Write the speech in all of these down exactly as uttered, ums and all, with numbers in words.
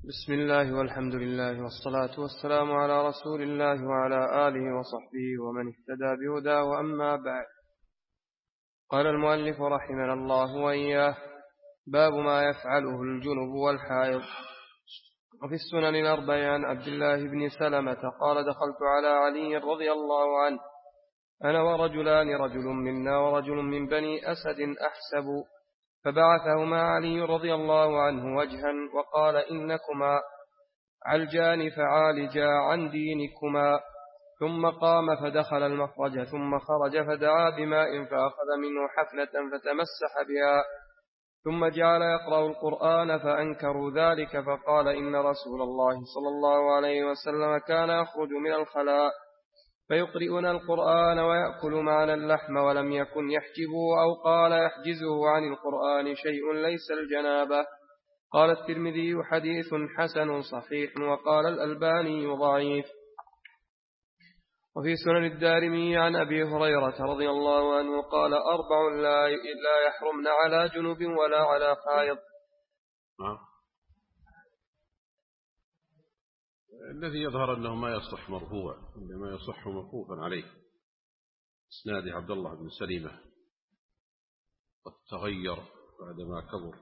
بسم الله والحمد لله والصلاة والسلام على رسول الله وعلى آله وصحبه ومن اهتدى بهداه، وأما بعد. قال المؤلف رحمنا الله وإياه: باب ما يفعله الجنب والحائض. وفي السنن الأربع عن عبد الله بن سلمة قال: دخلت على علي رضي الله عنه أنا ورجلان، رجل منا ورجل من بني أسد أحسب، فبعثهما علي رضي الله عنه وجها وقال: إنكما علجان فعالجا عن دينكما. ثم قام فدخل المخرج، ثم خرج فدعا بماء فأخذ منه حفنة فتمسح بها، ثم جعل يقرأ القرآن فأنكروا ذلك، فقال: إن رسول الله صلى الله عليه وسلم كان يخرج من الخلاء فيقرئنا القرآن ويأكل معنا اللحم، ولم يكن يحجبه أو قال يحجزه عن القرآن شيء ليس الجنابة. قال الترمذي: حديث حسن صحيح، وقال الألباني ضعيف. وفي سنن الدارمي عن أبي هريرة رضي الله عنه قال: أربع لا يحرمن على جنب ولا على حائض. الذي يظهر أنه ما يصح مرفوع، إنما يصح موقوفا عليه. اسناد عبد الله بن سلمة قد تغير بعدما كبر.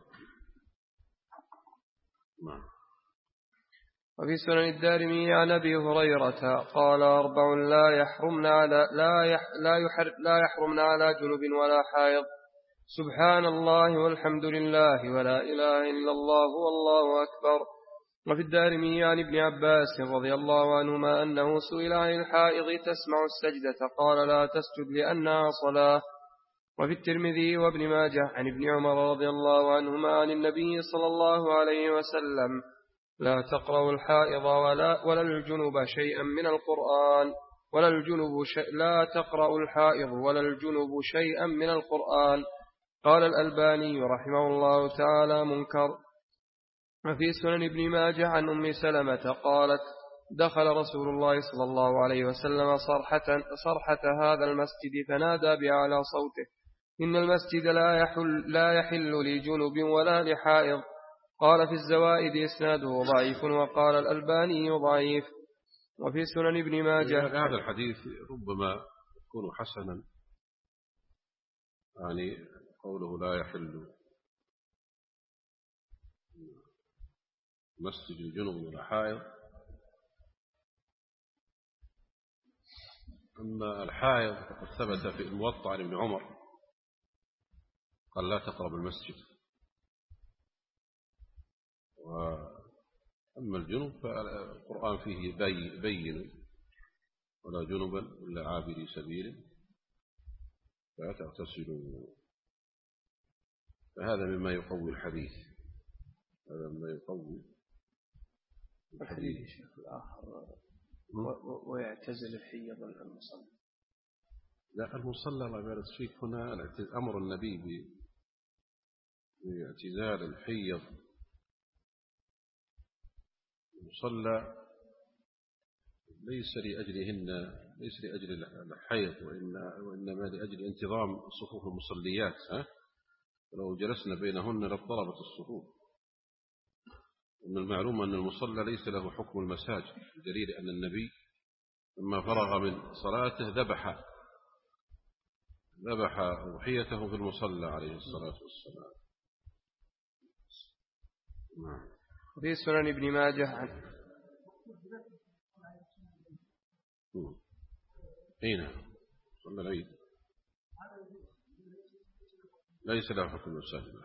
نعم. وفي سنن الدارمي عن أبي هريرة قال: أربع لا يحرمن على لا يح لا, يحر لا يحرمن على جنب ولا حائض: سبحان الله والحمد لله ولا إله إلا الله والله أكبر. وفي الدارمي عن ابن عباس رضي الله عنهما أنه سئل عن الحائض تسمع السجدة قال: لا تسجد لأنها صلاة. وفي الترمذي وابن ماجه عن ابن عمر رضي الله عنهما عن النبي صلى الله عليه وسلم: لا تقرأ الحائض ولا, ولا الجنب شيئا من القرآن ولا الجنب شيء لا تقرأ الحائض ولا الجنب شيئا من القرآن. قال الألباني رحمه الله تعالى: منكر. وفي سنن ابن ماجه عن أم سلمة قالت: دخل رسول الله صلى الله عليه وسلم صرحة, صرحة هذا المسجد فنادى بأعلى صوته: إن المسجد لا يحل, لا يحل لجنب ولا لحائض. قال في الزوائد: إسناده ضعيف، وقال الألباني ضعيف. وفي سنن ابن ماجه هذا الحديث ربما يكون حسنا، يعني قوله لا يحل مسجد الجنوب ولا حائض. أما الحائض فقد ثبت في الموطأ عن ابن عمر قال: لا تقرب المسجد. وأما الجنوب فالقرآن فيه بي بين: ولا جنبا إلا عابري سبيل فلا تغتسلوا. فهذا مما يقوي الحديث، هذا مما يقوي الحديث الشيخ الآخر: ويعتزل الحيض المصلى. لا، المصلى الله يبارك فيك هنا أمر النبي باعتزال الحيض. المصلى ليس لأجلهن، ليس لأجل الحيض، وإنما لأجل انتظام صفوف المصليات. ها؟ لو جلسنا بينهن لاضطربت الصفوف. ومن المعلوم أن المصلى ليس له حكم المساجد، بدليل أن النبي لما فرغ من صلاته ذبح ذبح أضحيته في المصلى عليه الصلاة والسلام. نعم. في سنن ابن ماجه عن هنا صلى العيد ليس له حكم المساجد.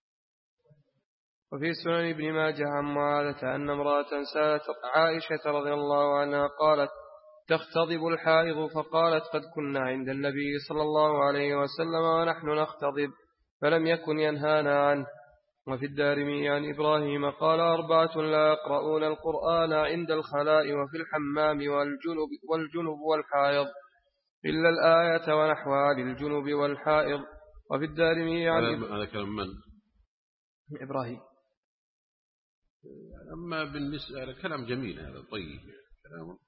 وفي سنن ابن ماجه عن معاذة أن امرأة سألت عائشة رضي الله عنها قالت: تختضب الحائض؟ فقالت: قد كنا عند النبي صلى الله عليه وسلم ونحن نختضب فلم يكن ينهانا عنه. وفي الدارمي عن إبراهيم قال: أربعة لا يقرؤون القرآن عند الخلاء وفي الحمام والجنب, والجنب والحائض إلا الآية ونحوها للجنب والحائض. وفي الدارمي عن هذا كلام من؟ إبراهيم. أما بالنسبة كلام جميل، هذا طيب كلامه،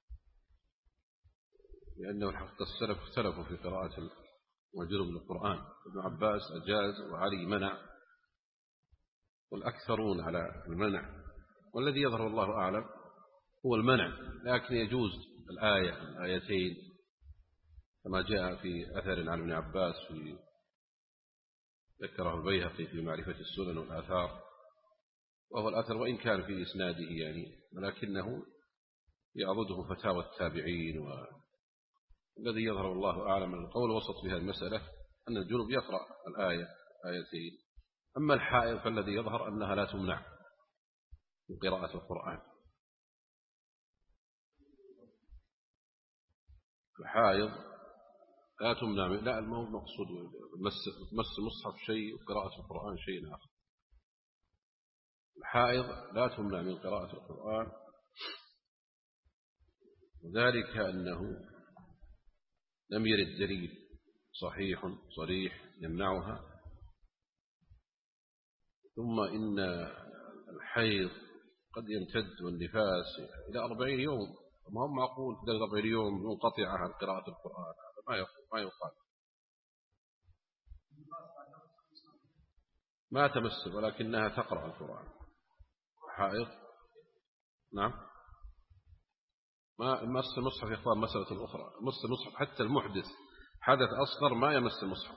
لأنه الحقيقة السلف اختلفوا في قراءة والجنب للقرآن. ابن عباس أجاز وعلي منع، والأكثرون على المنع. والذي يظهر الله أعلم هو المنع، لكن يجوز الآية الآيتين كما جاء في أثر عن ابن عباس في ذكره البيهقي في معرفة السنن والآثار، وهو الأثر وإن كان في إسناده يعني، ولكنه يعضده فتاوى التابعين. والذي يظهر الله أعلم من القول وسط في هذه المسألة أن الجنوب يقرأ الآية آيتين. أما الحائض فالذي يظهر أنها لا تمنع من قراءة القرآن. الحائض لا تمنع من لا الموضوع مقصود مس المصحف شيء وقراءة القرآن شيء آخر. الحائض لا تمنع من قراءة القرآن، وذلك أنه لم يرد دليل صحيح صريح يمنعها. ثم إن الحيض قد يمتد والنفاس إلى أربعين يوم، ما هو معقول في ذلك أربعين يوم منقطعة عن قراءة القرآن، هذا ما يقال ما يقال ما تمس ولكنها تقرأ القرآن. حائض نعم ما مس المصحف يا إخوان مسألة أخرى. مس المصحف حتى المحدث حدث أصغر ما يمس المصحف.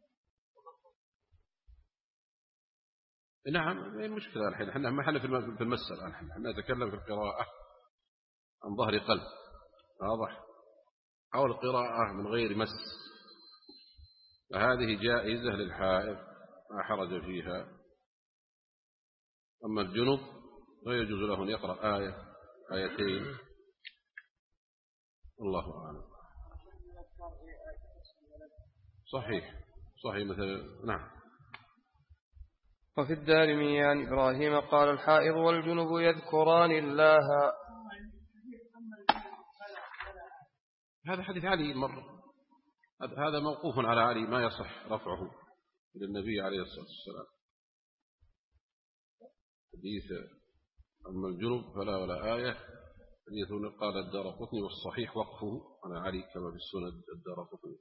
نعم ما المشكلة الحين احنا ما احنا في المسألة الحين احنا نتكلم في القراءة عن ظهر قلب واضح أو القراءة من غير مس، فهذه جائزة للحائض ما حرج فيها. أما الجنوب لا يجوز له أن يقرأ آية آيتين، الله أعلم. صحيح صحيح مثلا نعم. وفي الدارمي عن إبراهيم قال الحائض والجنب يذكران الله. هذا حديث علي مر، هذا موقوف على علي ما يصح رفعه إلى النبي عليه الصلاة والسلام. حديث أما الجنب فلا ولا آية، حديث قال الدارقطني والصحيح وقفه على علي كما في السنة الدارقطني.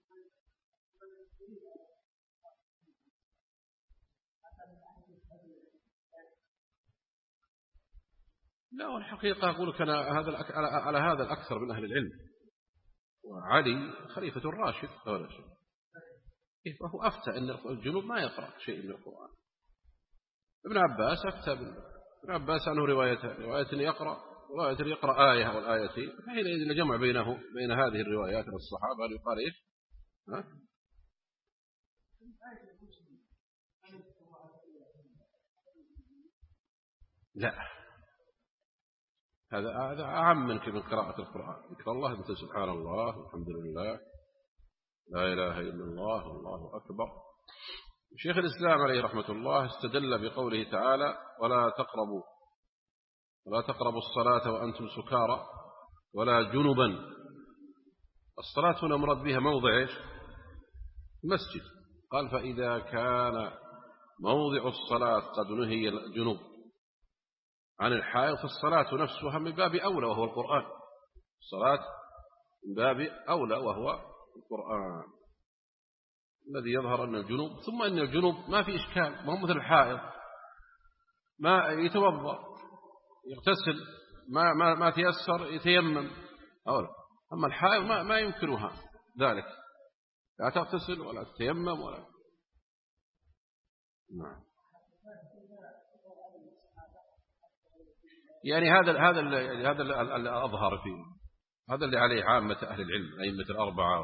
لا والحقيقة أقول كان هذا على هذا الأكثر من أهل العلم، وعلي خليفة الراشد ولا شيء، فهو أفتى أن الجنوب ما يقرأ شيء من القرآن. ابن عباس أفتى ابن عباس عنه رواية رواية يقرأ ورواية يقرأ آية أو الآيتين، فحينئذ جمع بينه بين هذه الروايات للصحابة يقال إيش؟ ها؟ لا هذا هذا أعم منك من قراءة القرآن. ذكر الله مثل سبحان الله والحمد لله لا إله إلا الله والله أكبر. شيخ الإسلام عليه رحمة الله استدل بقوله تعالى ولا تقربوا ولا تقربوا الصلاة وأنتم سكارى ولا جنبا. الصلاة هنا مراد بها موضع إيش؟ المسجد. قال فإذا كان موضع الصلاة قد نهي الجنوب عن الحائض فالصلاة نفسها من باب أولى وهو القرآن. الصلاة من باب أولى وهو القرآن. الذي يظهر أن الجنوب، ثم أن الجنوب ما في إشكال، ما هو مثل الحائض ما يتوضأ يغتسل ما ما ما تيسر يتيمم أولا. أما الحائض ما ما يمكنها ذلك، لا تغتسل ولا تتيمم ولا. نعم يعني هذا هذا هذا اللي أظهر فيه، هذا اللي عليه عامة أهل العلم أئمة الأربعة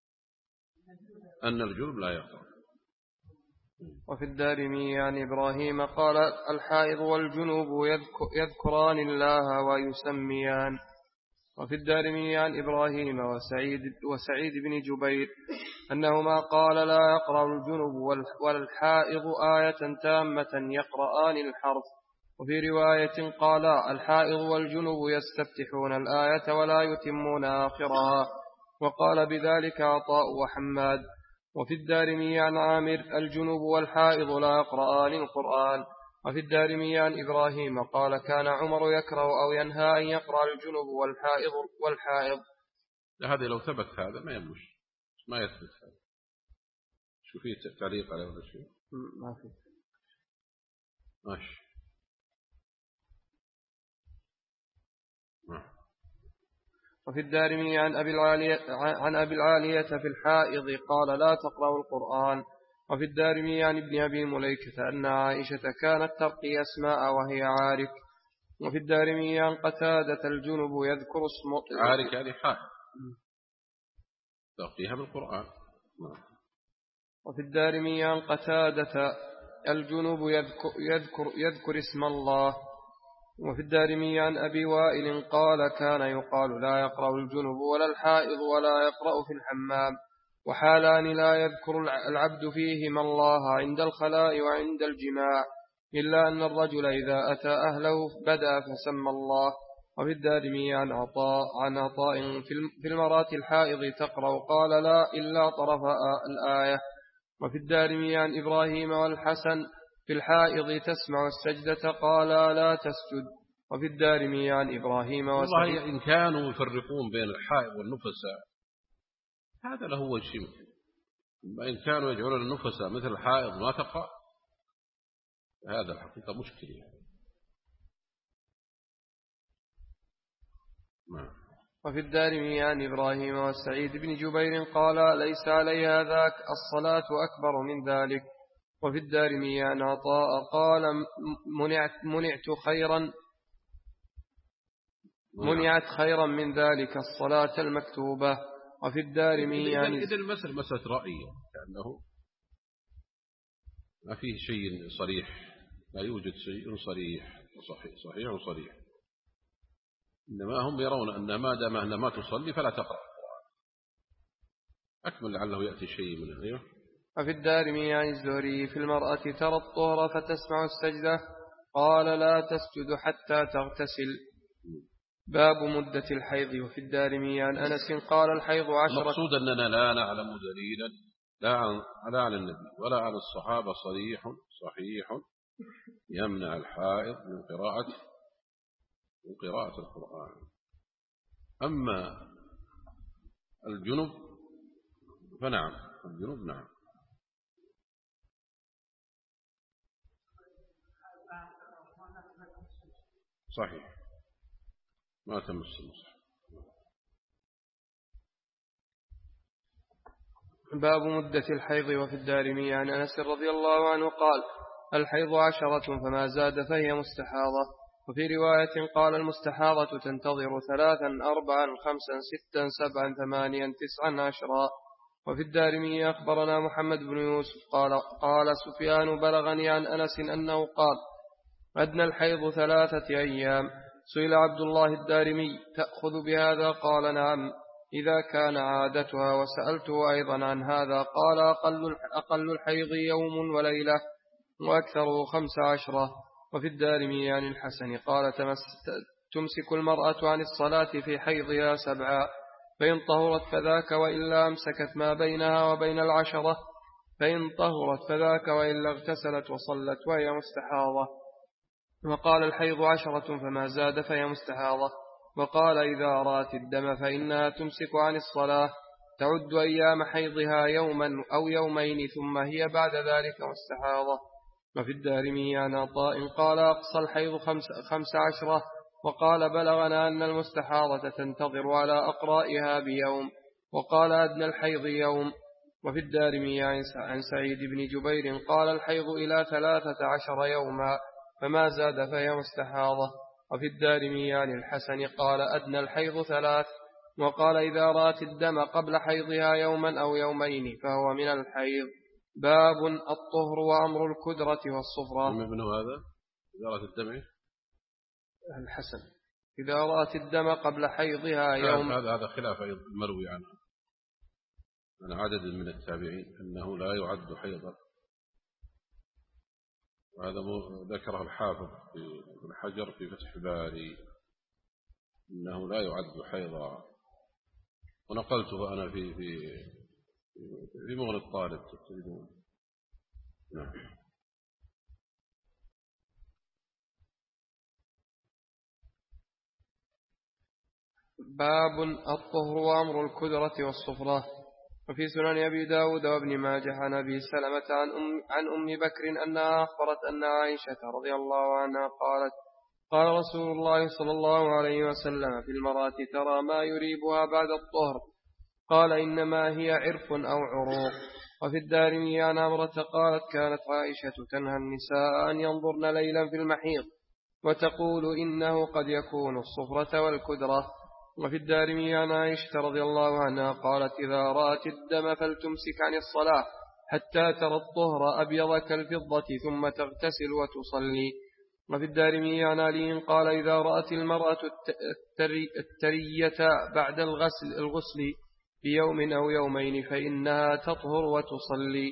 أن الجنوب لا يقرأ. وفي الدارمي عن إبراهيم قال الحائض والجنوب يذكران الله ويسميان. وفي الدارمي عن إبراهيم وسعيد, وسعيد بن جبير أنهما قال لا يقرأ الجنوب والحائض آية تامة يقرآن الحرف. وفي رواية قال الحائض والجنوب يستفتحون الآية ولا يتمون آخرها، وقال بذلك عطاء وحماد. وفي الدارمي عن عامر الجنوب والحائض لا يقرآن القرآن. وفي الدارمي عن إبراهيم قال كان عمر يكره أو ينهى أن يقرأ الجنوب والحائض والحائض. هذا لو ثبت هذا ما يمش ما يثبت هذا. شو فيه تعليق على هذا الشيء؟ ما في. ماشي. وفي الدارمي عن أبي العالية, عن أبي العالية في الحائض قال لا تقرأ القرآن. وفي الدارمي عن ابن أبي مليكة أن عائشة كانت ترقي أسماء وهي عارك. وفي الدارمي عن قتادة الجنب يذكر اسم عارك يعني حائض ترقيها بالقرآن. وفي الدارمي عن قتادة الجنب يذكر, يذكر, يذكر اسم الله. وفي الدارمي عن أبي وائل قال كان يقال لا يقرأ الجنب ولا الحائض ولا يقرأ في الحمام، وحالان لا يذكر العبد فيهما الله عند الخلاء وعند الجماع، إلا أن الرجل إذا أتى أهله بدأ فسمى الله. وفي الدارمي عن عطاء عن عطاء في المرأة الحائض تقرأ قال لا إلا طرف الآية. وفي الدارمي عن إبراهيم والحسن في الحائض تسمع السجدة قال لا تسجد. وفي الدارمي عن إبراهيم والله إن كانوا يفرقون بين الحائض والنفساء هذا له وجه يمكن، إن كانوا يجعلون النفساء مثل الحائض ما تقرأ هذا الحقيقة مشكلة. وفي الدارمي عن إبراهيم والسعيد بن جبير قال ليس عليها ذاك الصلاة أكبر من ذلك. وفي الدارمي عن عطاء قال منعت, منعت خيرا منعت خيرا من ذلك الصلاة المكتوبة. وفي الدارمي عن إذا المسألة مسألة رأيية كأنه ما فيه شيء صريح، لا يوجد شيء صريح وصحيح صحيح وصريح، إنما هم يرون أن ما دام أنها ما تصلي فلا تقرأ. أكمل لعله يأتي شيء من غيره. وفي الدارمي عن الزهري في المرأة ترى الطهر فتسمع السجدة قال لا تسجد حتى تغتسل. باب مدة الحيض. وفي الدارمي عن أنس قال الحيض عشرة. المقصود أننا لا نعلم دليلا لا عن, لا عن النبي ولا عن الصحابة صريح صحيح يمنع الحائض من قراءة من قراءة القرآن. أما الجنب فنعم، الجنب نعم. صحيح ما تمس المصحف. باب مدة الحيض. وفي الدارمي عن أنس رضي الله عنه قال الحيض عشرة فما زاد فهي مستحاضة. وفي رواية قال المستحاضة تنتظر ثلاثا أربعا خمسا ستا سبعا ثمانيا تسعا عشرا. وفي الدارمي أخبرنا محمد بن يوسف قال قال سفيان بلغني عن أنس أنه قال أدنى الحيض ثلاثة أيام. سئل عبد الله الدارمي تأخذ بهذا؟ قال نعم إذا كان عادتها. وسألته أيضا عن هذا قال أقل, أقل الحيض يوم وليلة وأكثره خمس عشرة. وفي الدارمي عن الحسن قال تمسك المرأة عن الصلاة في حيضها سبعا فإن طهرت فذاك وإلا أمسكت ما بينها وبين العشرة فإن طهرت فذاك وإلا اغتسلت وصلت وهي مستحاضة. وقال الحيض عشرة فما زاد فهي مستحاضة. وقال إذا رأت الدم فإنها تمسك عن الصلاة تعد أيام حيضها يوما أو يومين ثم هي بعد ذلك مستحاضة. وفي الدارمي عن عطاء قال أقصى الحيض خمس, خمس عشرة. وقال بلغنا أن المستحاضة تنتظر على أقرائها بيوم. وقال أدنى الحيض يوم. وفي الدارمي عن سعيد بن جبير قال الحيض إلى ثلاثة عشر يوما فما زاد فهي مستحاضة. وفي الدارمي عن الحسن قال أدنى الحيض ثلاث. وقال إذا رأت الدم قبل حيضها يوما أو يومين فهو من الحيض. باب الطهر وأمر الكدرة والصفرة. من هذا إذا رأت الدم الحسن إذا رأت الدم قبل حيضها يوم. هذا هذا خلاف المروي عنه عن عدد من التابعين أنه لا يعد حيضا، وهذا ذكره الحافظ في الحجر في فتح الباري أنه لا يعد حيضا، ونقلته أنا في في في مغني الطالب تجدون. نعم. باب الطهر وأمر الكدرة والصفرة. وفي سنن أبي داود وابن ماجه عن أبي سلمة عن أم, عن أم بكر أنها أخبرت أن عائشة رضي الله عنها قالت قال رسول الله صلى الله عليه وسلم في المرأة ترى ما يريبها بعد الطهر، قال إنما هي عرف أو عروق. وفي الدارمي عن عمرة قالت كانت عائشة تنهى النساء أن ينظرن ليلا في المحيض وتقول إنه قد يكون الصفرة والكدرة. وفي الدارمي عن عائشة رضي الله عنها قالت إذا رأت الدم فلتمسك عن الصلاة حتى ترى الطهر أبيض كالفضة ثم تغتسل وتصلي. وفي الدارمي عن علي قال إذا رأت المرأة الترية بعد الغسل, الغسل بيوم أو يومين فإنها تطهر وتصلي.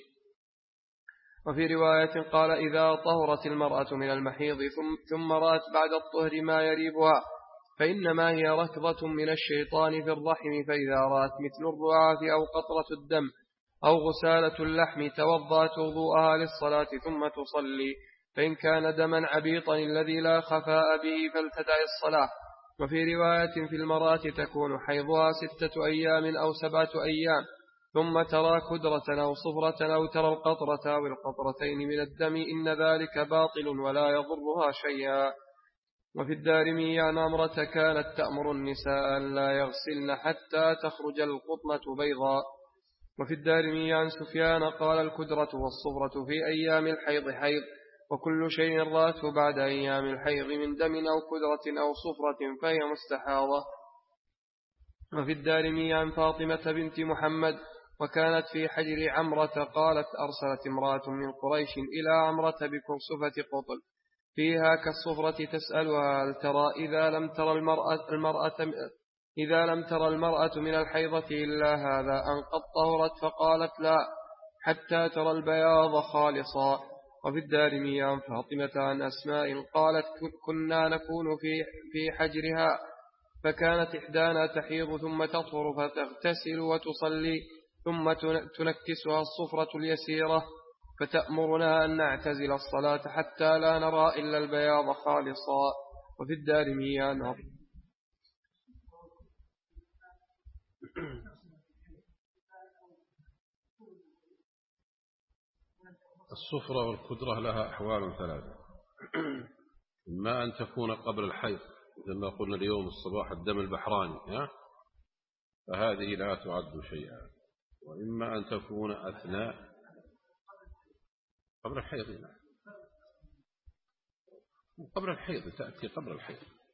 وفي رواية قال إذا طهرت المرأة من المحيض ثم رأت بعد الطهر ما يريبها فإنما هي ركضة من الشيطان في الرحم، فإذا رأت مثل الرعاف أو قطرة الدم أو غسالة اللحم توضأت وضوءها للصلاة ثم تصلي، فإن كان دما عبيطا الذي لا خفاء به فلتدع الصلاة. وفي رواية في المرأة تكون حيضها ستة أيام أو سبعة أيام ثم ترى كدرة أو صفرة أو ترى القطرة أو القطرتين من الدم إن ذلك باطل ولا يضرها شيئا. وفي الدارمي عن عمرة كانت تأمر النساء لا يغسلن حتى تخرج القطنة بيضاء. وفي الدارمي عن سفيان قال الكدرة والصفرة في أيام الحيض حيض، وكل شيء رأته بعد أيام الحيض من دم أو كدرة أو صفرة فهي مستحاضة. وفي الدارمي عن فاطمة بنت محمد وكانت في حجر عمرة قالت أرسلت امرأة من قريش إلى عمرة بكرسفة قطن فيها كالصفرة تسألها هل ترى إذا لم ترى المرأة, المرأة إذا لم ترى المرأة من الحيضة إلا هذا أن قد طهرت، فقالت لا حتى ترى البياض خالصا. وفي الدارمي عن فاطمة عن أسماء قالت كنا نكون في, في حجرها فكانت إحدانا تحيض ثم تطهر فتغتسل وتصلي ثم تنكسها الصفرة اليسيرة فتأمرنا أن نعتزل الصلاة حتى لا نرى إلا البياض خالصا. وفي الدارمي عن الصفرة والكدرة لها أحوال ثلاثة، إما أن تكون قبل الحيض مثل ما قلنا اليوم الصباح الدم البحراني فهذه لا تعد شيئا، وإما أن تكون أثناء قبل الحيض قبل الحيض تأتي قبل الحيض،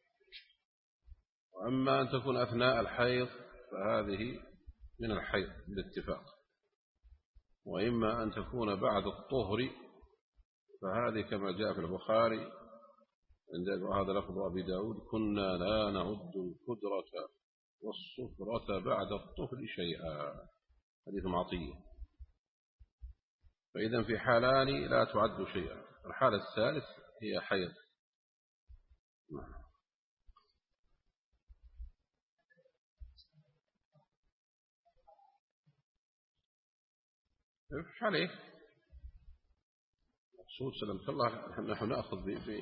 وأما أن تكون أثناء الحيض فهذه من الحيض بالاتفاق، وإما أن تكون بعد الطهر فهذه كما جاء في البخاري عند هذا لفظ أبي داود كنا لا نعد الكدرة والصفرة بعد الطهر شيئا، حديث معطية. فإذا في حالان لا تعد شيئا، الحالة الثالث هي حيض. ايش عليه الرسول سلمت الله نحن نأخذ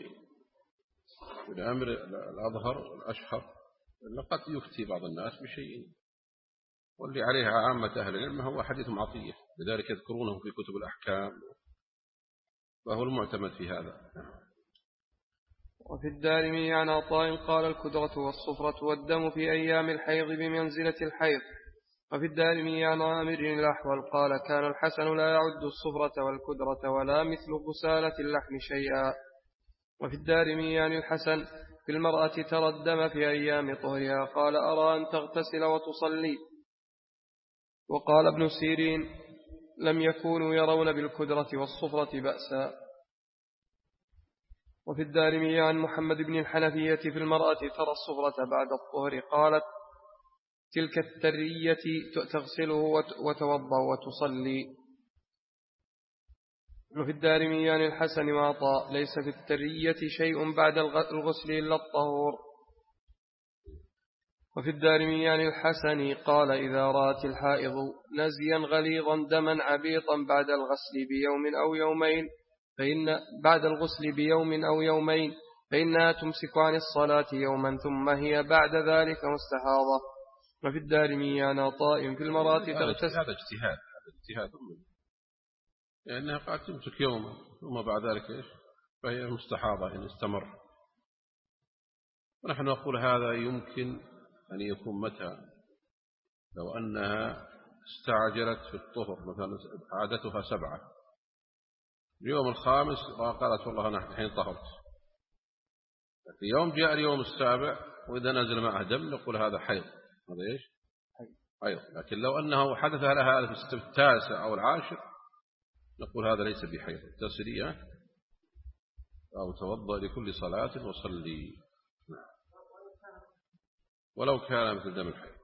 بالأمر الأظهر والأشهر، لقد يفتي بعض الناس بشيء واللي عليها عامة أهل العلم هو حديث معطية، لذلك يذكرونه في كتب الأحكام وهو المعتمد في هذا. وفي الدارمي عن عطاء قال الكدرة والصفرة والدم في أيام الحيض بمنزلة الحيض. وفي الدارمي عن عامر الأحول قال كان الحسن لا يعد الصفرة والكدرة ولا مثل غسالة اللحم شيئا. وفي الدارمي عن الحسن في المرأة ترى الدم في أيام طهرها قال أرى أن تغتسل وتصلي. وقال ابن سيرين لم يكونوا يرون بالكدرة والصفرة بأسا. وفي الدارمي عن محمد بن الحنفية في المرأة ترى الصفرة بعد الطهر قالت تلك الترية تغسله وتوضأ وتصلي. وفي الدارمي عن الحسن وعطاء ليس في الترية شيء بعد الغسل إلا الطهور. وفي الدارمي عن الحسن قال إذا رأت الحائض نزيا غليظا دما عبيطا بعد الغسل بيوم أو يومين فإن بعد الغسل بيوم أو يومين فإنها تمسك عن الصلاة يوما ثم هي بعد ذلك مستحاضة. وفي الدارمي عن عطاء في المرأة تغتسل. هذا اجتهاد اجتهاد لأنها قد تمسك يوما ثم بعد ذلك إيش فهي مستحاضة إن استمر. ونحن نقول هذا يمكن أن يكون متى؟ لو أنها استعجلت في الطهر مثلا عادتها سبعة، اليوم الخامس قالت والله أنا الحين طهرت، في يوم جاء اليوم السابع وإذا نزل معه دم نقول هذا حيض. هذا إيش؟ حيض. لكن لو أنه حدث لها في التاسع أو العاشر نقول هذا ليس بحيض، تغتسلي أو توضأ لكل صلاة وصلي ولو كان مثل دم الحيض.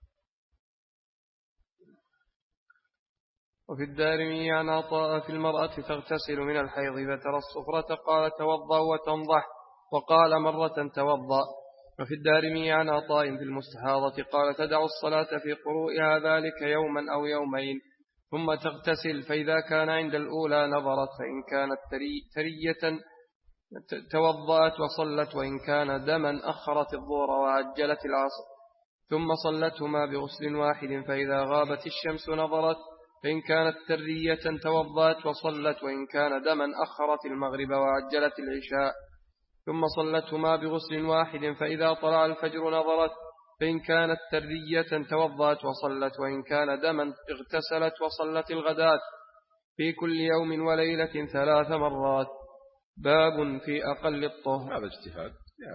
وفي الدارمي عن عطاء في المرأة تغتسل من الحيض فترى الصفرة قال توضأ وتنضح، وقال مرة توضأ. وفي الدارمي عن عطاء في المستحاضة قال تدع الصلاة في قروئها ذلك يوما أو يومين ثم تغتسل، فإذا كان عند الأولى نظرت، فإن كانت تري ترية توضأت وصلت، وإن كان دما أخرت الظهر وعجلت العصر ثم صلتهما بغسل واحد، فإذا غابت الشمس نظرت، فإن كانت ترية توضأت وصلت، وإن كان دما أخرت المغرب وعجلت العشاء ثم صلتهما بغسل واحد، فإذا طلع الفجر نظرت، فإن كانت ترية توضأت وصلت، وإن كان دما اغتسلت وصلت الغداة في كل يوم وليلة ثلاث مرات. باب في أقل الطهر. هذا اجتهاد.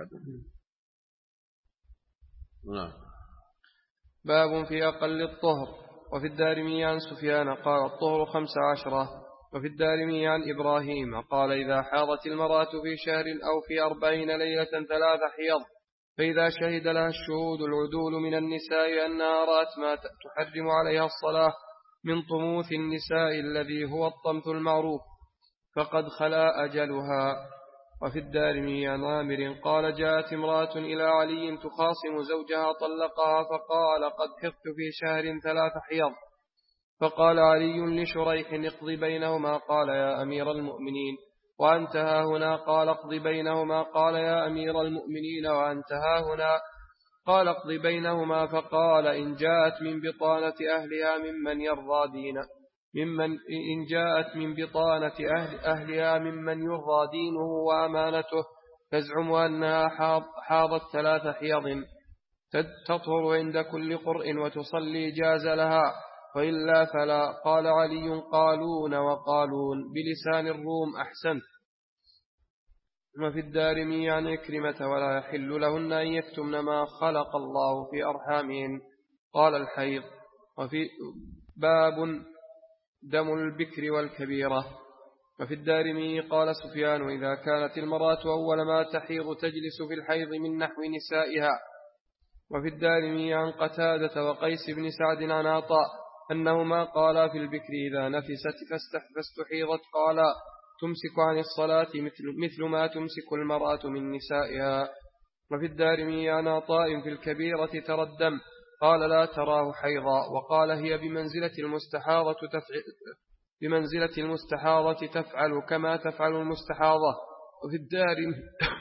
نعم. باب في أقل الطهر. وفي الدارمي عن سفيان قال الطهر خمس عشرة. وفي الدارمي عن إبراهيم قال إذا حاضت المرأة في شهر أو في أربعين ليلة ثلاث حيض، فإذا شهد لها الشهود العدول من النساء أنها رأت ما تحرم عليها الصلاة من طموث النساء الذي هو الطمث المعروف فقد خلا أجلها. وفي الدارمي عن عامر قال جاءت امرأة إلى علي تخاصم زوجها طلقها، فقال قد حضت في شهر ثلاث حيض، فقال علي لشريح اقض بينهما، قال يا أمير المؤمنين وأنت ها هنا، قال اقض بينهما، قال يا أمير المؤمنين وأنت ها هنا، قال اقض بينهما، فقال إن جاءت من بطانة أهلها ممن يرضى دينه ممن إن جاءت من بطانة أهل أهلها ممن يرضى دينه وأمانته تزعم أنها حاضت ثلاث حيض تطهر عند كل قرء وتصلي جاز لها، وإلا فلا. قال علي قالون وقالون بلسان الروم أحسن. وفي الدارمي عن عكرمة ولا يحل لهن أن يكتمن ما خلق الله في أرحامهن قال الحيض. وفي باب دم البكر والكبيرة. وفي الدارمي قال سفيان إذا كانت المرأة أول ما تحيض تجلس في الحيض من نحو نسائها. وفي الدارمي عن قتادة وقيس بن سعد عن عطاء أنهما قالا في البكر إذا نفست فاستحيضت قالا تمسك عن الصلاة مثل, مثل ما تمسك المرأة من نسائها. وفي الدارمي عن عطاء في الكبيرة ترى الدم قال لا تراه حيضا، وقال هي بمنزلة المستحاضة تفعل, بمنزلة المستحاضة تفعل كما تفعل المستحاضة. وفي الدارمي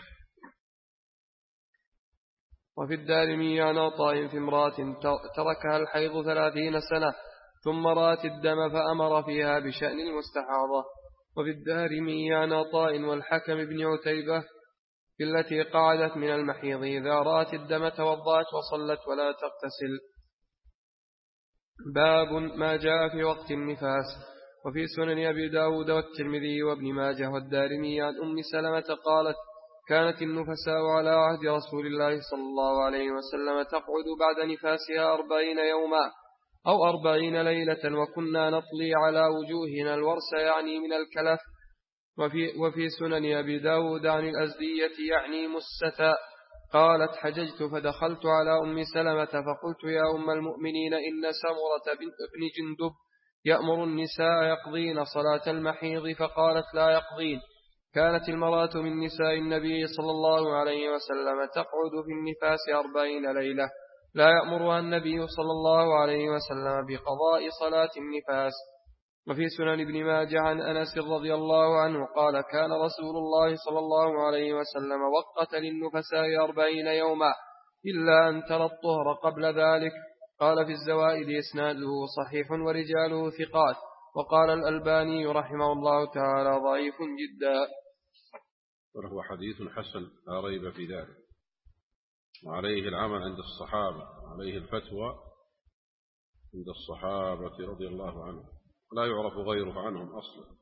وفي الدارمي عن عطاء في امرأة تركها الحيض ثلاثين سنة ثم رأت الدم فأمر فيها بشأن المستحاضة. وفي الدارمي عن عطاء والحكم بن عتيبة في التي قعدت من المحيض إذا رأت الدم توضأت وصلت ولا تغتسل. باب ما جاء في وقت النفاس. وفي سنن أبي داود والترمذي وابن ماجه والدارمي عن أم سلمة قالت كانت النفساء على عهد رسول الله صلى الله عليه وسلم تقعد بعد نفاسها أربعين يوما أو أربعين ليلة، وكنا نطلي على وجوهنا الورس يعني من الكلف. وفي, وفي سنن أبي داود عن الأزدية يعني مسة قالت حججت فدخلت على أم سلمة فقلت يا أم المؤمنين إن سمرة بن جندب يأمر النساء يقضين صلاة المحيض، فقالت لا يقضين. كانت المرأة من نساء النبي صلى الله عليه وسلم تقعد في النفاس أربعين ليلة لا يأمرها النبي صلى الله عليه وسلم بقضاء صلاة النفاس. وفي سنن ابن ماجه عن أنس رضي الله عنه قال كان رسول الله صلى الله عليه وسلم وقت للنفساء أربعين يوما إلا أن ترى الطهر قبل ذلك. قال في الزوائد إسناده صحيح ورجاله ثقات، وقال الألباني رحمه الله تعالى ضعيف جدا. وهو حديث حسن لا ريب في ذلك. وعليه العمل عند الصحابة، وعليه الفتوى عند الصحابة رضي الله عنهم، لا يعرف غيره عنهم أصلا.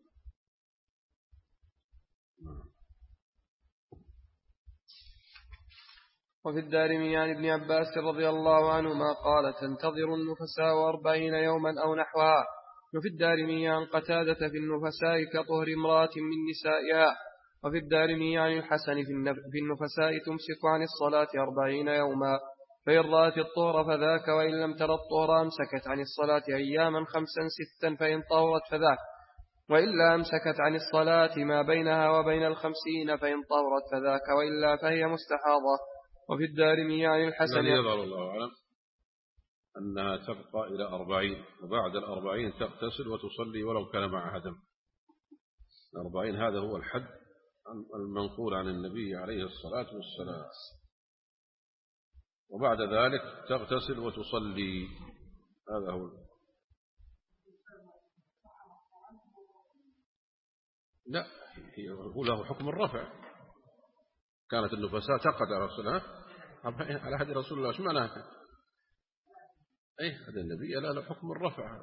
وفي الدارمي عن ابن عباس رضي الله عنهما قال تنتظر النفساء أربعين يوما أو نحوها. وفي الدارمي عن قتادة في النفساء كطهر امرأة من نسائها. وفي الدارمي عن الحسن في النفساء تمسك عن الصلاة أربعين يوما، فإن رأت الطهر فذاك، وإن لم تر الطهر أمسكت عن الصلاة أياما خمسا ستا، فإن طهرت فذاك، وإلا أمسكت عن الصلاة ما بينها وبين الخمسين، فإن طهرت فذاك، وإلا فهي مستحاضة. وفي الدارمي عن الحسن الذي يظهر الله أعلم أنها تبقى إلى أربعين، وبعد الأربعين تغتسل وتصلي ولو كان معها دم. الأربعين هذا هو الحد المنقول عن النبي عليه الصلاة والسلام، وبعد ذلك تغتسل وتصلي. هذا هو. لا، هو له حكم الرفع. كانت النفساء تقعد على رسولها على حد رسول الله. ايش معناها؟ اي هذا النبي لا له حكم الرفع.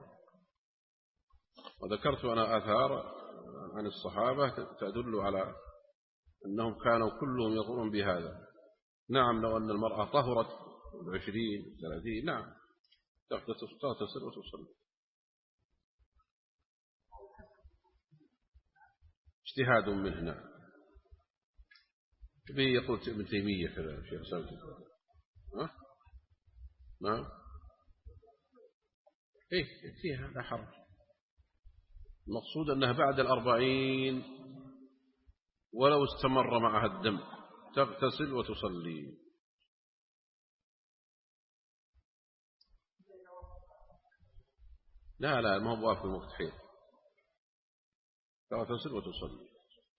وذكرت انا آثار عن الصحابة تدل على انهم كانوا كلهم يقولون بهذا. نعم، لو ان المرأة طهرت بعشرين ثلاثين نعم تغتسل وتصلي. اجتهاد منه. به يقول ابن تيمية كذا شيخ سعد. ها؟ نعم. إيه فيها لا حرج. المقصود أنها بعد الأربعين ولو استمر معها الدم تغتسل وتصلي. لا لا ما هو واقف وقت حيض. تغتسل وتصلي.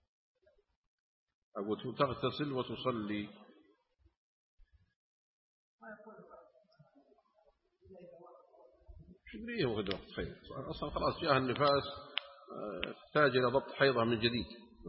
أقول تغتسل وتصلي. شبريه وقت وقت حيض أصلا خلاص جاء النفاس تحتاج إلى ضبط حيضها من جديد.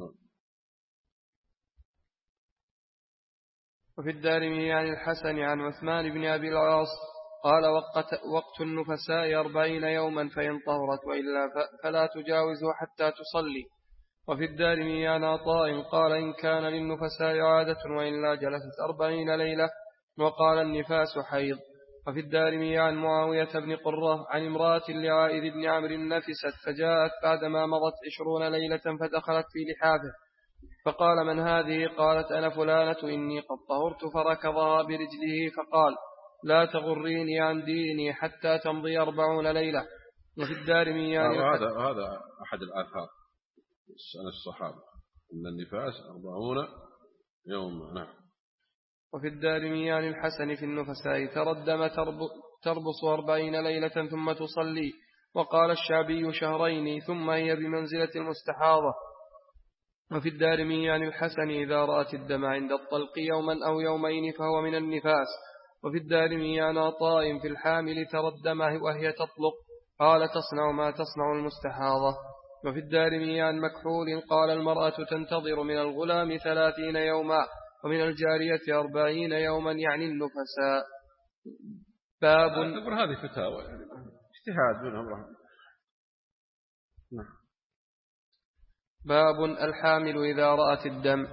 وفي الدارمي عن الحسن عن عثمان بن أبي العاص قال وقت, وقت النفساء أربعين يوما، فإن طهرت وإلا فلا تجاوزه حتى تصلي. وفي الدارمي عن عطاء قال إن كان للنفساء عادة وإلا جلست أربعين ليلة، وقال النفاس حيض. وفي الدارمي عن معاوية بن قرة عن امرأة لعائذ بن عمرو نفست فجاءت بعدما مضت عشرون ليلة فدخلت في لحافه، فقال من هذه؟ قالت أنا فلانة إني قد طهرت، فركضها برجله فقال لا تغريني عن ديني حتى تمضي أربعون ليلة. وفي الدارمي يعني هذا هذا أحد الآثار عن الصحابة أن النفاس أربعون يوم. نعم. وفي الدارمي عن الحسن في النفساء تردم تربص أربعين ليلة ثم تصلي، وقال الشعبي شهرين ثم هي بمنزلة المستحاضة. وفي الدارمي عن الحسن إذا رأت الدم عند الطلق يوما أو يومين فهو من النفاس. وفي الدارمي عن عطاء في الحامل تردم وهي تطلق قال تصنع ما تصنع المستحاضة. وفي الدارمي عن مكحول قال المرأة تنتظر من الغلام ثلاثين يوما ومن الجارية أربعين يوما يعني النفساء. باب هذه فتاوى يعني اجتهاد منهم رحمه. نعم. باب الحامل إذا رأت الدم.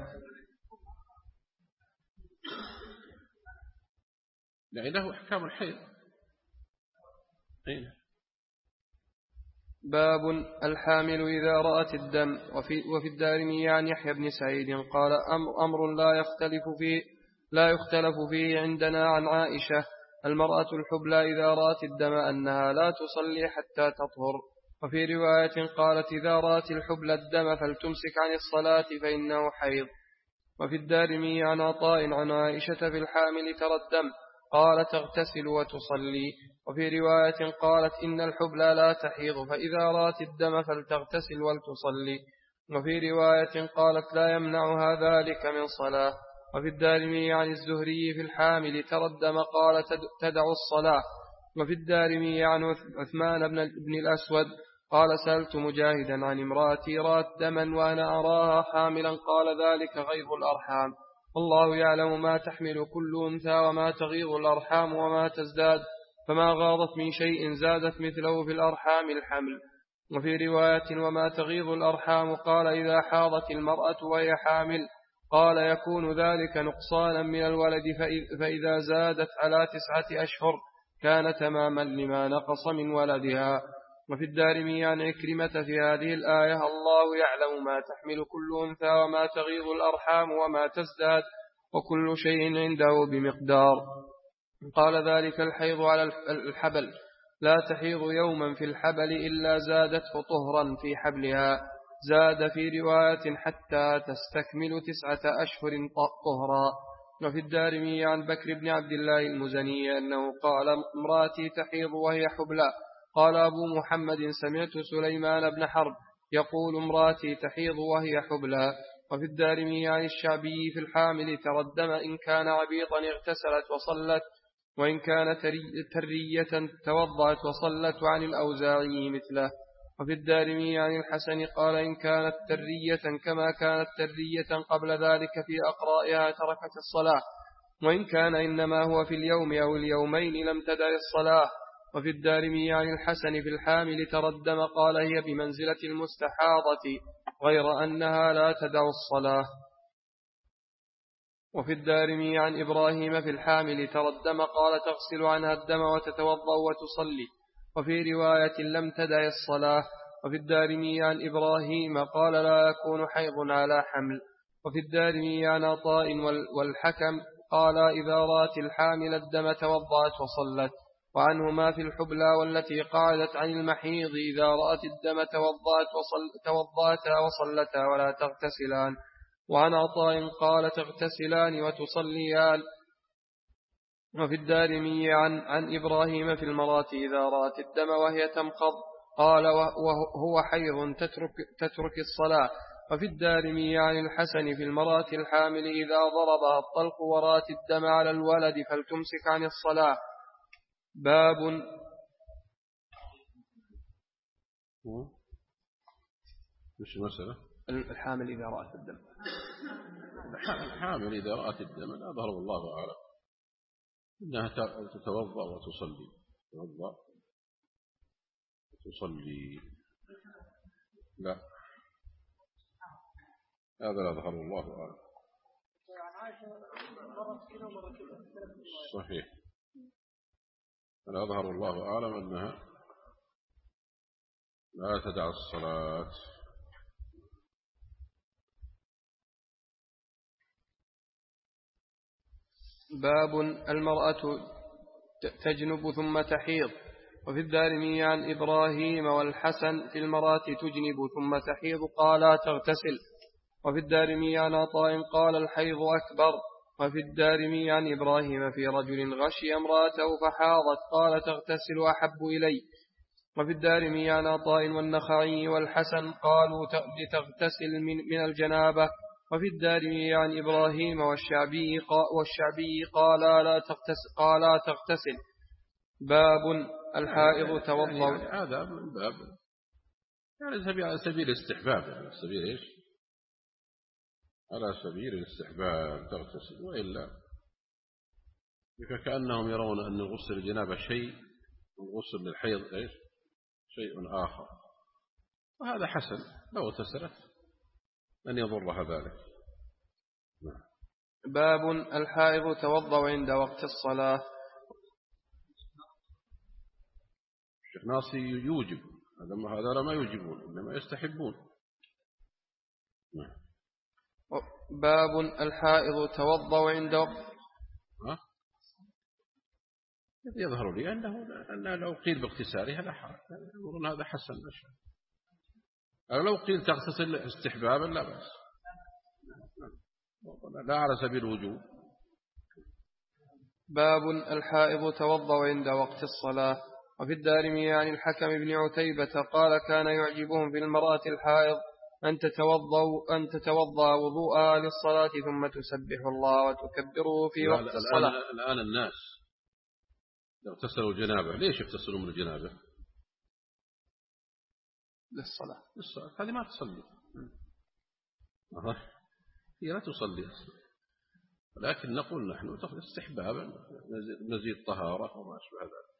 يعني له أحكام الحيض. باب الحامل إذا رأت الدم. وفي, وفي الدارمي عن يحيى بن سعيد قال أمر, أمر لا يختلف فيه لا يختلف فيه عندنا عن عائشة المرأة الحبلى إذا رأت الدم أنها لا تصلي حتى تطهر. وفي رواية قالت إذا رأت الحبلى الدم فلتمسك عن الصلاة فإنه حيض. وفي الدارمي عن عطاء عن عائشة في الحامل ترى الدم قال تغتسل وتصلي. وفي رواية قالت إن الحبلى لا تحيض فإذا رأت الدم فلتغتسل ولتصلي. وفي رواية قالت لا يمنعها ذلك من صلاة. وفي الدارمي عن الزهري في الحامل ترى الدم قال تدع الصلاة. وفي الدارمي عن عثمان بن الأسود قال سألت مجاهدا عن امرأتي رأت دما وأنا أراها حاملا قال ذلك غيظ الأرحام. والله يعلم ما تحمل كل أنثى وما تغيض الأرحام وما تزداد فما غاضت من شيء زادت مثله في الأرحام الحمل. وفي رواية وما تغيض الأرحام قال إذا حاضت المرأة وهي حامل قال يكون ذلك نقصانا من الولد فإذا زادت على تسعة أشهر كان تماما لما نقص من ولدها. وفي الدارمي عن عكرمة في هذه الآية الله يعلم ما تحمل كل أنثى وما تغيض الأرحام وما تزداد وكل شيء عنده بمقدار. قال ذلك الحيض على الحبل لا تحيض يوما في الحبل إلا زادته طهرا في حبلها زاد في رواية حتى تستكمل تسعة أشهر طهرا. وفي الدارمي عن بكر بن عبد الله المزني أنه قال امراتي تحيض وهي حبلى قال أبو محمد سمعت سليمان بن حرب يقول امراتي تحيض وهي حبلى. وفي الدارمي عن الشعبي في الحامل تردم إن كان عبيطا اغتسلت وصلت وإن كان ترية توضعت وصلت عن الأوزاعي مثله. وفي الدارمي عن الحسن قال إن كانت ترية كما كانت ترية قبل ذلك في أقرائها تركت الصلاة وإن كان إنما هو في اليوم أو اليومين لم تدع الصلاة. وفي الدارمي عن الحسن في الحامل تردم قال هي بمنزلة المستحاضة غير أنها لا تدع الصلاة. وفي الدارمي عن إبراهيم في الحامل تردم قال تغسل عنها الدم وتتوضأ وتصلي وفي رواية لم تدع الصلاة. وفي الدارمي عن إبراهيم قال لا يكون حيض على حمل. وفي الدارمي عن عطاء والحكم قال إذا رأت الحامل الدم توضأت وصلت. وعنهما في الحبلى والتي قعدت عن المحيض إذا رأت الدم توضأت وصل توضأتا وصلتا ولا تغتسلان. وعن عطاء قال تغتسلان وتصليان. وفي الدارمي عن, عن إبراهيم في المرأة إذا رأت الدم وهي تمخض قال وهو حيض تترك, تترك الصلاة. وفي الدارمي عن الحسن في المرأة الحامل إذا ضربها الطلق ورأت الدم على الولد فلتمسك عن الصلاة. باب مش مسألة الحامل إذا رأت الدم الحامل إذا رأت الدم لا ضرب الله أعلم إنها تتوضأ وتصلي تتوضأ وتصلي لا هذا لا ظهر الله أعلم. صحيح لا ظهر الله أعلم أنها لا تدع الصلاة. باب المرأة تجنب ثم تحيض. وفي الدارمي عن إبراهيم والحسن في المرأة تجنب ثم تحيض قالا تغتسل. وفي الدارمي عن عطاء قال الحيض أكبر. وفي الدارمي عن إبراهيم في رجل غشي امرأته فحاضت قال تغتسل أحب إلي. وفي الدارمي عن عطاء والنخعي والحسن قالوا لتغتسل من, من الجنابة. وفي الدارمي عن إبراهيم والشعبي والشعبي قال لا تغتسل قال تغتسل. باب الحائض توضأ. هذا من باب يعني على سبيل الاستحباب على سبيل ايش على سبيل الاستحباب تغتسل وإلا كأنهم يرون أن الغسل الجنابة شيء والغسل للحيض ايش شيء آخر وهذا حسن لو اغتسلت أن يضرها ذلك. باب الحائض توضأ عند وقت الصلاة. الشيخ ناصي يوجب هذا ما يوجبون إنما يستحبون. باب الحائض توضأ عند وقت ها؟ يظهر لي أنه, أنه لو قيل باغتسالها لا حرج يقولون هذا حسن لو قيل تغتسل استحبابا لا بأس لا على سبيل الوجوب. باب الحائض توضأ عند وقت الصلاة. وفي الدارمي عن الحكم بن عتيبة قال كان يعجبهم في المرأة الحائض أن تتوضأ أن تتوضأ وضوءها للصلاة ثم تسبح الله وتكبره في وقت الآن الصلاة. الآن الناس لو اغتسلوا الجنابة ليش يغتسلوا من الجنابة؟ للصلاة. للصلاة هذه ما تصلي هي لا تصلي لكن نقول نحن استحبابا نزيد طهارة وما أشبه ذلك.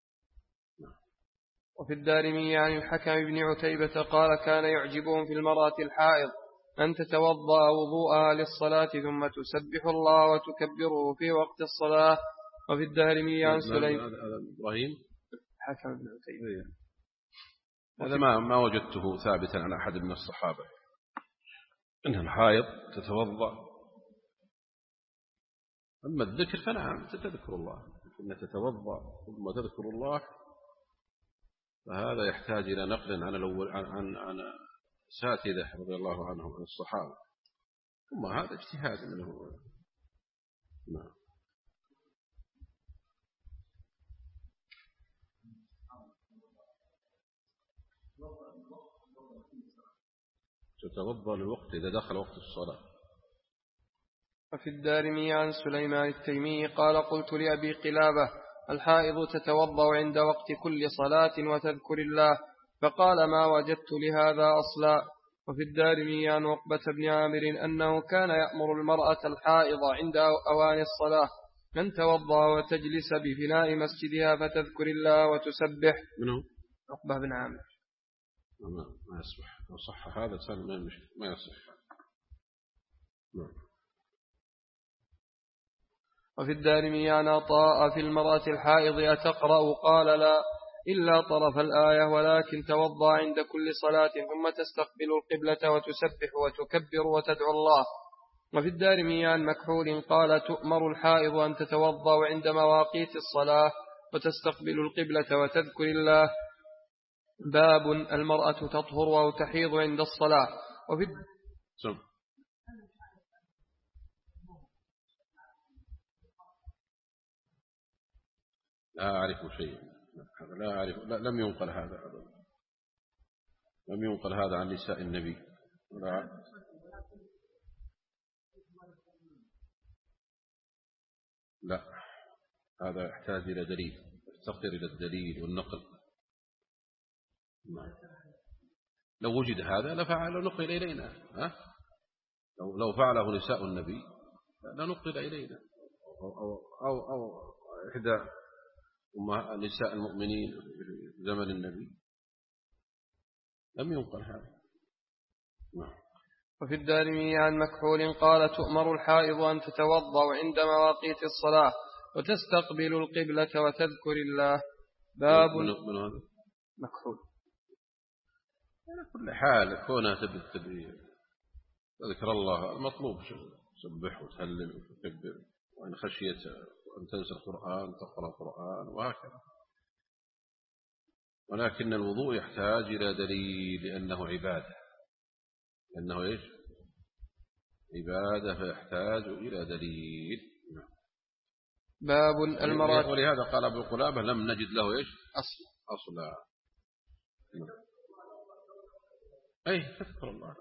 وفي الدارمي عن الحكم بن عتيبة قال كان يعجبهم في المرأة الحائض أن تتوضأ وضوءها للصلاة ثم تسبح الله وتكبره في وقت الصلاة. وفي الدارمي عن سليم إبراهيم حكم بن عتيبة هذا ما ما وجدته ثابتا عن أحد من الصحابة أن الحائض تتوضأ. أما الذكر فنعم تذكر الله، إن تتوضأ ثم تذكر الله فهذا يحتاج إلى نقل عن الأول عن عن ساتذة رضي الله عنهم عن الصحابة، ثم هذا اجتهاد منه. نعم. تتوضأ للوقت إذا دخل وقت الصلاة. وفي الدارمي عن سليمان التيمي قال قلت لأبي قلابة الحائض تتوضأ عند وقت كل صلاة وتذكر الله، فقال ما وجدت لهذا أصلا. وفي الدارمي عن عقبة بن عامر أنه كان يأمر المرأة الحائض عند أوان الصلاة أن توضأ وتجلس بفناء مسجدها فتذكر الله وتسبح. منه عقبة بن عامر ما يصح، لو صح هذا ما يصح. وفي الدارمي عن عطاء في المرأة الحائض أتقرأ؟ قال لا إلا طرف الآية، ولكن توضأ عند كل صلاة ثم تستقبل القبلة وتسبح وتكبر وتدعو الله. وفي الدارمي عن مكحول قال تؤمر الحائض أن تتوضأ عند مواقيت الصلاة وتستقبل القبلة وتذكر الله. باب المرأة تطهر أو تحيض عند الصلاة. وفي سم. لا أعرف شيء، لا أعرف، لا لم ينقل هذا أبدا، لم ينقل هذا عن نساء النبي. لا, لا. هذا يحتاج إلى دليل، يفتقر إلى الدليل والنقل. لو وجد هذا لفعل نقل إلينا، ها؟ لو لو فعله نساء النبي لنقل إلينا، أو أو أو, أو إحدى نساء المؤمنين في زمن النبي لم ينقل هذا. نعم. وفي الدارمي عن مكحول قال تؤمر الحائض أن تتوضأ عند مواقيت الصلاة وتستقبل القبلة وتذكر الله. باب من من هذا مكحول. على كل حال كونها تبي تبي تذكر الله المطلوب، تسبح وتهلل وتكبر، وإن خشيت أن تنسى القرآن تقرأ القرآن وهكذا. ولكن الوضوء يحتاج إلى دليل لأنه عبادة، لأنه إيش؟ عبادة، فيحتاج إلى دليل. باب المرأة. ولهذا قال أبو قلابة لم نجد له إيش؟ أصل أصلا. أي تذكر الله.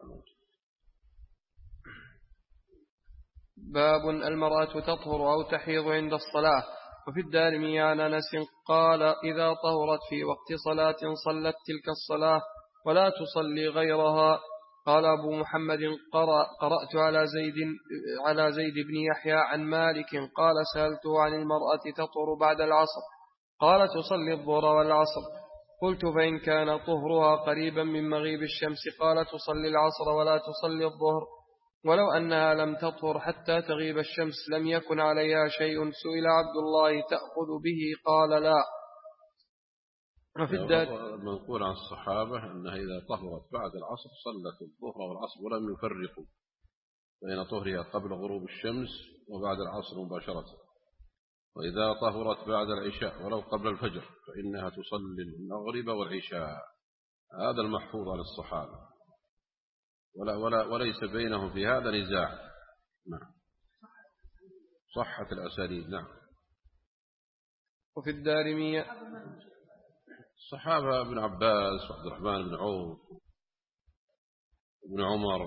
باب المرأة تطهر أو تحيض عند الصلاة. وفي الدارمي عن أنس قال إذا طهرت في وقت صلاة صلت تلك الصلاة ولا تصلي غيرها. قال أبو محمد قرأ قرأت على زيد على زيد بن يحيى عن مالك قال سألته عن المرأة تطهر بعد العصر قال تصلي الظهر والعصر. قلت فإن كان طهرها قريبا من مغيب الشمس قال تصلي العصر ولا تصلي الظهر، ولو أنها لم تطهر حتى تغيب الشمس لم يكن عليها شيء. سئل عبد الله تأخذ به قال لا. وفي الدار منقول عن الصحابة أنها إذا طهرت بعد العصر صلت الظهر والعصر ولم يفرقوا بين طهرها قبل غروب الشمس وبعد العصر مباشرة. وإذا طهرت بعد العشاء ولو قبل الفجر فإنها تصلي المغرب والعشاء. هذا المحفوظ عن الصحابة، ولا ولا وليس بينهم في هذا نزاع. نعم. صحة الأساليب. نعم. وفي الدارمية الصحابة ابن عباس وعبد الرحمن بن عوف وابن عمر.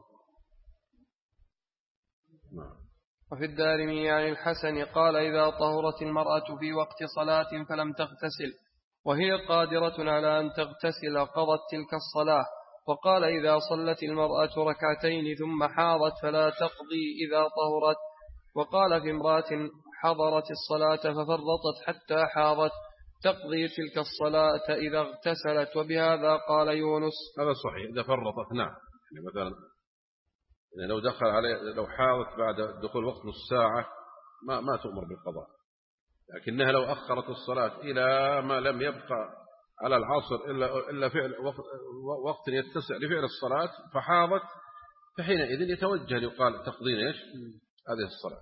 نعم. وفي الدارمي عن الحسن قال إذا طهرت المرأة في وقت صلاة فلم تغتسل وهي قادرة على أن تغتسل قضت تلك الصلاة. وقال إذا صلت المرأة ركعتين ثم حاضت فلا تقضي إذا طهرت. وقال في امرأة حضرت الصلاة ففرطت حتى حاضت تقضي تلك الصلاة إذا اغتسلت، وبهذا قال يونس. هذا صحيح إذا فرطت، نعم. يعني مثلا يعني لو دخل عليه لو حاضت بعد دخول وقت نص ساعة ما ما تؤمر بالقضاء، لكنها لو أخرت الصلاة إلى ما لم يبقى على العصر إلا إلا فعل وقت يتسع لفعل الصلاة فحاضت، فحينئذ يتوجه يقال تقضين إيش هذه الصلاة.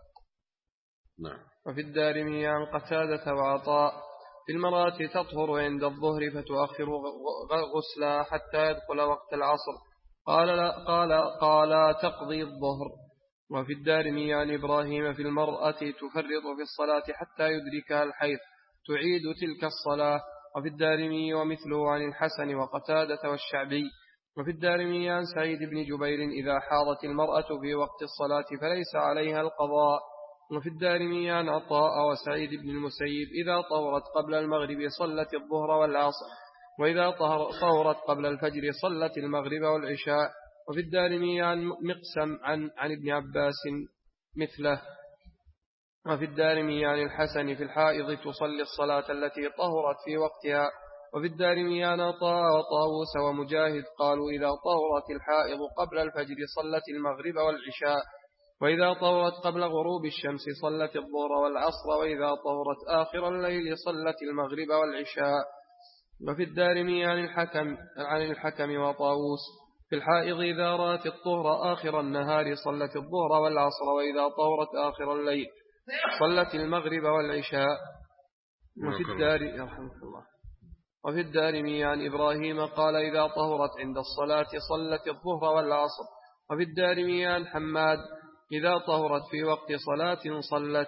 نعم. وفي الدارمي عن قتادة وعطاء في المرأة تطهر عند الظهر فتؤخر غسلها حتى يدخل وقت العصر، قال لا قال قال تقضي الظهر. وفي الدارمي عن إبراهيم في المرأة تفرط في الصلاة حتى يدركها الحيض تعيد تلك الصلاة. وفي الدارمي ومثله عن الحسن وقتادة والشعبي. وفي الدارمي عن سعيد بن جبير إذا حاضت المرأة في وقت الصلاة فليس عليها القضاء. وفي الدارمي عن عطاء وسعيد بن المسيب إذا طهرت قبل المغرب صلت الظهر والعصر، وإذا طهرت قبل الفجر صلت المغرب والعشاء. وفي الدارمي عن مقسم عن, عن ابن عباس مثله. وفي الدارمي عن الحسن في الحائض تصلي الصلاة التي طهرت في وقتها. وفي الدارمي عن عطاء وطاووس ومجاهد قالوا إذا طهرت الحائض قبل الفجر صلت المغرب والعشاء، وإذا طهرت قبل غروب الشمس صلت الظهر والعصر، وإذا طهرت آخر الليل صلت المغرب والعشاء. وفي الدارمي عن الحكم عن الحكم وطاووس في الحائض إذا رأت الطهر آخر النهار صلت الظهر والعصر، وإذا طهرت آخر الليل صلت المغرب والعشاء. وفي الدار يرحمك الله. وفي الدارمي عن إبراهيم قال إذا طهرت عند الصلاة صلت الظهر والعصر. وفي الدارمي عن حماد إذا طهرت في وقت صلاة صلت.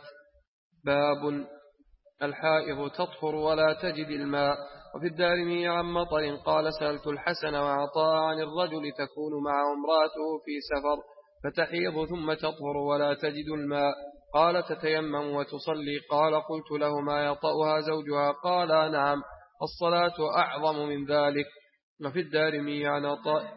باب الحائض تطهر ولا تجد الماء. وفي الدارمي عن مطر قال سألت الحسن وعطاء عن الرجل تكون معه امرأته في سفر فتحيض ثم تطهر ولا تجد الماء، قال تتيمم وتصلي، قال قلت له ما يطأها زوجها، قال نعم الصلاة أعظم من ذلك. وفي الدارمي عن عطاء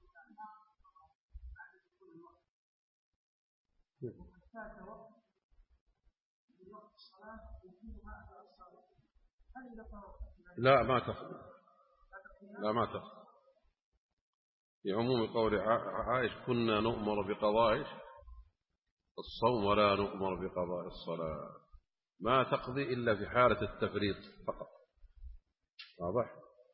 لا ما تقضي لا ما تقضي بعموم قول عائش كنا نؤمر بقضاء الصوم ولا نؤمر بقضاء الصلاة، ما تقضي إلا في حالة التفريط فقط. واضح؟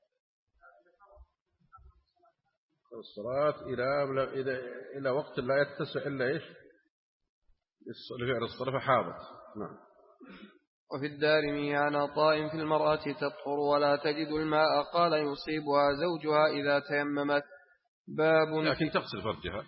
الصلاة إلى إلى إلى وقت لا يتسع إلا إيش لفعل الصلاة فحاضت. نعم. وفي الدارمي عن عطاء في المرأة تطهر ولا تجد الماء قال يصيبها زوجها إذا تيممت. باب لكن تغسل فرجها.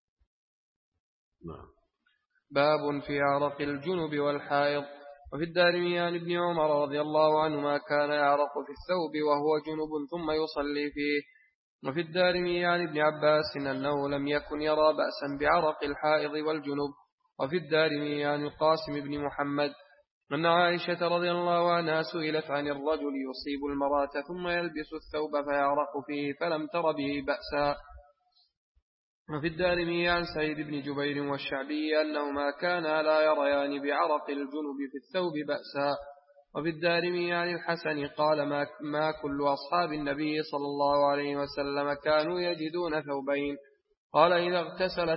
نعم. باب في عرق الجنب والحائض. وفي الدارمي عن ابن عمر رضي الله عنهما كان يعرق في الثوب وهو جنب ثم يصلي فيه. وفي الدارمي عن ابن عباس أنه لم يكن يرى بأسا بعرق الحائض والجنب. وفي الدارمي عن القاسم بن محمد أن عائشة رضي الله عنها سئلت عن الرجل يصيب المرأة ثم يلبس الثوب فيعرق فيه فلم تر به بأسا. وفي الدارمي عن سعيد بن جبير والشعبي أنهما كانا لا يريان بعرق الجنب في الثوب بأسا. وفي الدارمي عن الحسن قال ما, ما كل أصحاب النبي صلى الله عليه وسلم كانوا يجدون ثوبين، قال إذا اغتسلت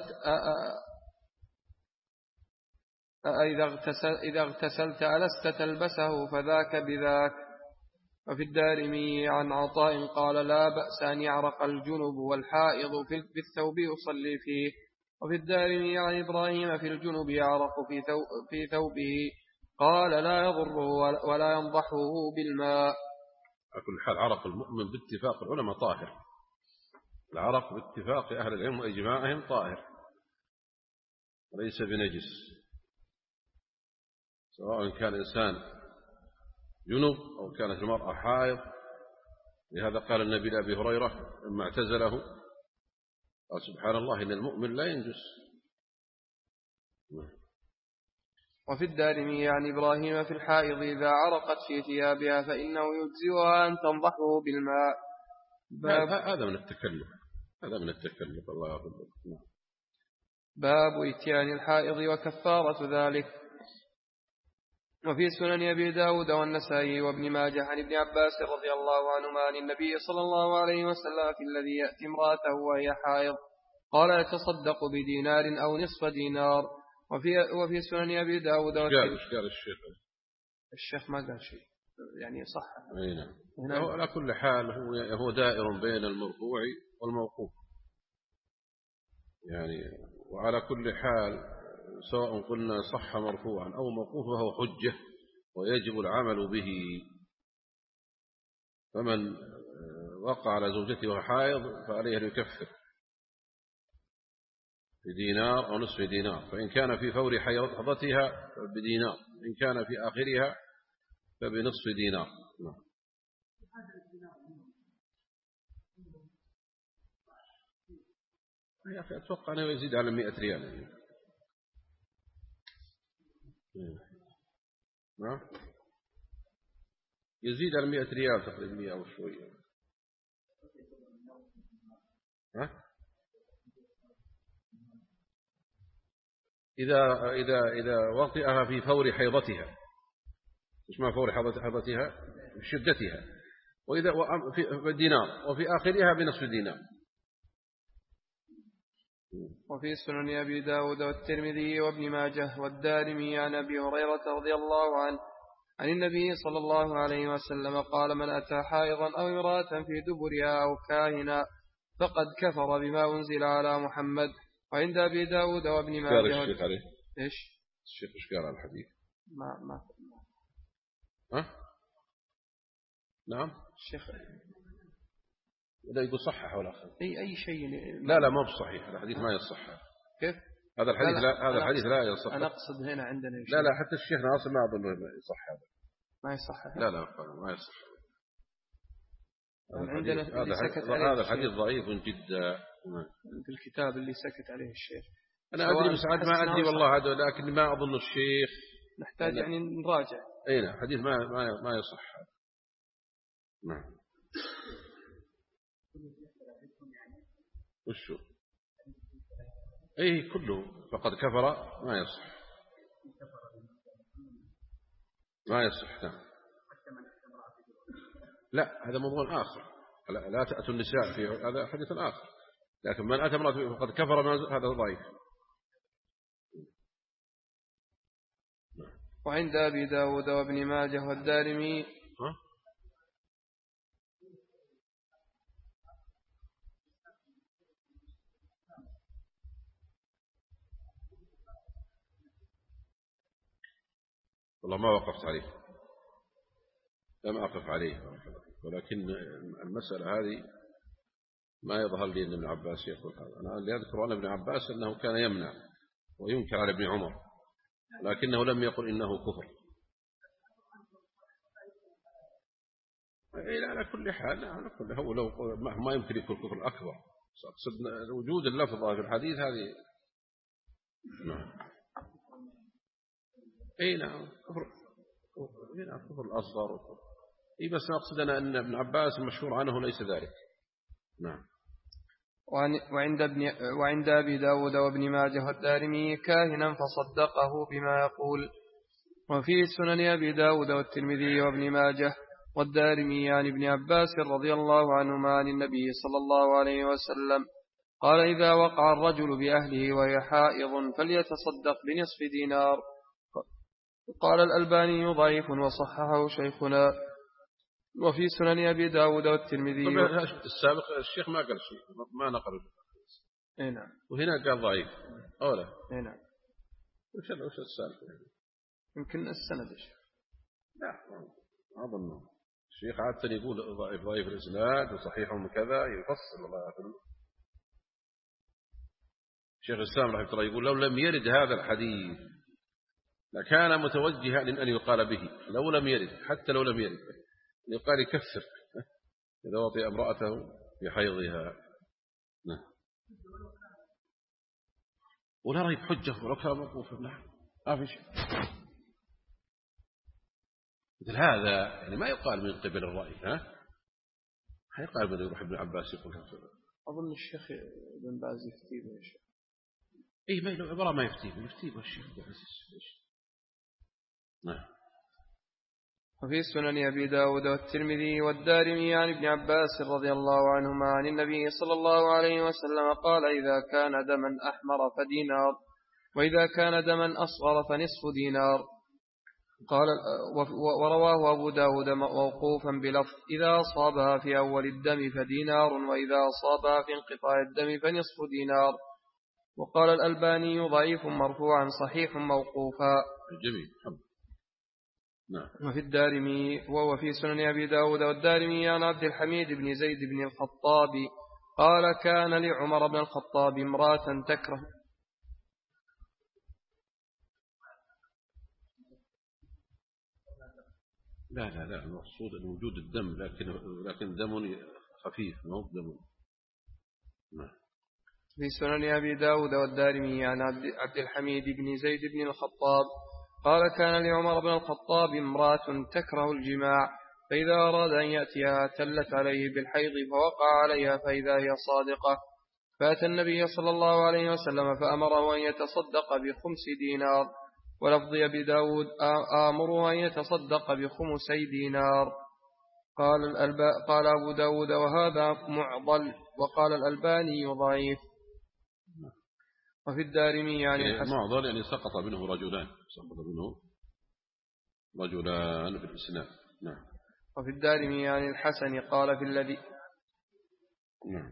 إذا, اغتسل إذا اغتسلت ألست تلبسه فذاك بذاك. وفي الدارمي عن عطاء قال لا بأس أن يعرق الجنب والحائض في الثوب يصلي فيه. وفي الدارمي عن إبراهيم في الجنب يعرق في, ثوب في ثوبه قال لا يضره ولا ينضحه بالماء. على كل حال عرق المؤمن باتفاق العلماء طاهر، العرق باتفاق أهل العلم وإجماعهم طاهر وليس بنجس، سواء كان إنسان جنب أو كانت المرأة حائض. لهذا قال النبي لأبي هريرة لما اعتزله قال سبحان الله إن المؤمن لا ينجس. وفي الدارمي عن إبراهيم في الحائض إذا عرقت في ثيابها فإنه يجزئها أن تنضحه بالماء. هذا من التكلف، هذا من التكلف الله يغفر له. باب إتيان الحائض وكفارة ذلك. وفي سنن أبي داود والنسائي وابن ماجه عن ابن عباس رضي الله عنهما عن النبي صلى الله عليه وسلم في الذي يأتي امرأته وهي حائض قال يتصدق بدينار أو نصف دينار. وفي, وفي سنن أبي داود قال الشيخ الشيخ ما قال شيء يعني صح. هو على كل حال هو هو دائر بين المرفوع والموقوف يعني، وعلى كل حال سواء قلنا صح مرفوعا أو موقوفا فهو حجة ويجب العمل به. فمن وقع على زوجته وهو حائض فعليه أن يكفر بدينار أو نصف دينار، فإن كان في فور حيضتها بدينار، إن كان في آخرها فبنصف دينار. يا أخي أتوقع أنه يزيد على مئة ريال. نعم يزيد على مئة ريال تقريبا، مئة أو شوية. ها إذا إذا إذا وطئها في فور حيضتها، إيش ما فور حيضتها بشدتها، وإذا في دينار وفي آخرها بنصف دينار. وفي سنن أبي داود والترمذي وابن ماجه والدارمي عن أبي هريرة رضي الله عنه عن النبي صلى الله عليه وسلم قال من أتى حائضا أو امرأة في دبرها أو كاهنا فقد كفر بما أنزل على محمد. وعند أبي داود وابن ماجه الشيخ عليه إيش الشيخ إيش قال على الحديث؟ ما ما ها نعم الشيخ إذا يقول صحح ولا أخذ أي أي شيء. لا لا ما بصحيح، الحديث ما يصح. كيف هذا الحديث لا, لا هذا الحديث لا يصح. أنا أقصد هنا عندنا لا لا حتى الشيخ ناصر ما أظن يصح هذا، ما يصح. لا لا ما يصح. هذا عندنا الحديث هذا الحديث ضعيف جدا في الكتاب اللي سكت عليه الشيخ. أنا أدري بس ما أدري والله هذا، لكن ما أظن الشيخ نحتاج يعني نراجع. أي نعم حديث ما ما ما يصح. نعم وشو أي كله فقد كفر ما يصح ما يصح. نعم لا هذا موضوع آخر، لا, لا تأتوا النساء في هذا حديث آخر، لكن من أتى امرأة فقد كفر هذا ضعيف. وعند أبي داود وابن ماجه والدارمي ها؟ والله ما وقفت عليه، لم أقف عليه، ولكن المسألة هذه ما يظهر لي أن ابن عباس يقول هذا. أنا اللي أذكر عن ابن عباس أنه كان يمنع وينكر على ابن عمر، لكنه لم يقل إنه كفر. إلى على كل حال على كل هو لو ما يمكن يكون كفر أكبر، أقصد وجود اللفظة في الحديث هذه. نعم أي نعم كفر، أي نعم كفر الأصغر. إيه بس أقصد أنا أن ابن عباس المشهور عنه ليس ذلك. نعم. وعند ابن وعند أبي داود وابن ماجه والدارمي كاهنا فصدقه بما يقول. وفي سنن أبي داود والترمذي وابن ماجه والدارمي عن ابن عباس رضي الله عنهما عن النبي صلى الله عليه وسلم قال إذا وقع الرجل بأهله وهي حائض فليتصدق بنصف دينار. قال الألباني ضعيف وصححه شيخنا. وفي سنن أبي داود والترمذي السابق الشيخ ما قال شيء، ما نقل. اي نعم. وهنا قال ضعيف أولا. اي نعم. وش وش السالفة؟ يمكن السند الشيخ. لا أظن الشيخ عادة يقول ضعيف ضعيف الإسناد وصحيح من كذا يفصل الله يعلم. الشيخ الإسلام رحمه الله يقول لو لم يرد هذا الحديث لكان متوجها لأن يقال به، لو لم يرد حتى لو لم يرد يقال يكفر إذا وطئ امرأته في حيضها. ولا ريب حجة ولو كان موقوفا. نعم ما في شيء مثل هذا، يعني ما يقال من قبل الرأي، ها يقال من يروح ابن عباس يقول هذا. أظن الشيخ ابن باز يفتي به. إيه ما لو عبارة ما يفتيه يفتيه والشيء نعم. وفي سنن أبي داود والترمذي والدارمي عن ابن عباس رضي الله عنهما عن النبي صلى الله عليه وسلم قال إذا كان دما أحمر فدينار وإذا كان دما أصغر فنصف دينار. قال ورواه أبو داود موقوفا بلفظ إذا أصابها في أول الدم فدينار وإذا أصابها في انقطاع الدم فنصف دينار. وقال الألباني ضعيف مرفوعا صحيح موقوفا. جميل. نعم. وفي الدارمي وهو في سنن أبي داود والدارمي عن عبد الحميد بن زيد بن الخطاب قال كان لعمر بن الخطاب امرأة تكره لا لا لا المقصود وجود الدم لكن لكن دم خفيف ما هو دم. نعم. في سنن أبي داود والدارمي عن عبد الحميد بن زيد بن الخطاب قال كان لعمر بن الخطاب امرأة تكره الجماع فإذا أراد أن يأتيها تلت عليه بالحيض فوقع عليها فإذا هي صادقة فأتى النبي صلى الله عليه وسلم فأمره أن يتصدق بخمس دينار. ولفظ أبي داود آمره أن يتصدق بخمسي دينار. قال, قال أبو داود وهذا معضل وقال الألباني ضعيف. وفي الدارمي يعني الحسن معضل يعني سقط منه رجلان سقط منه رجلان في الإسلام. نعم. وفي الدارمي يعني الحسن قال في الذي نعم.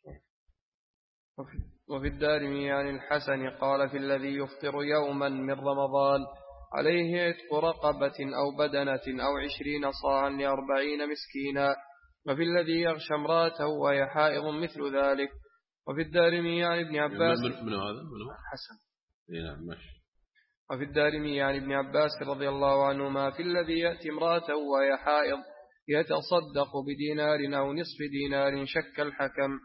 وفي, وفي الدارمي يعني الحسن قال في الذي يفطر يوما من رمضان عليه عتق رقبة أو بدنة أو عشرين صاعا لأربعين مسكينا. وفي الذي يغشى امراته وهي حائض مثل ذلك. وفي الدارمي عن ابن عباس من, من هذا من هو حسن. نعم ماشي. وفي الدارمي عن ابن عباس رضي الله عنهما في الذي يأتي امراته وهي حائض يتصدق بدينار أو نصف دينار شك الحكم.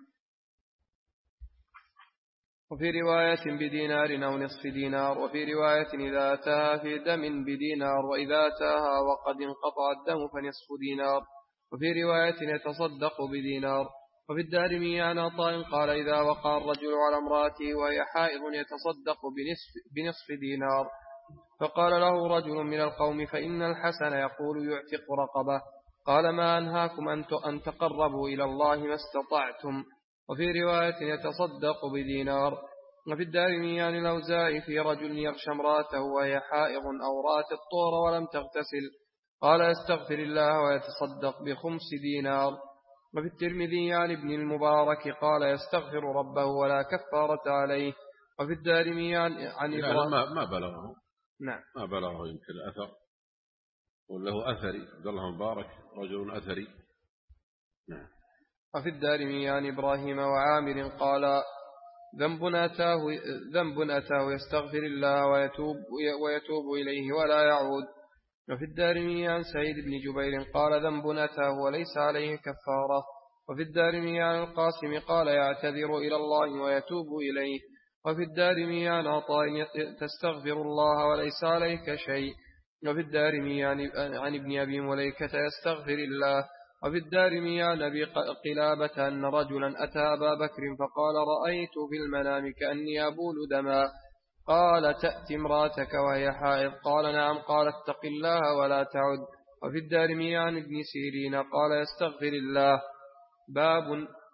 وفي رواية بدينار أو نصف دينار. وفي رواية إذا أتاها في دم بدينار وإذا أتاها وقد انقطع الدم فنصف دينار. وفي رواية يتصدق بدينار. وفي الدارمي عن عطاء قال إذا وقع الرجل على امرأته وهي حائض يتصدق بنصف, بنصف دينار. فقال له رجل من القوم فإن الحسن يقول يعتق رقبة. قال ما أنهاكم أن تقربوا إلى الله ما استطعتم. وفي رواية يتصدق بدينار. وفي الدارمي عن الأوزاعي في رجل يغشى امرأته وهي حائض أو رأت الطهر ولم تغتسل قال يستغفر الله ويتصدق بخمس دينار. وفي الترمذي عن ابن المبارك قال يستغفر ربه ولا كفارة عليه. وفي الدارمي عن, عن إبراهيم ما, ما بلغه. نعم. ما بلغه يمكن أثر وله أثري عبد الله المبارك رجل أثري. نعم. وفي الدارمي عن إبراهيم وعامر قال ذنب أتاه, ذنب أتاه يستغفر الله ويتوب, ويتوب إليه ولا يعود. وفي الدارمي عن سعيد بن جبير قال ذنب أتاه وليس عليه كفارة. وفي الدارمي عن القاسم قال يعتذر إلى الله ويتوب إليه. وفي الدارمي عن عطاء تستغفر الله وليس عليك شيء. وفي الدارمي عن ابن أبي مليكة يستغفر الله. وفي الدارمي عن أبي قلابة أن رجلا أتى أبا بكر فقال رأيت في المنام كأني أبول دما. قال تأتي امراتك وهي حائض. قال نعم. قال اتق الله ولا تعد. وفي الدارمي عن ابن سيرين قال يستغفر الله. باب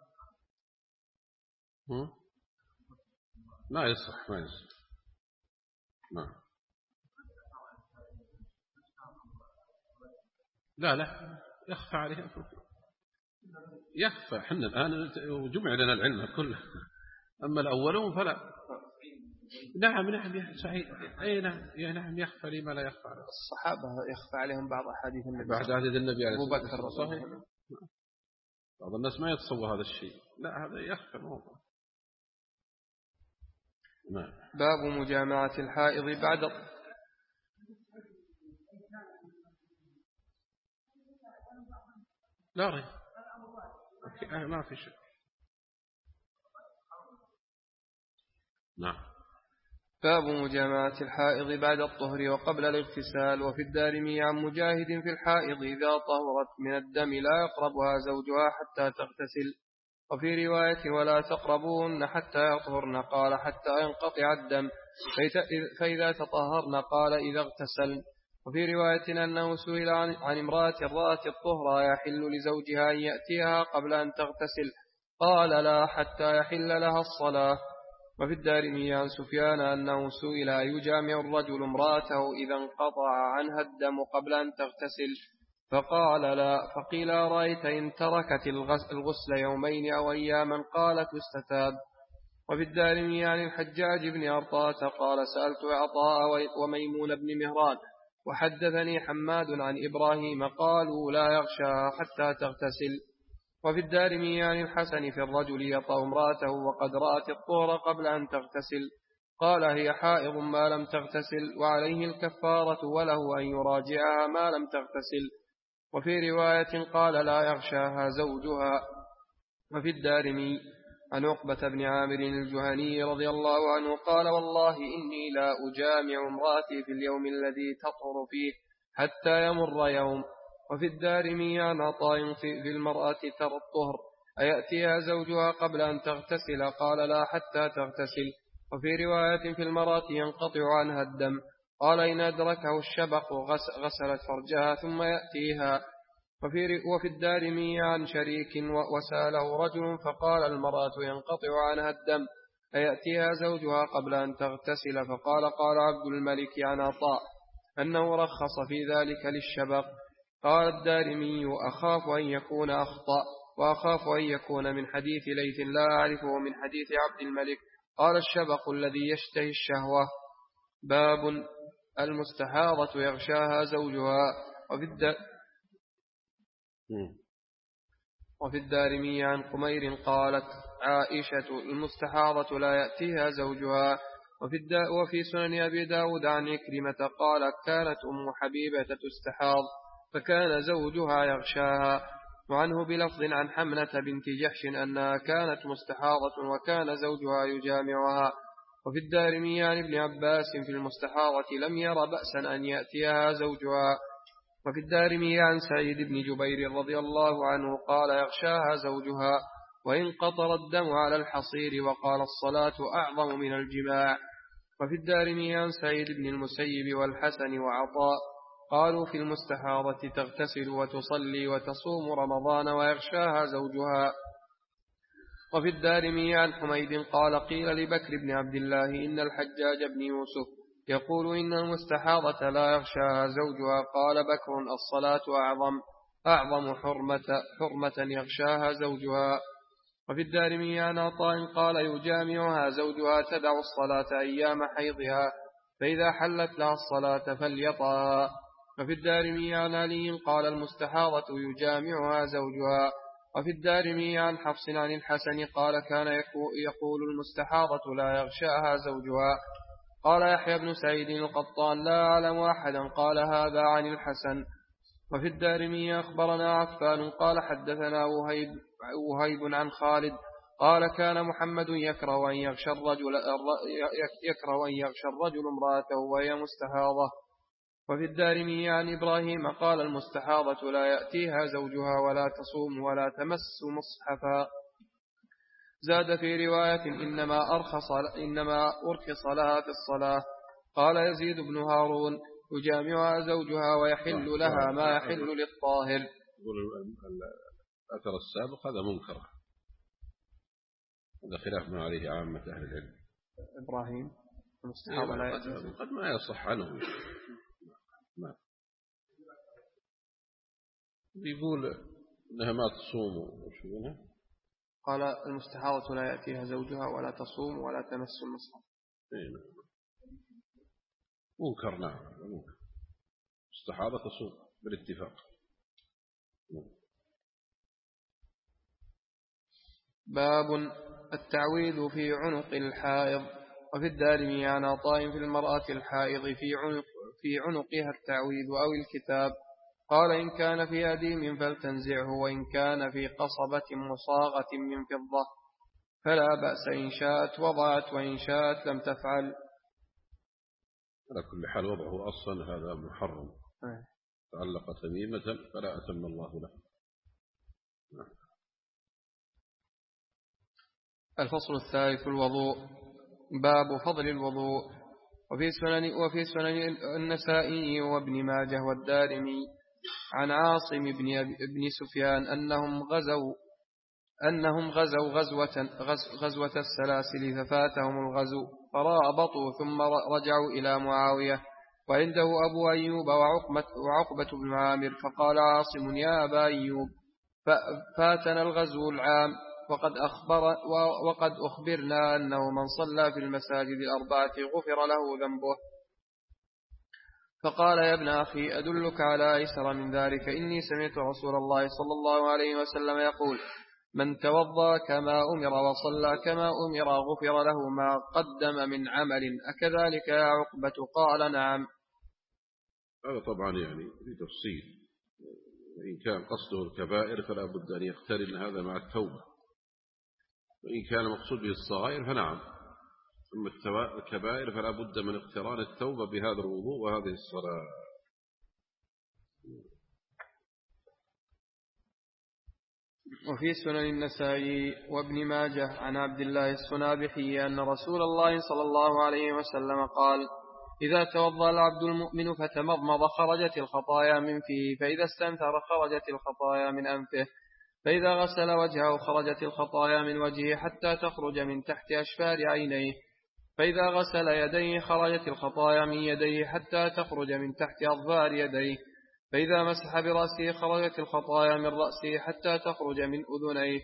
ما يصح ما يصح. نعم. لا لا يخفى عليه يخفى. حنا الآن جمع لنا العلم كله أما الأولون فلا. نعم نعم يا سعيد أي نعم يا نعم يخفى لما لا يخفى عليه الصحابة يخفى عليهم بعض أحاديث النبي بعد حديث النبي عليه الصلاة والسلام. صحيح. بعض الناس ما يتصور هذا الشيء. لا هذا يخفى الموضوع. نعم. باب مجامعة الحائض بعد لا رأي ما في شيء. نعم. باب مجامعة الحائض بعد الطهر وقبل الاغتسال. وفي الدارمي عن مجاهد في الحائض إذا طهرت من الدم لا يقربها زوجها حتى تغتسل. وفي رواية ولا تقربون حتى يطهرن قال حتى ينقطع الدم، فإذا تطهرن قال إذا اغتسلن. وفي رواية أنه سئل عن امرأة رأت الطهر يحل لزوجها أن يأتيها قبل أن تغتسل قال لا حتى يحل لها الصلاة. وفي الدارمي عن سفيان أنه سئل يجامع الرجل امرأته إذا انقطع عنها الدم قبل أن تغتسل فقال لا، فقيل رأيت إن تركت الغسل يومين أو أياما قال تستتاب. وفي الدارمي عن الحجاج بن أرطاة قال سألت عطاء وميمون بن مهران وحدثني حماد عن إبراهيم قالوا لا يغشى حتى تغتسل. وفي الدارمي عن الحسن في الرجل يطأ امرأته وقد رأت الطهر قبل أن تغتسل قال هي حائض ما لم تغتسل وعليه الكفارة وله أن يراجعها ما لم تغتسل. وفي رواية قال لا يغشاها زوجها. وفي الدارمي عن عقبة بن عامر الجهني رضي الله عنه قال والله إني لا أجامع امرأتي في اليوم الذي تطهر فيه حتى يمر يوم. وفي الدارمي عن عطاء في المرأة ترى الطهر أيأتيها زوجها قبل أن تغتسل قال لا حتى تغتسل. وفي رواية في المرأة ينقطع عنها الدم قال إن أدركه الشبق غسلت فرجها ثم يأتيها. وفي, وفي الدارمي عن شريك وسأله رجل فقال المرأة ينقطع عنها الدم أيأتيها زوجها قبل أن تغتسل فقال قال عبد الملك عن عطاء أنه رخص في ذلك للشبق. قال الدارمي أخاف أن يكون أخطأ وأخاف أن يكون من حديث ليث لا أعرفه من حديث عبد الملك. قال الشبق الذي يشتهي الشهوة. باب المستحاضة يغشاها زوجها. وفي الد... وفي الدارمي عن قمير قالت عائشة المستحاضة لا يأتيها زوجها. وفي, الد... وفي سنن أبي داود عن إكرمة قالت كانت أم حبيبة تستحاض فكان زوجها يغشاها. وعنه بلفظ عن حمنة بنت جحش أنها كانت مستحاضة وكان زوجها يجامعها. وفي الدارمي عن ابن عباس في المستحاضة لم ير بأسا أن يأتيها زوجها. وفي الدارمي عن سعيد بن جبير رضي الله عنه قال يغشاها زوجها وإن قطر الدم على الحصير وقال الصلاة أعظم من الجماع. وفي الدارمي عن سعيد بن المسيب والحسن وعطاء قالوا في المستحاضة تغتسل وتصلي وتصوم رمضان ويغشاها زوجها. وفي الدارمي عن حميد قال قيل لبكر بن عبد الله إن الحجاج بن يوسف يقول إن المستحاضة لا يغشاها زوجها قال بكر الصلاة أعظم أعظم حرمة, حرمة يغشاها زوجها. وفي الدارمي عن عطاء قال يجامعها زوجها تدع الصلاة أيام حيضها فإذا حلت لها الصلاة فليطأها. وفي الدارمي عن علي قال المستحاضة يجامعها زوجها. وفي الدارمي عن حفص عن الحسن قال كان يقول المستحاضة لا يغشاها زوجها. قال يحيى بن سعيد القطان لا أعلم أحدا قال هذا عن الحسن. وفي الدارمي أخبرنا عفان قال حدثنا وهيب, وهيب عن خالد قال كان محمد يكره أن يغشى الرجل, يكره أن يغشى الرجل امرأته وهي مستحاضة. وفي الدارمي عن إبراهيم قال المستحاضة لا يأتيها زوجها ولا تصوم ولا تمس مصحفا. زاد في رواية إنما أرخص, إنما أرخص لها في الصلاة. قال يزيد بن هارون يجامعها زوجها ويحل لها ما يحل للطاهر. الأثر السابق هذا منكر، هذا خلاف ما عليه عامة أهل العلم. إبراهيم المستحاضة لا يأتيها قد ما يصح عنه ما. بيقول إنها ما تصوم وشو. قال المستحاضة لا يأتيها زوجها ولا تصوم ولا تمس المصحف. منكر. نعم منكر. استحاضة تصوم بالاتفاق. باب التعويذ في عنق الحائض. وفي الدارمي عن عطاء في المرأة الحائض في عنق في عنقها التعويذ أو الكتاب. قال إن كان في أديم فلتنزعه وإن كان في قصبة مصاغة من فضة فلا بأس إن شاءت وضعت وإن شاءت لم تفعل. على كل حال وضعه أصلا هذا محرم. تعلق تميمة فلا أتم الله له. الفصل الثالث الوضوء. باب فضل الوضوء. وفي سنن, وفي سنن النسائي وابن ماجه والدارمي عن عاصم بن, بن سفيان أنهم غزوا أنهم غزوا غزوة, غزوة السلاسل ففاتهم الغزو فرابطوا ثم رجعوا إلى معاوية وعنده أبو أيوب وعقبة, وعقبة بن عامر فقال عاصم يا أبا أيوب فاتنا الغزو العام وقد, أخبر وقد أخبرنا أنه من صلى في المساجد الأربعة غفر له ذنبه. فقال يا ابن أخي أدلك على أيسر من ذلك إني سمعت رسول الله صلى الله عليه وسلم يقول من توضأ كما أمر وصلى كما أمر غفر له ما قدم من عمل أكذلك يا عقبة؟ قال نعم. هذا طبعا يعني في تفصيل، وإن كان قصده الكبائر فلا بد أن يقترن هذا مع التوبة، وإن كان مقصود به الصغائر فنعم، أما الكبائر فلا بد من اقتران التوبة بهذا الوضوء وهذه الصلاة. وفي سنن النسائي وابن ماجه عن عبد الله الصنابحي أن رسول الله صلى الله عليه وسلم قال إذا توضأ العبد المؤمن فتمضمض خرجت الخطايا من فيه، فإذا استنثر خرجت الخطايا من أنفه، فإذا غسل وجهه خرجت الخطايا من وجهه حتى تخرج من تحت أشفار عينيه، فإذا غسل يديه خرجت الخطايا من يديه حتى تخرج من تحت أظفار يديه، فإذا مسح برأسه خرجت الخطايا من رأسه حتى تخرج من أذنيه،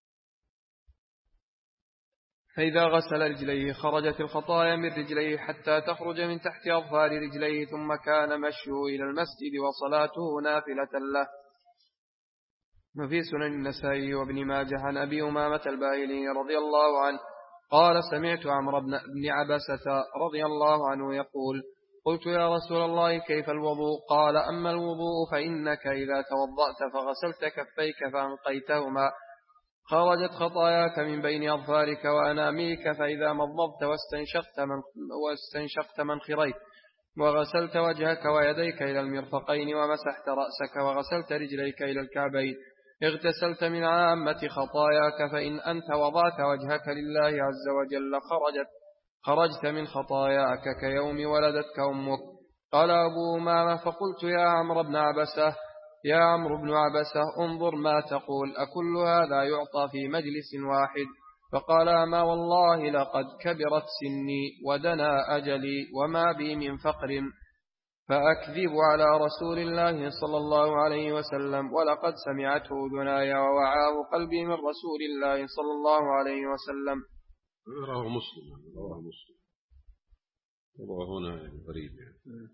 فإذا غسل رجليه خرجت الخطايا من رجليه حتى تخرج من تحت أظفار رجليه، ثم كان مشيه إلى المسجد وصلاته نافلة له. وفي سنن النسائي وابن ماجه عن أبي أمامة الباهلي رضي الله عنه قال سمعت عمرو بن عبسة رضي الله عنه يقول قلت يا رسول الله كيف الوضوء؟ قال أما الوضوء فإنك إذا توضأت فغسلت كفيك فأنقيتهما خرجت خطاياك من بين أظفارك وأناميك، فإذا مضضت واستنشقت, من واستنشقت منخريك وغسلت وجهك ويديك إلى المرفقين ومسحت رأسك وغسلت رجليك إلى الكعبين اغتسلت من عامة خطاياك، فإن أنت وضعت وجهك لله عز وجل خرجت خرجت من خطاياك كيوم ولدتك أمك. قال أبو أمامة فقلت يا عمرو بن عبسة يا عمرو بن عبسة انظر ما تقول، أكل هذا يعطى في مجلس واحد؟ فقال أما والله لقد كبرت سني ودنا أجلي وما بي من فقر فأكذب على رسول الله صلى الله عليه وسلم، ولقد سمعته أذناي ووعاه قلبي من رسول الله صلى الله عليه وسلم. رواه مسلم رواه مسلم رواه هنا غريب يعني.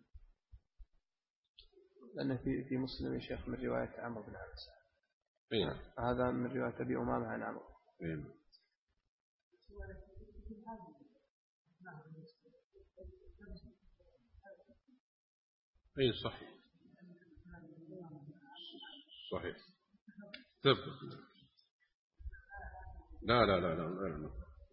لأن في في مسلم يا شيخ من رواية عمرو بن عبسة. أين؟ هذا من رواية أبي أمامة عن عمرو. أين؟ أي صحيح صحيح ثبت. لا لا لا لا, لا, لا.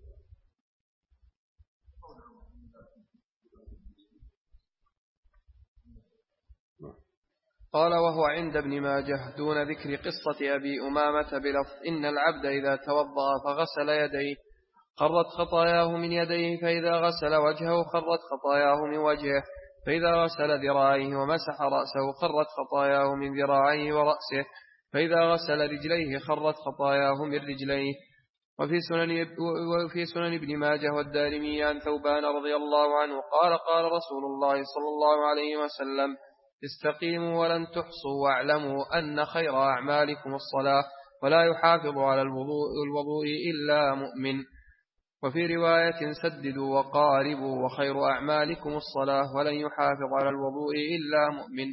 قال وهو عند ابن ماجه دون ذكر قصة أبي أمامة بلفظ إن العبد إذا توضأ فغسل يديه خرت خطاياه من يديه، فإذا غسل وجهه خرت خطاياه من وجهه، فإذا غسل ذراعيه ومسح رأسه خرت خطاياه من ذراعيه ورأسه، فإذا غسل رجليه خرت خطاياه من رجليه. وفي سنن, وفي سنن ابن ماجه والدارمي عن ثوبان رضي الله عنه قال قال رسول الله صلى الله عليه وسلم استقيموا ولن تحصوا واعلموا أن خير أعمالكم الصلاة ولا يحافظ على الوضوء, الوضوء إلا مؤمن. وفي رواية سددوا وقاربوا وخير أعمالكم الصلاة ولن يحافظ على الوضوء إلا مؤمن.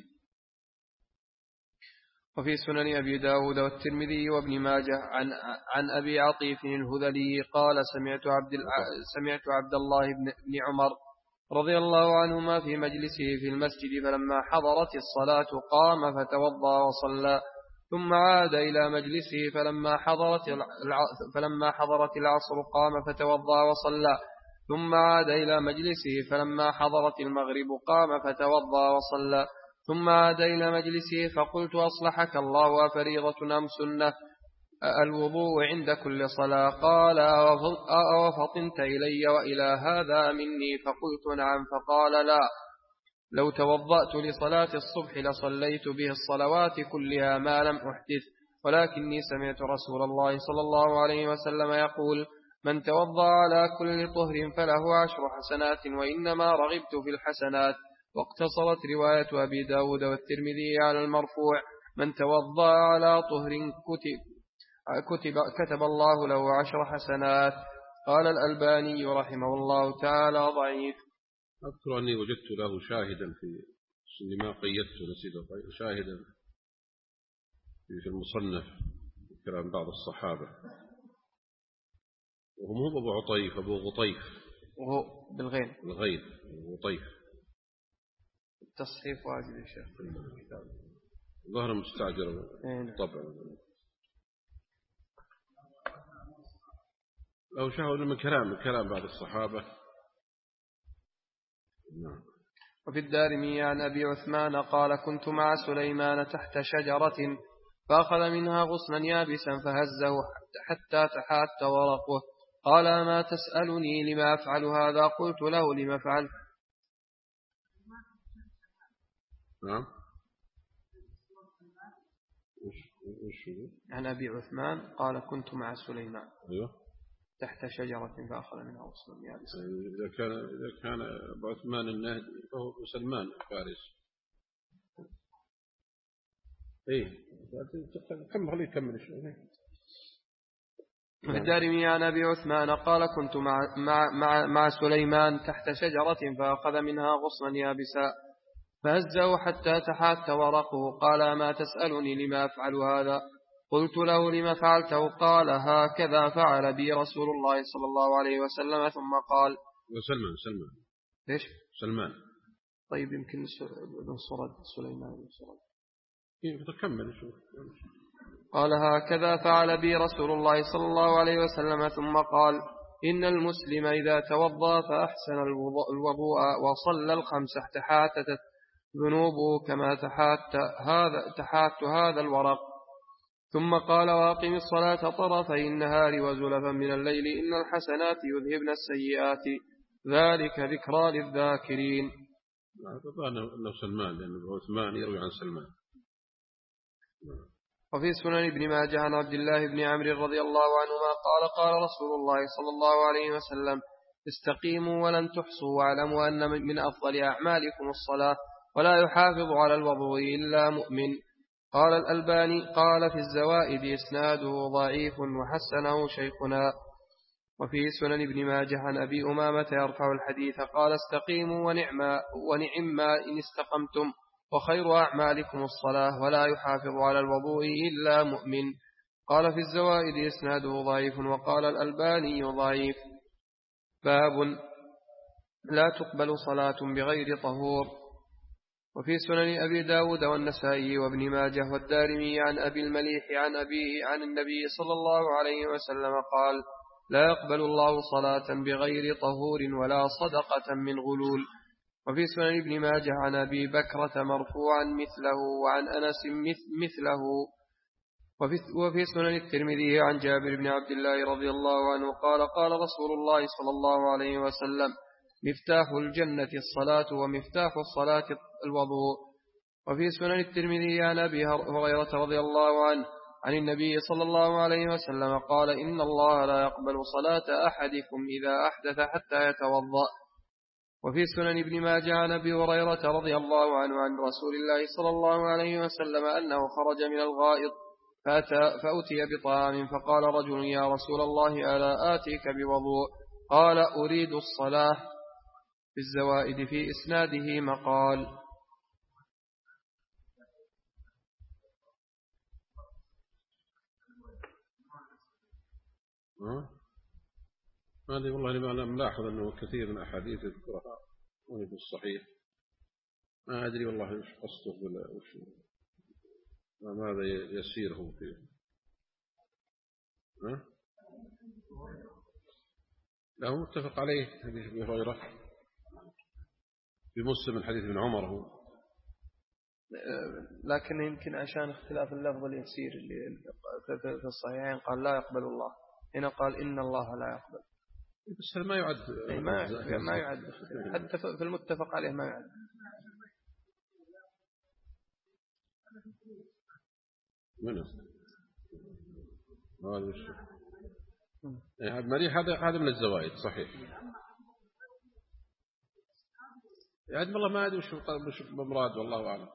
وفي سنن أبي داود والترمذي وابن ماجه عن, عن أبي عطيف الهذلي قال سمعت عبد, سمعت عبد الله بن, بن عمر رضي الله عنهما في مجلسه في المسجد فلما حضرت الصلاة قام فتوضأ وصلى، ثم عاد إلى مجلسه فلما حضرت فلما حضرت العصر قام فتوضأ وصلى، ثم عاد إلى مجلسه فلما حضرت المغرب قام فتوضأ وصلى، ثم عاد إلى مجلسه فقلت أصلحك الله أفريضة أم سنة؟ الوضوء عند كل صلاة. قال أوفطنت إلي وإلى هذا مني؟ فقلت نعم. فقال لا، لو توضأت لصلاة الصبح لصليت به الصلوات كلها ما لم أحدث، ولكني سمعت رسول الله صلى الله عليه وسلم يقول: من توضأ على كل طهر فله عشر حسنات، وإنما رغبت في الحسنات. واقتصرت رواية أبي داود والترمذي على المرفوع: من توضأ على طهر كتب, كتب, كتب الله له عشر حسنات. قال الألباني رحمه الله تعالى: ضعيف. أذكر أني وجدت له شاهدا في لما قيدته نسيت شاهدا في المصنف كلام بعض الصحابة، وهم هو أبو عطيف أبو غطيف وهو بالغين الغيث غطيف. التصحيف واجب يا شيخ. ظهر مستعجل طبعا. لو شاهدوا من كلام كلام بعض الصحابة. نعم. وفي الدارمي عن أبي عثمان قال: كنت مع سليمان تحت شجرة فأخذ منها غصنا يابسا فهزه حتى تحات ورقه. قال: ما تسألني لما أفعل هذا؟ قلت له: لما فعلت؟ نعم. عن أبي عثمان قال: كنت مع سليمان أيوه. تحت شجرة فأخذ منها غصنا يابسا. إذا كان إذا كان أبو عثمان النهدي فهو سلمان الفارس. إيه كم خليه يكمل شوي. في الدارمي عن أبي عثمان قال: كنت مع, مع, مع, مع سليمان تحت شجرة فأخذ منها غصنا يابسا فهزه حتى تحات ورقه. قال: ما تسألني لما أفعل هذا؟ قلت له: لما فعلته؟ قال: هكذا فعل بي رسول الله صلى الله عليه وسلم. ثم قال: سلمان سلمان ليش سلمان؟ طيب يمكن بن صرد سليمان بن صرد. تكمل شوف. قال: هكذا فعل بي رسول الله صلى الله عليه وسلم. ثم قال: إن المسلم إذا توضأ فأحسن الوضوء وصلى الخمس تحاتت ذنوبه كما تحات هذا, تحات هذا الورق. ثم قال: واقم الصلاة طرفي النهار وزلفا من الليل إن الحسنات يذهبن السيئات ذلك ذكرى للذاكرين. أعتقد أنه سلمان لأن أبو عثمان يروي عن سلمان. وفي سنن ابن ماجه عن عبد الله بن عمرو رضي الله عنهما قال: قال رسول الله صلى الله عليه وسلم: استقيموا ولن تحصوا، واعلموا أن من أفضل أعمالكم الصلاة، ولا يحافظ على الوضوء إلا مؤمن. قال الألباني: قال في الزوائد إسناده ضعيف وحسنه شيخنا. وفي سنن ابن ماجه عن أبي أمامة يرفع الحديث قال: استقيموا ونعما ونعما إن استقمتم، وخير أعمالكم الصلاة، ولا يحافظ على الوضوء إلا مؤمن. قال في الزوائد إسناده ضعيف. وقال الألباني ضعيف. باب لا تقبل صلاة بغير طهور. وفي سنن أبي داود والنسائي وابن ماجه والدارمي عن أبي المليح عن أبيه عن النبي صلى الله عليه وسلم قال: لا يقبل الله صلاة بغير طهور ولا صدقة من غلول. وفي سنن ابن ماجه عن أبي بكرة مرفوعا مثله وعن أنس مثله. وفي سنن الترمذي عن جابر بن عبد الله رضي الله عنه قال: قال رسول الله صلى الله عليه وسلم: مفتاح الجنة الصلاة، ومفتاح الصلاة الوضوء. وفي سنن الترمذي عن أبي هريرة رضي الله عنه عن النبي صلى الله عليه وسلم قال: إن الله لا يقبل صلاة أحدكم إذا أحدث حتى يتوضأ. وفي سنن ابن ماجه عن أبي هريرة رضي الله عنه عن رسول الله صلى الله عليه وسلم أنه خرج من الغائط فأتى فأتي بطعام فقال رجل: يا رسول الله ألا آتيك بوضوء؟ قال: أريد الصلاة. في الزوائد في إسناده مقال. هذه والله أنا ملاحظ أنه كثير من أحاديث يذكرها وهي في الصحيح. ما أدري والله إيش قصده ولا وش ماذا يسيره فيه. ها؟ لا هو متفق عليه حديث أبي هريرة في مسلم من حديث ابن عمر هو لكن يمكن عشان اختلاف اللفظ اليسير اللي في الصحيحين قال لا يقبل الله، هنا قال إن الله لا يقبل. بس ما يعد ما ما يعد حتى في المتفق عليه ما يعد. منه هذا وش يعني مريح، هذا هذا من الزوائد صحيح. يعني والله ما أدري وش وش بمراد والله أعلم.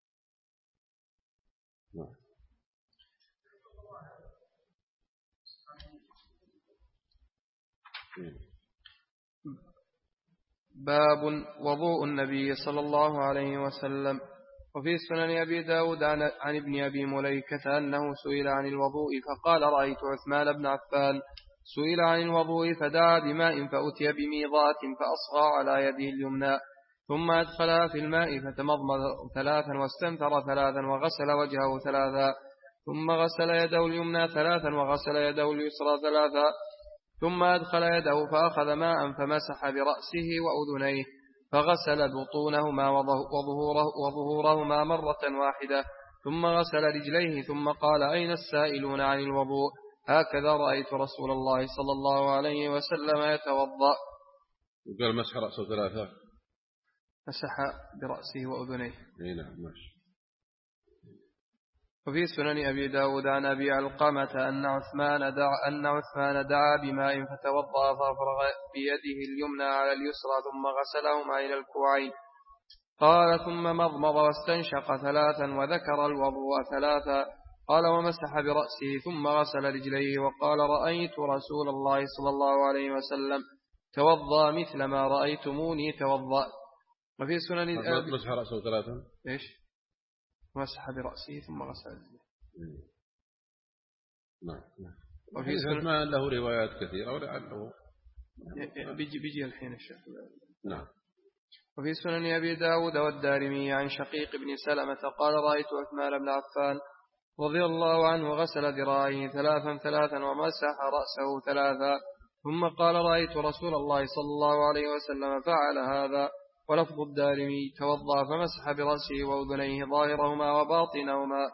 باب وضوء النبي صلى الله عليه وسلم. وفي سنن أبي داود عن ابن أبي مليكة أنه سئل عن الوضوء فقال رأيت عثمان بن عفان سئل عن الوضوء فدعا بماء فأتي بميضات فأصغى على يده اليمنى ثم أدخلها في الماء فتمضمض ثلاثا واستنثر ثلاثا وغسل وجهه ثلاثا ثم غسل يده اليمنى ثلاثا وغسل يده اليسرى ثلاثا ثم أدخل يده فأخذ ماء فمسح برأسه وأذنيه فغسل بطونهما وظهوره وظهورهما مرة واحدة ثم غسل رجليه ثم قال أين السائلون عن الوضوء؟ هكذا رأيت رسول الله صلى الله عليه وسلم يتوضأ. وقال مسح رأسه ثلاثة، مسح برأسه وأذنيه. نعم ماشي. وفي سنن أبي داود عن أبي علقمة أن عثمان دعا, أن عثمان دعا بماء فتوضأ فأفرغ بيده اليمنى على اليسرى ثم غسلهما إلى الكوعين. قال ثم مضمض واستنشق ثلاثا وذكر الوضوء ثلاثا. قال ومسح برأسه ثم غسل رجليه وقال رأيت رسول الله صلى الله عليه وسلم توضأ مثل ما رأيتموني توضأ. وفي سنن مسح رأسه ثلاثا إيش؟ مسح برأسه ثم غسل رجليه. نعم. وفي سنن له روايات كثيرة ولعله بيجي بيجي الحين الشيخ. نعم. وفي سنن أبي داود والدارمي عن شقيق بن سلمة قال رأيت عثمان بن عفان رضي الله عنه غسل ذراعيه ثلاثا ثلاثا ومسح رأسه ثلاثا ثم قال رأيت رسول الله صلى الله عليه وسلم فعل هذا. ولفظ الدارمي توضأ فمسح برأسه وأذنيه ظاهرهما وباطنهما.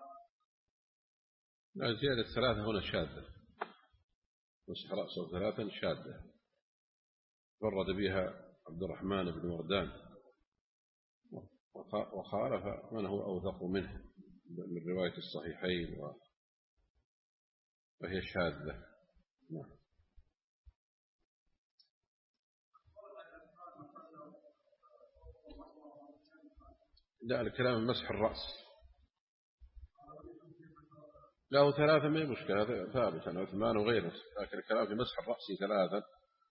لا زيادة الثلاثة هنا شاذة، مسح رأسه ثلاثا شاذة فرد بها عبد الرحمن بن وردان وخالف من هو أوثق منه من رواية الصحيحين وهي شاذة. نعم. لا الكلام مسح الرأس له ثلاثة ما مشكلة ثابت عن عثمان وغيره، لكن الكلام في مسح الرأس ثلاثة.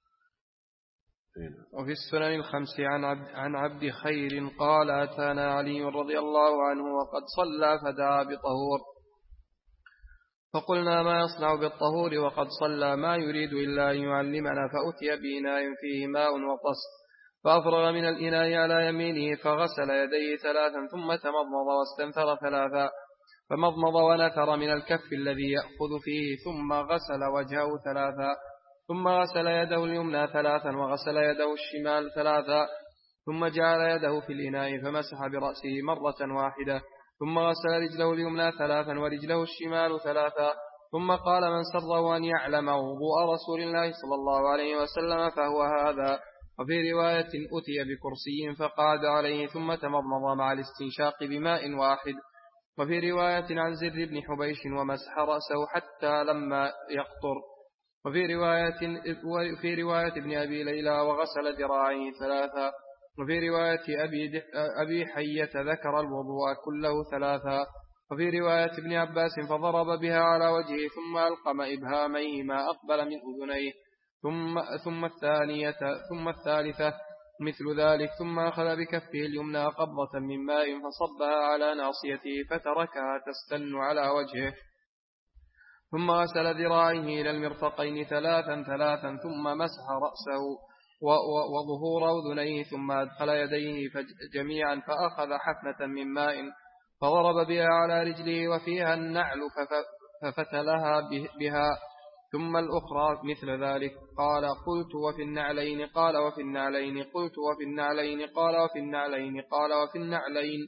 وفي السنن الخمس عن عبد, عن عبد خير قال أتانا علي رضي الله عنه وقد صلى فدعا بطهور فقلنا ما يصنع بالطهور وقد صلى ما يريد إلا أن يعلمنا فأتي بإناء فيه ماء وطست فأفرغ من الإناء على يمينه فغسل يديه ثلاثا ثم تمضمض واستنثر ثلاثا فمضمض ونثر من الكف الذي يأخذ فيه ثم غسل وجهه ثلاثا ثم غسل يده اليمنى ثلاثا وغسل يده الشمال ثلاثا ثم جعل يده في الإناء فمسح برأسه مرة واحدة ثم غسل رجله اليمنى ثلاثا ورجله الشمال ثلاثا ثم قال من سره أن يعلم وضوء رسول الله صلى الله عليه وسلم فهو هذا. وفي رواية أتي بكرسي فقعد عليه ثم تمضمض مع الاستنشاق بماء واحد. وفي رواية عن زر بن حبيش ومسح رأسه حتى لما يقطر. وفي رواية, وفي رواية ابن أبي ليلى وغسل ذراعيه ثلاثا. وفي رواية أبي, أبي حية ذكر الوضوء كله ثلاثا. وفي رواية ابن عباس فضرب بها على وجهه ثم ألقم إبهاميه ما أقبل من أذنيه ثم, ثم, الثانية ثم الثالثة مثل ذلك ثم أخذ بكفه اليمنى قبضة من ماء فصبها على ناصيته فتركها تستن على وجهه ثم غسل ذراعيه إلى المرفقين ثلاثا ثلاثا ثم مسح رأسه وظهور أذنيه ثم أدخل يديه جميعا فأخذ حفنة من ماء فضرب بها على رجله وفيها النعل ففتلها بها ثم الأخرى مثل ذلك. قال قلت وفي النعلين قال وفي النعلين قلت وفي النعلين قال وفي النعلين قال وفي النعلين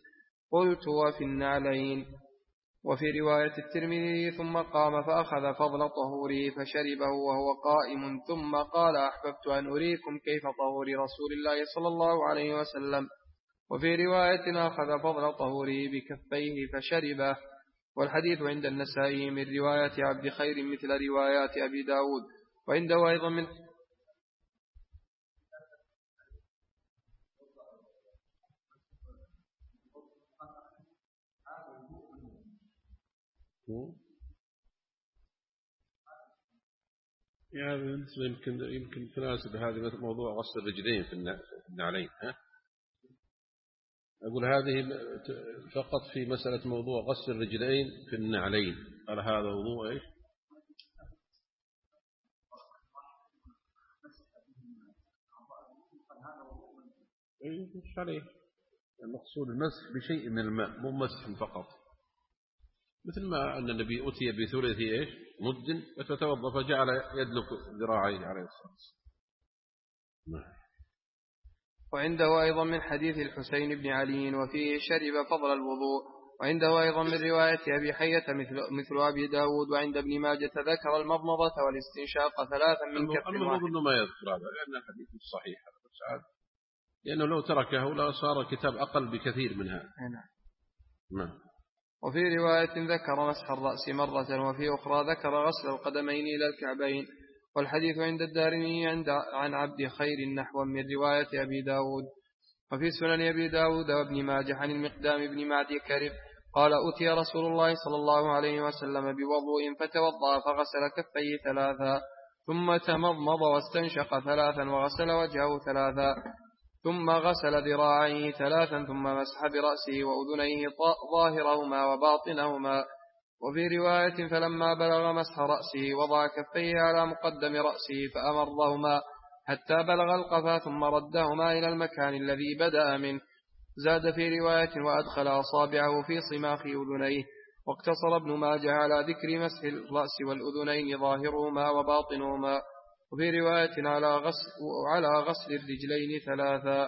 قلت وفي النعلين. وفي رواية الترمذي ثم قام فأخذ فضل طهوره فشربه وهو قائم ثم قال أحببت أن أريكم كيف طهور رسول الله صلى الله عليه وسلم. وفي رواية أخذ فضل طهوره بكفيه فشربه. والحديث عند النسائي من رواية عبد خير مثل روايات أبي داود وعنده أيضا من يعني يمكن يمكن تناسب هذا موضوع غسل الرجلين في النعلين. ها أقول هذه فقط في مسألة موضوع غسل الرجلين في النعلين. قال هذا وضوء إيش؟ مش عليه. المقصود المسح بشيء من الماء مو مسح فقط، مثل ما أن النبي أتي بثلث إيش مد فتتوضأ فجعل يدلك ذراعيه عليه الصلاة والسلام. وعنده أيضا من حديث الحسين بن علي وفيه شرب فضل الوضوء. وعنده أيضا من رواية أبي حية مثل, مثل أبي داود. وعند ابن ماجة ذكر المضمضة والاستنشاق ثلاثا من كف واحد. المفروض أنه ما يذكر هذا لأن الحديث مش صحيح هذا، لأنه لو تركه لا صار الكتاب أقل بكثير من هذا. نعم. وفي رواية ذكر مسح الرأس مرة وفي أخرى ذكر غسل القدمين إلى الكعبين. والحديث عند الدارمي عند عن عبد خير نحو من رواية أبي داود. وفي سنن أبي داود وابن ماجه عن المقدام بن معدي كرب قال أتي رسول الله صلى الله عليه وسلم بوضوء فتوضأ فغسل كفيه ثلاثا ثم تمضمض واستنشق ثلاثا وغسل وجهه ثلاثا ثم غسل ذراعيه ثلاثا ثم مسح برأسه وأذنيه ظاهرهما وباطنهما. وفي رواية فلما بلغ مسح رأسه وضع كفيه على مقدم رأسه فأمرهما حتى بلغ القفا ثم ردهما إلى المكان الذي بدأ منه. زاد في رواية وأدخل أصابعه في صماخ أذنيه. واقتصر ابن ماجه على ذكر مسح الرأس والأذنين ظاهرهما وباطنهما. وفي رواية على غسل, على غسل الرجلين ثلاثا.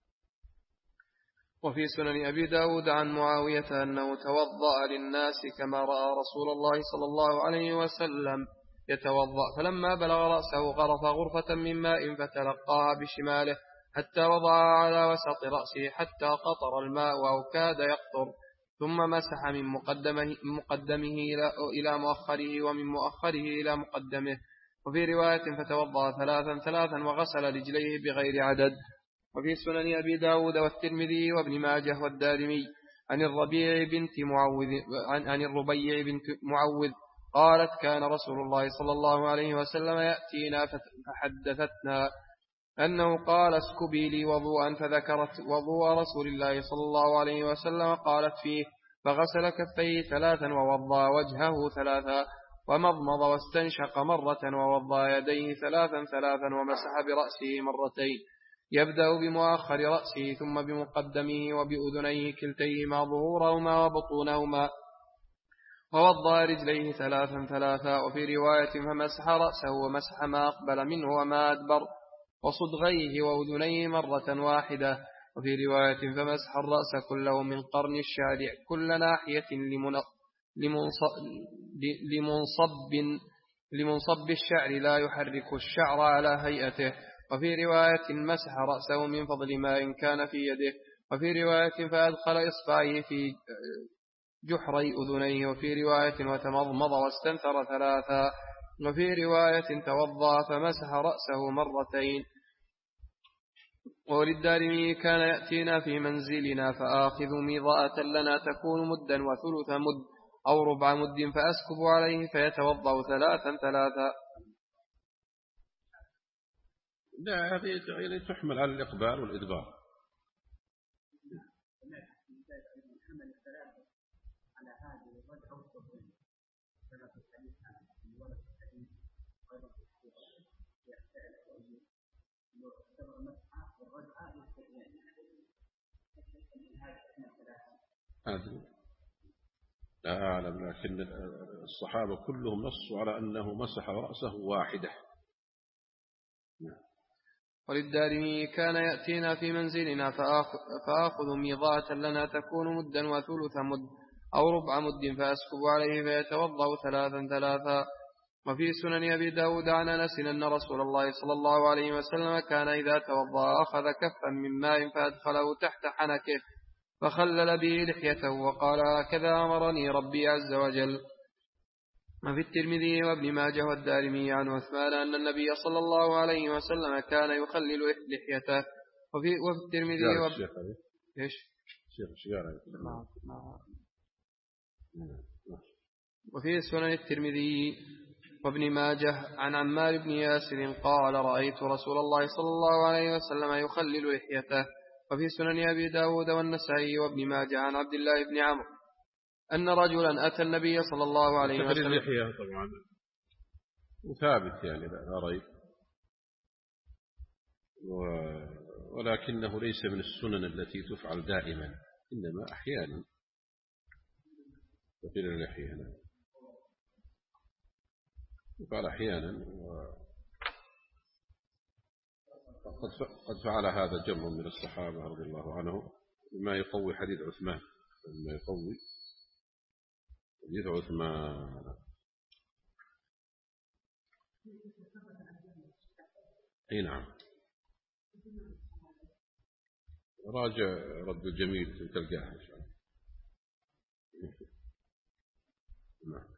وفي سنن أبي داود عن معاوية أنه توضأ للناس كما رأى رسول الله صلى الله عليه وسلم يتوضأ فلما بلغ رأسه غرف غرفة من ماء فتلقاها بشماله حتى وضعها على وسط رأسه حتى قطر الماء أو كاد يقطر ثم مسح من مقدمه, مقدمه إلى مؤخره ومن مؤخره إلى مقدمه. وفي رواية فتوضأ ثلاثا ثلاثا وغسل رجليه بغير عدد. وفي سنن أبي داود والترمذي وابن ماجه والدارمي عن الربيع بنت معوذ عن, عن الربيع بنت معوذ قالت كان رسول الله صلى الله عليه وسلم يأتينا فحدثتنا أنه قال اسكبي لي وضوءا فذكرت وضوء رسول الله صلى الله عليه وسلم قالت فيه فغسل كفيه ثلاثا ووضى وجهه ثلاثا ومضمض واستنشق مرة ووضى يديه ثلاثا ثلاثا ومسح برأسه مرتين يبدأ بمؤخر رأسه ثم بمقدمه وبأذنيه كلتيهما ظهورهما وبطونهما ووضى رجليه ثلاثا ثلاثا. وفي رواية فمسح رأسه ومسح ما أقبل منه وما أدبر وصدغيه وأذنيه مرة واحدة. وفي رواية فمسح الرأس كله من قرن الشارع كل ناحية لمنصب, لمنصب الشعر لا يحرك الشعر على هيئته. وفي رواية مسح رأسه من فضل ماء كان في يده. وفي رواية فأدخل إصبعيه في جحري أذنيه. وفي رواية وتمضمض واستنثر ثلاثا. وفي رواية توضأ فمسح رأسه مرتين. وللدارمي كان يأتينا في منزلنا فآخذ ميضاءة لنا تكون مدا وثلث مد أو ربع مد فأسكب عليه فيتوضأ ثلاثا ثلاثا. لا هذه تحمل على الإقبال والإدبار. هذا لا أعلم، لكن الصحابة كلهم نصوا على أنه مسح رأسه واحدة. وللدارمي كان يأتينا في منزلنا فآخذ, فآخذ ميضاة لنا تكون مدا وثلث مد أو ربع مد فأسكب عليه فيتوضأ ثلاثا ثلاثا. وفي سنن أبي داود عن أنس أن رسول الله صلى الله عليه وسلم كان إذا توضأ أخذ كفا من ماء فأدخله تحت حنكه فخلل به لحيته وقال هكذا أمرني ربي عز وجل. وفي الترمذي وابن ماجه والدارمي عن عثمان أن النبي صلى الله عليه وسلم كان يخلل لحيته. وفي, وفي الترمذي وب... الشيخ إيش؟ الشيخ شجارة. وفي سنن الترمذي وابن ماجه عن عمار بن ياسر قال رأيت رسول الله صلى الله عليه وسلم يخلل لحيته. وفي سنن أبي داود والنسائي وابن ماجه عن عبد الله بن عمرو أن رجلا أتى النبي صلى الله عليه وسلم. تخليل اللحية طبعا وثابت يعني لا ريب، ولكنه ليس من السنن التي تفعل دائما، إنما أحيانا تخليل اللحية يفعل أحيانا. قد فعل هذا جمع من الصحابة رضي الله عنهم بما يقوي حديث عثمان، بما يقوي حديث عثمان. اي نعم، راجع رد الجميل تلقاها ان شاء الله. نعم.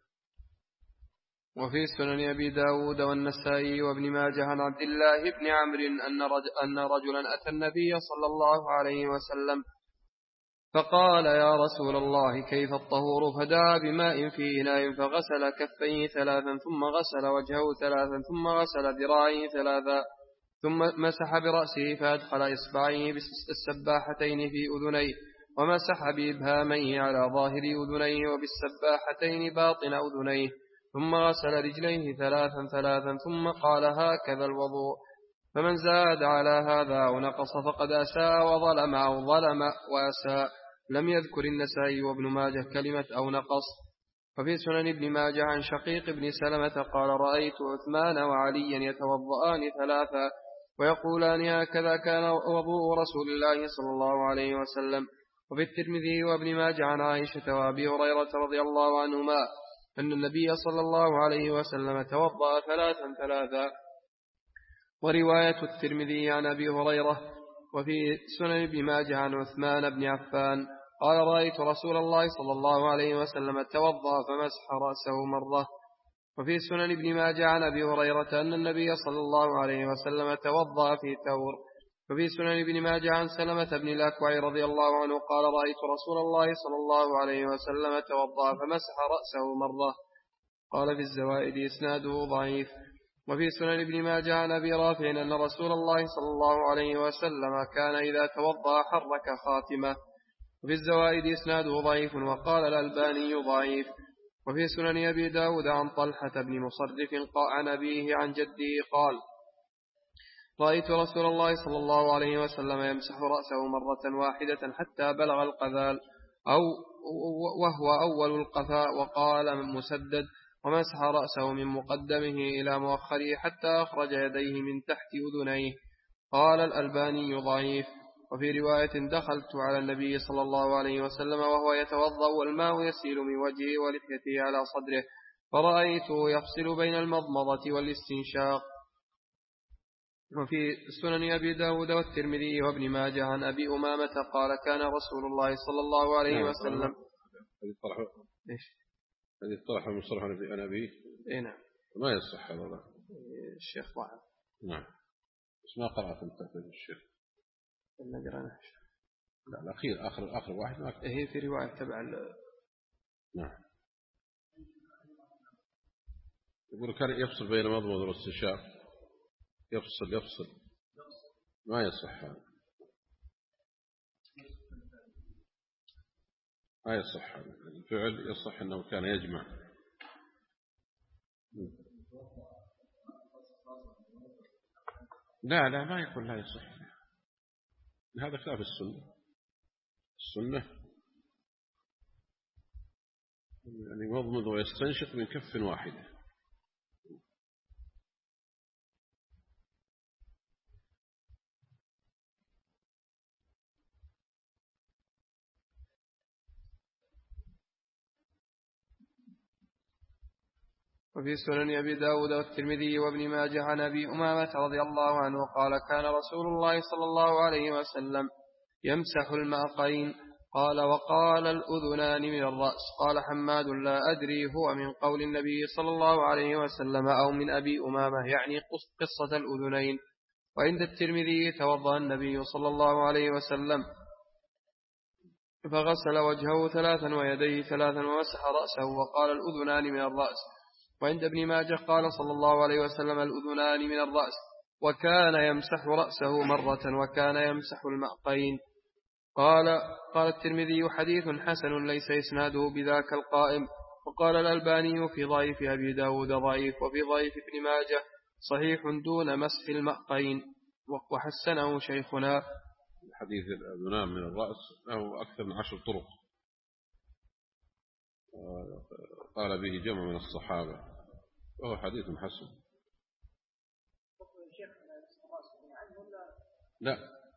وفي سنن أبي داود والنسائي وابن ماجه عن عبد الله بن عمرو أن, رج أن رجلا أتى النبي صلى الله عليه وسلم فقال يا رسول الله كيف الطهور؟ فدعا بماء في إناء فغسل كفيه ثلاثا ثم غسل وجهه ثلاثا ثم غسل ذراعيه ثلاثا ثم مسح برأسه فأدخل إصبعيه بالسباحتين في أذنيه ومسح بإبهاميه على ظاهر أذنيه وبالسباحتين باطن أذنيه ثم غسل رجليه ثلاثا ثلاثا ثم قال هكذا الوضوء. فمن زاد على هذا أو نقص فقد أساء وظلم أو ظلم وأساء. لم يذكر النسائي وابن ماجه كلمة أو نقص. وفي سنن ابن ماجه عن شقيق بن سلمة قال رأيت عثمان وعليا يتوضآن ثلاثا ويقولان هكذا كان وضوء رسول الله صلى الله عليه وسلم. وفي الترمذي وابن ماجه عن عائشة وأبي هريرة رضي الله عنهما أن النبي صلى الله عليه وسلم توضأ ثلاثا ثلاثا. ورواية الترمذي عن أبي هريرة. وفي سنن ابن ماجه عن عثمان بن عفان قال رأيت رسول الله صلى الله عليه وسلم توضأ فمسح رأسه مرة. وفي سنن ابن ماجه عن أبي هريرة أن النبي صلى الله عليه وسلم توضأ في ثور. وفي سنن ابن ماجه عن سلمة بن الأكوع رضي الله عنه قال رأيت رسول الله صلى الله عليه وسلم توضأ فمسح رأسه مرة. قال في الزوائد إسناده ضعيف. وفي سنن ابن ماجه عن أبي رافع أن رسول الله صلى الله عليه وسلم كان إذا توضأ حرك خاتمه. وفي الزوائد إسناده ضعيف وقال الألباني ضعيف. وفي سنن أبي داود عن طلحة بن مصرف عن أبيه عن جده قال رأيت رسول الله صلى الله عليه وسلم يمسح رأسه مرة واحدة حتى بلغ القذال أو وهو أول القفاء. وقال مسدد ومسح رأسه من مقدمه إلى مؤخره حتى أخرج يديه من تحت أذنيه. قال الألباني ضعيف. وفي رواية دخلت على النبي صلى الله عليه وسلم وهو يتوضأ والماء يسيل من وجهه ولحيته على صدره فرأيته يفصل بين المضمضة والاستنشاق. وفي سنن أبي داود والترمذي وابن ماجه عن أبي أمامة قال كان رسول الله صلى الله عليه وسلم إيش هذه الطرحة مصرحة عن أبيه. إيه نعم. ما يصح هذا الشيخ ضعف. نعم بس ما قرأت انت الشيخ. النجران. لا الأخير آخر آخر واحد ما كتب. هي في رواية تبع. نعم. يقول كان يفصل بين مضمض والاستنشاق. يفصل يفصل ما يصح هذا. ما يصح هذا الفعل. يصح أنه كان يجمع. لا لا ما يقول لا يصح. هذا خلاف السنة. السنة يعني مضمض ويستنشق من كف واحدة. وفي سنن أبي داود والترمذي وابن ماجه عن أبي أمامة رضي الله عنه قال كان رسول الله صلى الله عليه وسلم يمسح المعقين. قال وقال الأذنان من الرأس. قال حماد لا أدري هو من قول النبي صلى الله عليه وسلم أو من أبي أمامة يعني قصة الأذنين. وعند الترمذي توضأ النبي صلى الله عليه وسلم فغسل وجهه ثلاثا ويديه ثلاثا ومسح رأسه وقال الأذنان من الرأس. وعند ابن ماجه قال صلى الله عليه وسلم الأذنان من الرأس وكان يمسح رأسه مرة وكان يمسح المعقين. قال قال الترمذي حديث حسن ليس إسناده بذاك القائم. وقال الألباني في ضعيف أبي داود ضعيف وفي ضعيف ابن ماجه صحيح دون مسح المعقين وحسنه شيخنا. حديث الأذنان من الرأس له أكثر من عشر طرق قال به جمع من الصحابة وهو حديث حسن. لا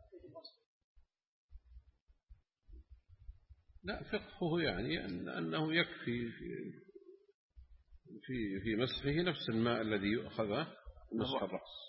لا فقهه يعني أن أنه يكفي في في في مسحه نفس الماء الذي يؤخذ مسح الرأس.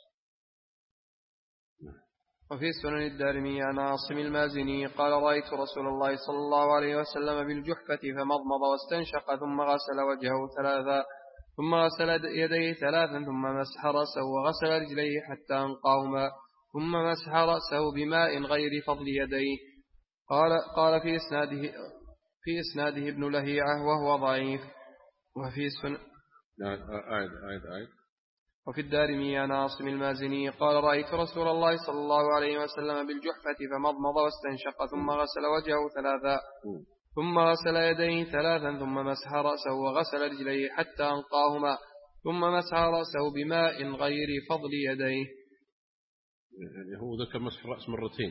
وفي سنن الدارمي عن عاصم المازني قال رأيت رسول الله صلى الله عليه وسلم بالجحفة فمضمض واستنشق ثم غسل وجهه ثلاثا ثم غسل يديه ثلاثا ثم مسح رأسه وغسل رجليه حتى أنقاهما ثم مسح رأسه بماء غير فضل يديه. قال قال في إسناده في إسناده ابن لهيعة وهو ضعيف. وفي سنن آيد آيد آيد وفي الدارمي عن عاصم المازني قال رأيت رسول الله صلى الله عليه وسلم بالجحفة فمضمض واستنشق ثم غسل وجهه ثلاثا ثم غسل يديه ثلاثا ثم مسح رأسه وغسل رجليه حتى أنقاهما ثم مسح رأسه بماء غير فضل يديه. يعني هو ذكر مسح الرأس مرتين.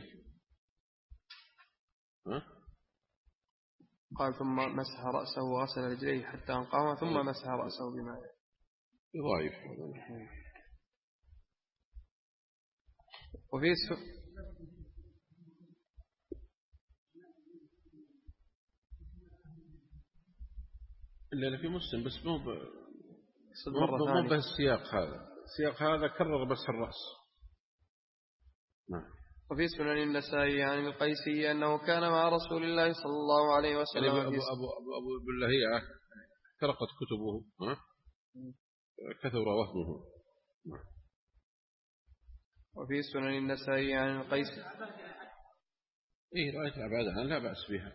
ها؟ قال ثم مسح رأسه وغسل رجليه حتى أنقاهما ثم مسح رأسه بماء ضعيف. وفي س... إلا في مسلم بس مو ب... مو مو بالسياق هذا. السياق هذا كرر بس الرأس. نعم. وفي سنن النسائي عن القيسي أنه كان مع رسول الله صلى الله عليه وسلم يعني أبو, أبو, أبو, أبو باللهيعة كرقت كتبه ها؟ كثر وهمه. وفي سنن النسائي عن القيسي إيه رأيت عبادة لا بأس بها.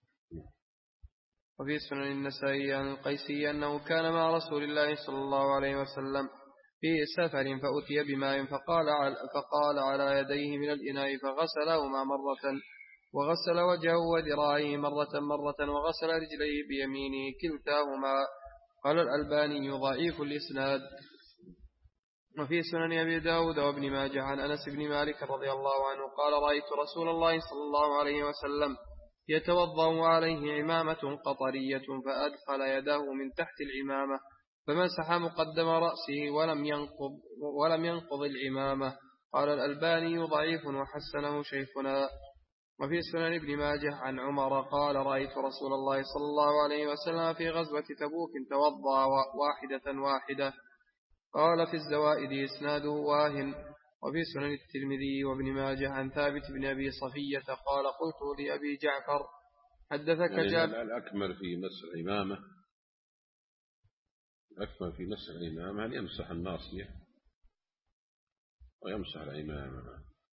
وفي سنن النسائي عن القيسي أنه كان مع رسول الله صلى الله عليه وسلم في سفر فأتي بماء فقال على, فقال على يديه من الإناء فغسلهما مرة وغسل وجهه وذراعيه مرة مرة وغسل رجليه بيمينه كلتاهما. قال الألباني ضعيف الإسناد. وفي سنن أبي داود وابن ماجه عن أنس بن مالك رضي الله عنه قال رأيت رسول الله صلى الله عليه وسلم يتوضأ وعليه عمامة قطرية فأدخل يده من تحت العمامة فمسح مقدم رأسه ولم ينقض, ولم ينقض العمامة. قال الألباني ضعيف وحسنه شيخنا. وفي سنن ابن ماجه عن عمر قال رأيت رسول الله صلى الله عليه وسلم في غزوة تبوك توضأ واحدة واحدة. قال في الزوائد إسناده واهن. وفي سنن الترمذي وابن ماجه عن ثابت بن أبي صفية قال قلت لأبي جعفر حدثك يعني جابر. الأكمل في مسح الإمامة الأكمل في مسح الإمامة أن يمسح الناصية ويمسح الإمامة.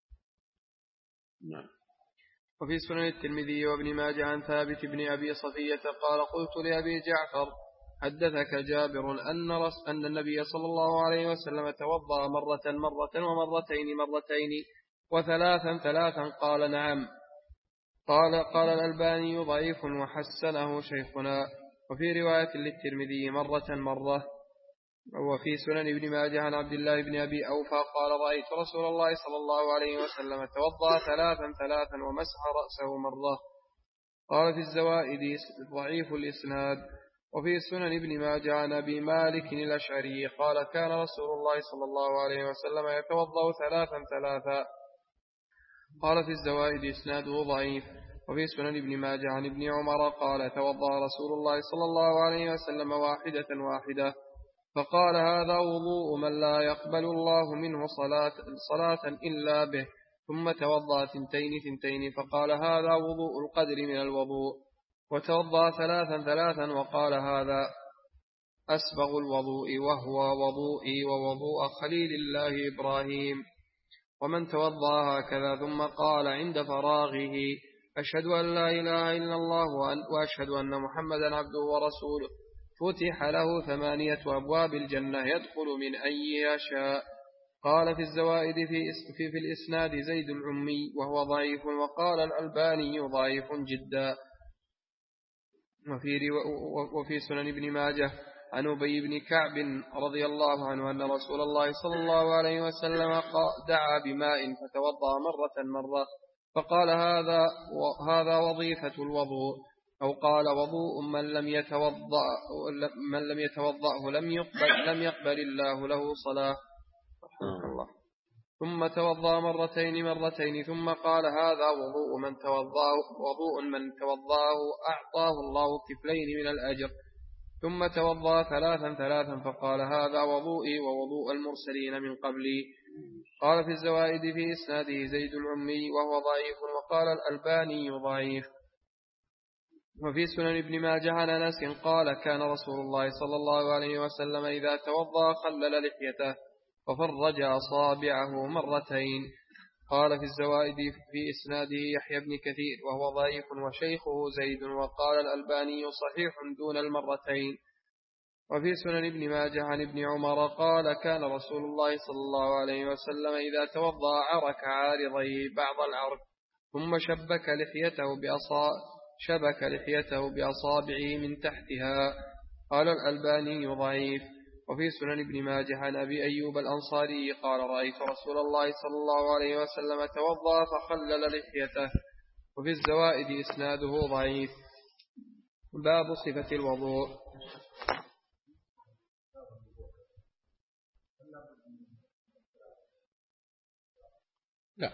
نعم. وفي سنن الترمذي وابن ماجه عن ثابت بن أبي صفية قال قلت لأبي جعفر حدثك جابر أن, أن النبي صلى الله عليه وسلم توضأ مرة مرة ومرتين مرتين وثلاثا ثلاثا قال نعم. قال قال الألباني ضعيف وحسنه شيخنا. وفي رواية للترمذي مرة مرة. وفي سنن ابن ماجه عن عبد الله بن أبي أوفى قال رأيت رسول الله صلى الله عليه وسلم توضأ ثلاثا ثلاثا ومسح رأسه مرة. قال في الزوائد ضعيف الإسناد. وفي سنن ابن ماجه عن أبي مالك الأشعري قال كان رسول الله صلى الله عليه وسلم يتوضأ ثلاثا ثلاثا. قال في الزوائد إسناده ضعيف. وفي سنن ابن ماجه عن ابن عمر قال توضأ رسول الله صلى الله عليه وسلم واحدة واحدة فقال هذا وضوء من لا يقبل الله منه صلاة, صلاة إلا به. ثم توضأ ثنتين ثنتين فقال هذا وضوء القدر من الوضوء. وتوضأ ثلاثا ثلاثا وقال هذا أسبغ الوضوء وهو وضوئي ووضوء خليل الله إبراهيم. ومن توضأ هكذا ثم قال عند فراغه أشهد أن لا إله إلا الله وأشهد أن محمدا عبده ورسوله فتح له ثمانية أبواب الجنة يدخل من أي يشاء. قال في الزوائد في, في, في الإسناد زيد العمي وهو ضعيف، وقال الألباني ضعيف جدا. وفي, وفي سنن ابن ماجه عن أبي بن كعب رضي الله عنه أن رسول الله صلى الله عليه وسلم دعا بماء فتوضأ مرة مرة فقال هذا هذا وظيفة الوضوء، أو قال وضوء من لم يتوضأ من لم يتوضأه لم يقبل لم يقبل الله له صلاة. الله. ثم توضأ مرتين مرتين ثم قال هذا وضوء من توضأه وضوء من توضأه أعطاه الله كفلين من الأجر. ثم توضأ ثلاثا ثلاثا فقال هذا وضوئي ووضوء المرسلين من قبلي. قال في الزوائد في إسناده زيد العمي وهو ضعيف، وقال الألباني ضعيف. وفي سنن ابن ماجه عن أنس قال كان رسول الله صلى الله عليه وسلم إذا توضأ خلل لحيته وفرج أصابعه مرتين. قال في الزوائد في إسناده يحيى بن كثير وهو ضعيف وشيخه زيد، وقال الألباني صحيح دون المرتين. وفي سنن ابن ماجه عن ابن عمر قال كان رسول الله صلى الله عليه وسلم إذا توضأ عرك عارضيه بعض العرك ثم شبك لحيته بأصابعه شبك لحيته بأصابعه من تحتها. قال الألباني ضعيف. وفي سنن ابن ماجه عن أبي أيوب الأنصاري قال رأيت رسول الله صلى الله عليه وسلم توضأ فخلل لحيته. وفي الزوائد إسناده ضعيف. باب صفة الوضوء. لا،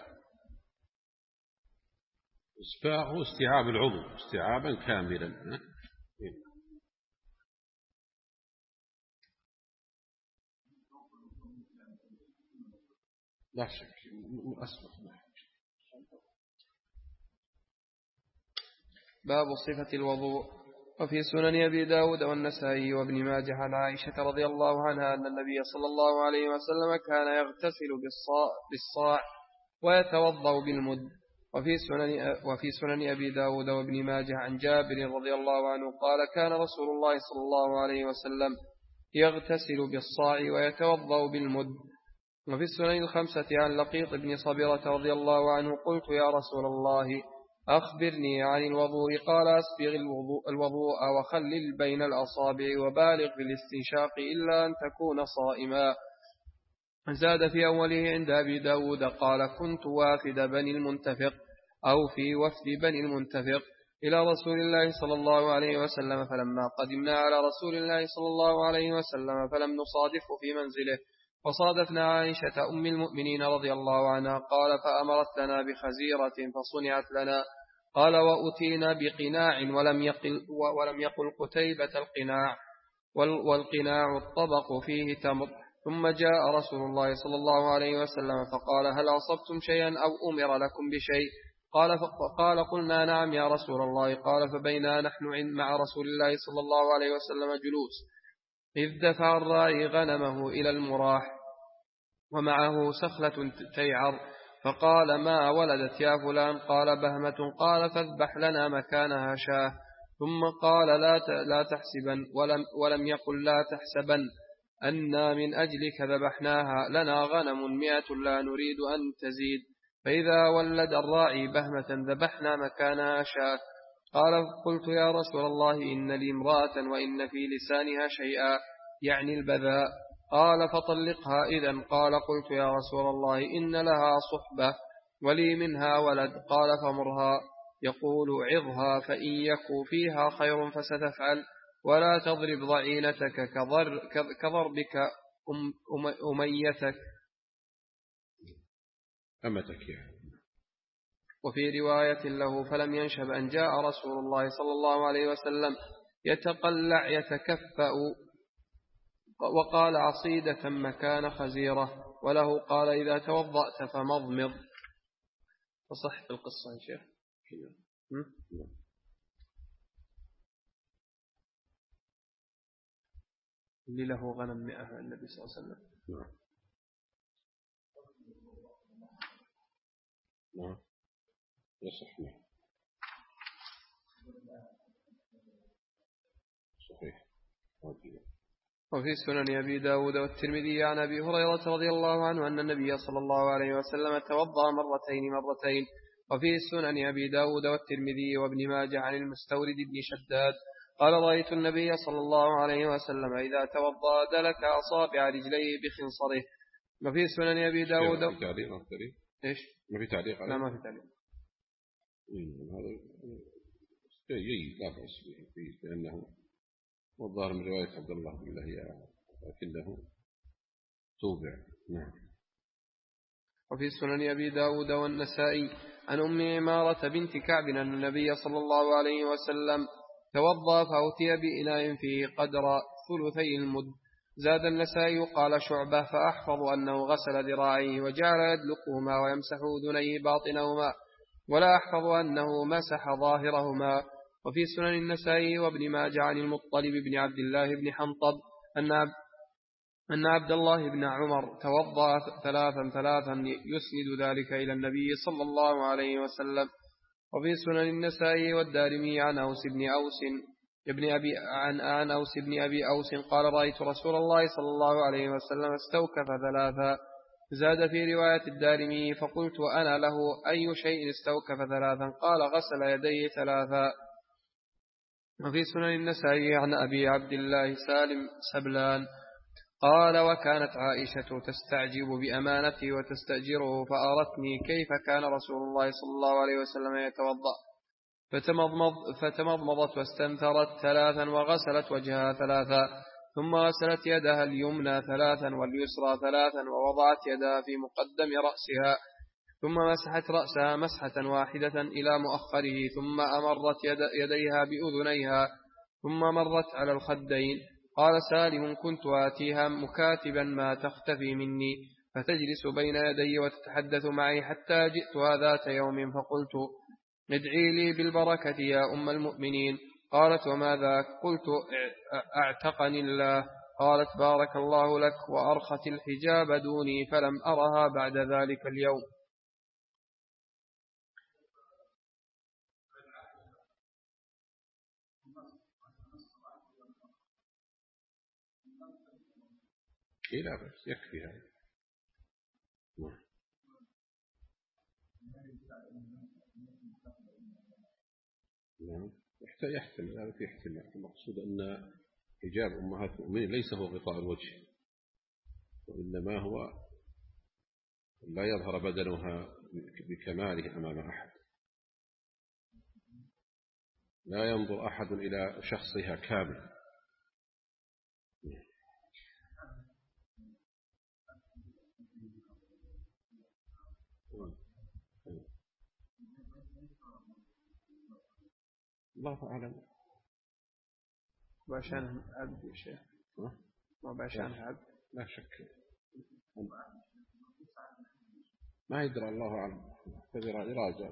إسباغ هو استيعاب العضو استيعابا كاملا. لا شك أسبق. باب صفة الوضوء. وفي سنن أبي داود والنسائي وابن ماجه عن عائشة رضي الله عنها أن النبي صلى الله عليه وسلم كان يغتسل بالصاع, بالصاع ويتوضأ بالمد. وفي سنن, وفي سنن أبي داود وابن ماجه عن جابر رضي الله عنه قال كان رسول الله صلى الله عليه وسلم يغتسل بالصاع ويتوضأ بالمد. وفي السنن الخمسة عن لقيط بن صبرة رضي الله عنه قلت يا رسول الله أخبرني عن الوضوء قال أسبغ الوضوء, الوضوء وخلل بين الأصابع وبالغ في الاستنشاق إلا أن تكون صائما. زاد في أوله عند أبي داود قال كنت وافد بني المنتفق أو في وفد بني المنتفق إلى رسول الله صلى الله عليه وسلم فلما قدمنا على رسول الله صلى الله عليه وسلم فلم نصادفه في منزله وصادفنا عائشة أم المؤمنين رضي الله عنها قال فأمرت لنا بخزيرة فصنعت لنا قال وأتينا بقناع ولم يقل, ولم يقل قتيبة القناع والقناع الطبق فيه تمر. ثم جاء رسول الله صلى الله عليه وسلم فقال هل أصبتم شيئا أو أمر لكم بشيء قال فقال قلنا نعم يا رسول الله. قال فبينا نحن مع رسول الله صلى الله عليه وسلم جلوس إذ دفع الراعي غنمه إلى المراح ومعه سخلة تيعر فقال ما ولدت يا فلان قال بهمة قال فاذبح لنا مكانها شاه. ثم قال لا لا تحسبن ولم, ولم يقل لا تحسبن أنا من أجلك ذبحناها لنا غنم مئة لا نريد أن تزيد فإذا ولد الراعي بهمة ذبحنا مكانها شاه. قال قلت يا رسول الله إن لي امرأة وإن في لسانها شيئا يعني البذاء قال فطلقها إذن. قال قلت يا رسول الله إن لها صحبة ولي منها ولد قال فمرها يقول عظها فإن يكو فيها خير فستفعل ولا تضرب ضعينتك كضر كضربك أم أم أميتك أمتك يعني. وفي رواية له فلم ينشب أن جاء رسول الله صلى الله عليه وسلم يتقلع يتكفأ وقال عصيدة مكان خزيرة، وله قال إذا توضأت فمضمض. فصح في القصة يا شيخ. اللي له غنم مئة النبي صلى الله عليه وسلم. نعم نعم يصح. نعم صحيح. وفي سنن أبي داود والترمذي عن أبي هريرة رضي الله عنه أن النبي صلى الله عليه وسلم توضأ مرتين مرتين. وفي سنن أبي داود والترمذي وابن ماجه عن المستورد بن شداد قال رأيت النبي صلى الله عليه وسلم إذا توضأ دلك أصابع رجليه بخنصره. وفي سنن أبي داود ما في تعليق ما في إيش ما في تعليق لا ما في تعليق. هذا جيد لا بأس به لأنه والظاهر من رواية عبد الله بن لهيعة لكنه توبع. نعم. وفي سنن أبي داود والنسائي عن أم عمارة بنت كعب أن النبي صلى الله عليه وسلم توضأ فأتي بإناء فيه قدر ثلثي المد. زاد النسائي قال شعبة فأحفظ أنه غسل ذراعيه وجعل يدلقهما ويمسح أذنيه باطنهما، ولا أحفظ أنه مسح ظاهرهما. وفي سنن النسائي وابن ماجه عن المطلب بن عبد الله بن حنطب أن أن عبد الله بن عمر توضأ ثلاثا ثلاثا يسند ذلك إلى النبي صلى الله عليه وسلم. وفي سنن النسائي والدارمي عن أوس بن أوس ابن أبي عن عن أوس بن أبي أوس قال رأيت رسول الله صلى الله عليه وسلم استوكف ثلاثا. زاد في رواية الدارمي فقلت أنا له أي شيء استوكف ثلاثا؟ قال غسل يديه ثلاثا. وفي سنن النسائي عن أبي عبد الله سالم سبلان قال وكانت عائشة تستعجب بأمانتي وتستأجره فأرتني كيف كان رسول الله صلى الله عليه وسلم يتوضأ، فتمضمض فتمضمضت واستنثرت ثلاثا وغسلت وجهها ثلاثا، ثم غسلت يدها اليمنى ثلاثا واليسرى ثلاثا ووضعت يدها في مقدم رأسها، ثم مسحت رأسها مسحة واحدة إلى مؤخره، ثم أمرت يد يديها بأذنيها، ثم مرت على الخدين. قال سالم كنت آتيها مكاتبا ما تختفي مني فتجلس بين يدي وتتحدث معي حتى جئتها ذات يوم فقلت ادعي لي بالبركة يا أم المؤمنين. قالت وما ذاك؟ قلت اعتقني الله. قالت بارك الله لك، وأرخت الحجاب دوني فلم أرها بعد ذلك اليوم. إيه لا بس يكفي هذا. نعم يحتمل هذا في احتمال. المقصود أن حجاب أمهات المؤمنين ليس هو غطاء الوجه، وإنما هو لا يظهر بدنها بكماله أمام أحد، لا ينظر أحد إلى شخصها كامل. الله أعلم. بعشان عبد يا شيخ، ما بعشان عبد لا شك، ما يدرى الله أعلم، يراجع.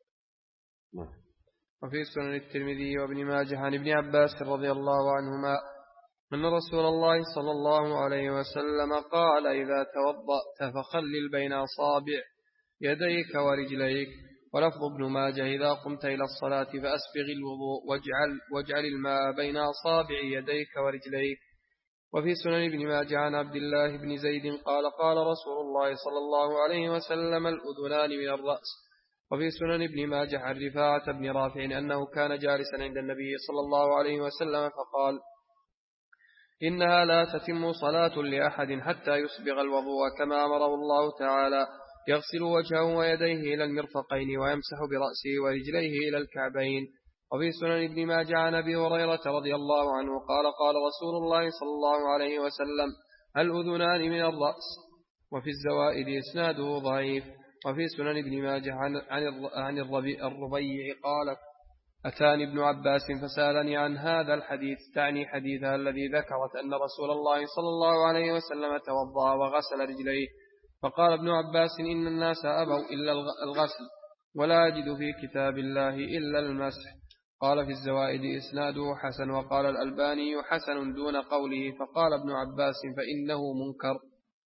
وفي سنن الترمذي وابن ماجه عن ابن عباس رضي الله عنهما أن رسول الله صلى الله عليه وسلم قال إذا توضأت فخلل بين أصابع يديك ورجليك. ولفظ ابن ماجه إذا قمت إلى الصلاة فأسبغ الوضوء واجعل, واجعل الماء بين أصابع يديك ورجليك. وفي سنن ابن ماجه عن عبد الله بن زيد قال قال رسول الله صلى الله عليه وسلم الأذنان من الرأس. وفي سنن ابن ماجه عن رفاعة بن رافع أنه كان جالسا عند النبي صلى الله عليه وسلم فقال إنها لا تتم صلاة لأحد حتى يسبغ الوضوء كما أمره الله تعالى، يغسل وجهه ويديه إلى المرفقين ويمسح برأسه ورجليه إلى الكعبين. وفي سنن ابن ماجه عن أبي هريرة رضي الله عنه قال قال رسول الله صلى الله عليه وسلم الأذنان من الرأس. وفي الزوائد إسناده ضعيف. وفي سنن ابن ماجه عن, عن الربيع قال أتاني ابن عباس فسألني عن هذا الحديث، تعني حديثها الذي ذكرت أن رسول الله صلى الله عليه وسلم توضأ وغسل رجليه. فقال ابن عباس إن الناس أبوا إلا الغسل، ولا أجد في كتاب الله إلا المسح. قال في الزوائد إسناده حسن، وقال الألباني حسن دون قوله. فقال ابن عباس فإنه منكر.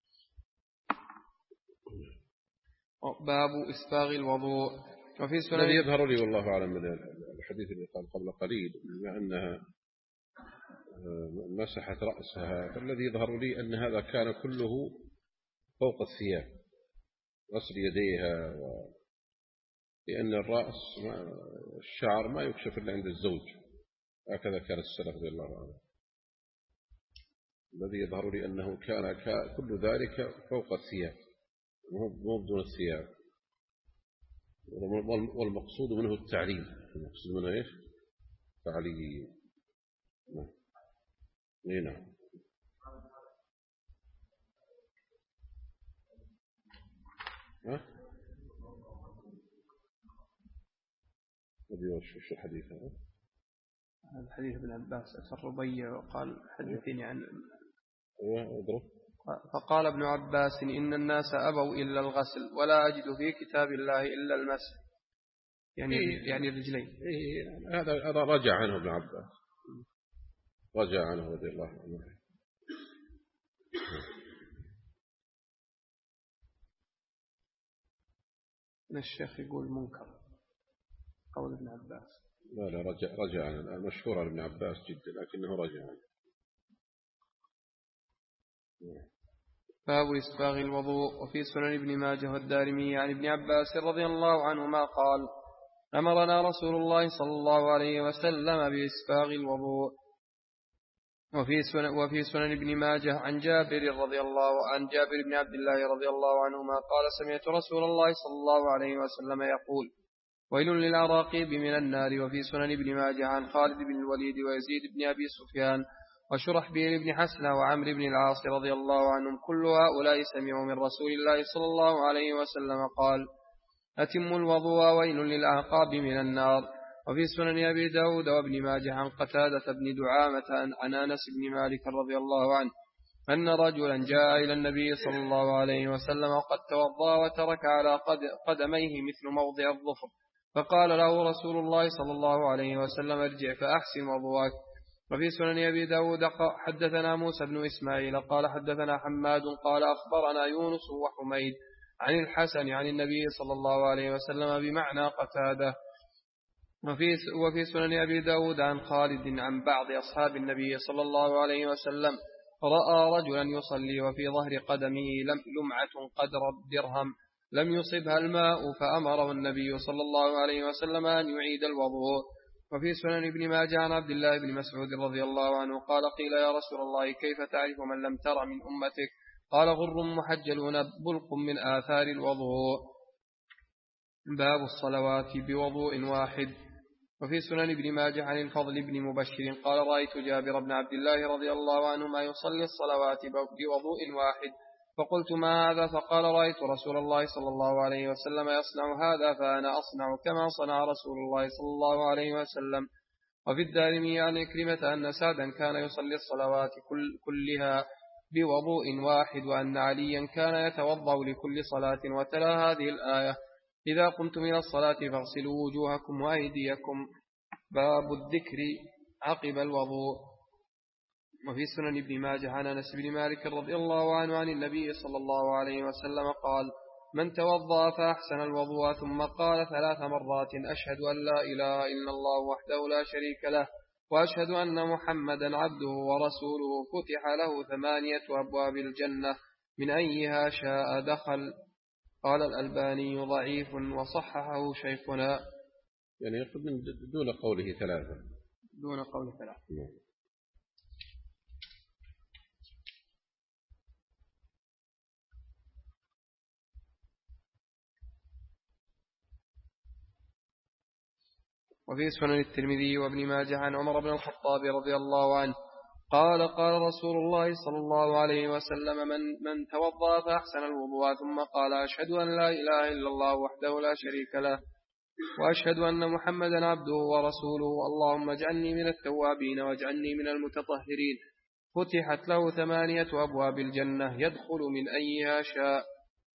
باب إسباغ الوضوء. وفي سنن الذي يظهر لي والله أعلم من الحديث اللي قال قبل قليل بما أنها مسحت رأسها، فالذي يظهر لي أن هذا كان كله فوق الثياب، غسل يديها و... لأن الرأس ما... الشعر ما يكشف إلا عند الزوج، هكذا كان السلف رضي الله عنه. الذي يظهر لي أنه كان كل ذلك فوق الثياب مو بدون الثياب، والمقصود منه التعليم. المقصود منه إيش؟ تعليم. نعم. ها؟ نبي وش الحديث هذا؟ هذا حديث ابن عباس أتى الربيع وقال حدثني عن أيوه أدرك. فقال ابن عباس إن الناس أبوا إلا الغسل، ولا أجد في كتاب الله إلا المسح، يعني إيه يعني الرجلين. إيه هذا هذا رجع عنه ابن عباس، رجع عنه رضي الله عنه. الشيخ يقول منكر قول ابن عباس. لا لا رجع رجع عنه، مشهور عن ابن عباس جدا لكنه رجع عنه. باب إسباغ الوضوء. وفي سنن ابن ماجه والدارمي عن ابن عباس رضي الله عنهما قال أمرنا رسول الله صلى الله عليه وسلم بإسباغ الوضوء. وفي سنن, وفي سنن ابن ماجه عن جابر رضي الله عن جابر بن عبد الله رضي الله عنهما قال سمعت رسول الله صلى الله عليه وسلم يقول ويل للعراقيب من النار. وفي سنن ابن ماجه عن خالد بن الوليد ويزيد بن أبي سفيان وشرحبيل بن حسنة وعمرو بن العاص رضي الله عنهم كل هؤلاء سمعوا من رسول الله صلى الله عليه وسلم قال أتم الوضوء ويل للأعقاب من النار. وفي سنن أبي داود وابن ماجه عن قتادة بن دعامة عن أنس بن مالك رضي الله عنه أن رجلا جاء إلى النبي صلى الله عليه وسلم وقد توضأ وترك على قدميه مثل موضع الظفر، فقال له رسول الله صلى الله عليه وسلم ارجع فأحسن وضوءك. وفي سنن أبي داود حدثنا موسى بن إسماعيل قال حدثنا حماد قال أخبرنا يونس وحميد عن الحسن عن النبي صلى الله عليه وسلم بمعنى قتادة. وفي وفي سنن أبي داود عن خالد عن بعض أصحاب النبي صلى الله عليه وسلم رأى رجلا يصلي وفي ظهر قدمه لمعة قدر الدرهم لم يصبها الماء، فأمره النبي صلى الله عليه وسلم أن يعيد الوضوء. وفي سنن ابن ماجه عن عبد الله بن مسعود رضي الله عنه قال قيل يا رسول الله كيف تعرف من لم تر من أمتك؟ قال غر محجلون بلق من آثار الوضوء. باب الصلوات بوضوء واحد. وفي سنن ابن ماجه عن الفضل بن مبشر قال رأيت جابر بن عبد الله رضي الله عنهما يصلي الصلوات بوضوء واحد، فقلت ما هذا؟ فقال رأيت رسول الله صلى الله عليه وسلم يصنع هذا فأنا أصنع كما صنع رسول الله صلى الله عليه وسلم. وفي الدارمي عن إكرمة أن سعدا كان يصلي الصلوات كل كلها بوضوء واحد، وأن عليا كان يتوضأ لكل صلاة، وتلا هذه الآية إذا قمتم إلى الصلاة فاغسلوا وجوهكم وأيديكم. باب الذكر عقب الوضوء. وفي سنن ابن ماجه عن أنس بن مالك رضي الله عنه عن النبي صلى الله عليه وسلم قال من توضأ فأحسن الوضوء ثم قال ثلاث مرات أشهد أن لا إله إلا الله وحده لا شريك له وأشهد أن محمدا عبده ورسوله فتح له ثمانية أبواب الجنة من أيها شاء دخل. قال الألباني ضعيف وصححه شيخنا. يعني يقول من دون قوله ثلاثة، دون قوله ثلاثة. وفي سنن الترمذي وابن ماجه عن عمر بن الخطاب رضي الله عنه قال قال رسول الله صلى الله عليه وسلم من, من توضأ فأحسن الوضوء ثم قال أشهد أن لا إله إلا الله وحده لا شريك له وأشهد أن محمدا عبده ورسوله. اللهم اجعلني من التوابين واجعلني من المتطهرين. فتحت له ثمانية أبواب الجنة يدخل من أيها شاء.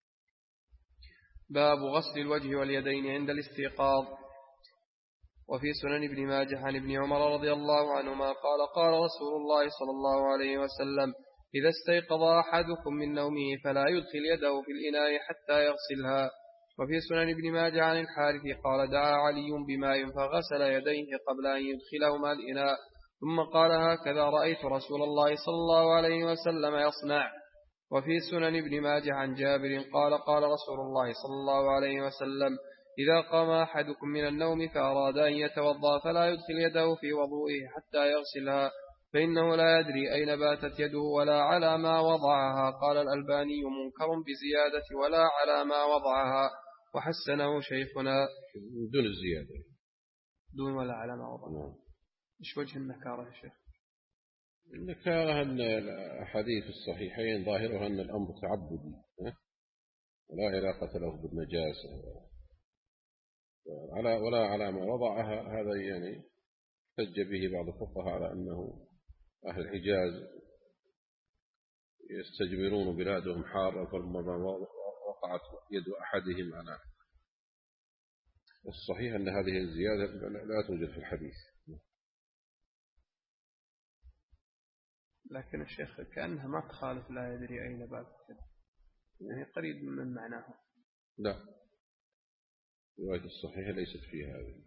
باب غسل الوجه واليدين عند الاستيقاظ. وفي سنن ابن ماجه عن ابن عمر رضي الله عنهما قال قال رسول الله صلى الله عليه وسلم إذا استيقظ أحدكم من نومه فلا يدخل يده في الإناء حتى يغسلها. وفي سنن ابن ماجه عن الحارث قال دعا علي بماء فغسل يديه قبل أن يدخلهما الإناء ثم قال هكذا رأيت رسول الله صلى الله عليه وسلم يصنع. وفي سنن ابن ماجه عن جابر قال قال رسول الله صلى الله عليه وسلم إذا قام أحدكم من النوم فأراد أن يتوضأ فلا يدخل يده في وضوئه حتى يغسلها فإنه لا يدري أين باتت يده ولا على ما وضعها. قال الألباني منكر بزيادة ولا على ما وضعها وحسنه شيخنا. دون الزيادة دون ولا على ما وضعها. إيش وجه النكارة يا شيخ؟ النكارة أن الأحاديث الصحيحين ظاهرها أن الأمر تعبدي ولا علاقة له بالنجاسة ولا على ما وضعها. هذا يعني احتج به بعض الفقهاء على أنه أهل الحجاز يستجمرون بلادهم حارة فلما وقعت يد أحدهم على. والصحيح أن هذه الزيادة لا توجد في الحديث. لكن الشيخ كأنها ما تخالف لا يدري أين باتت يعني قريب من معناها. لا الرواية الصحيحة ليست فيها هذه.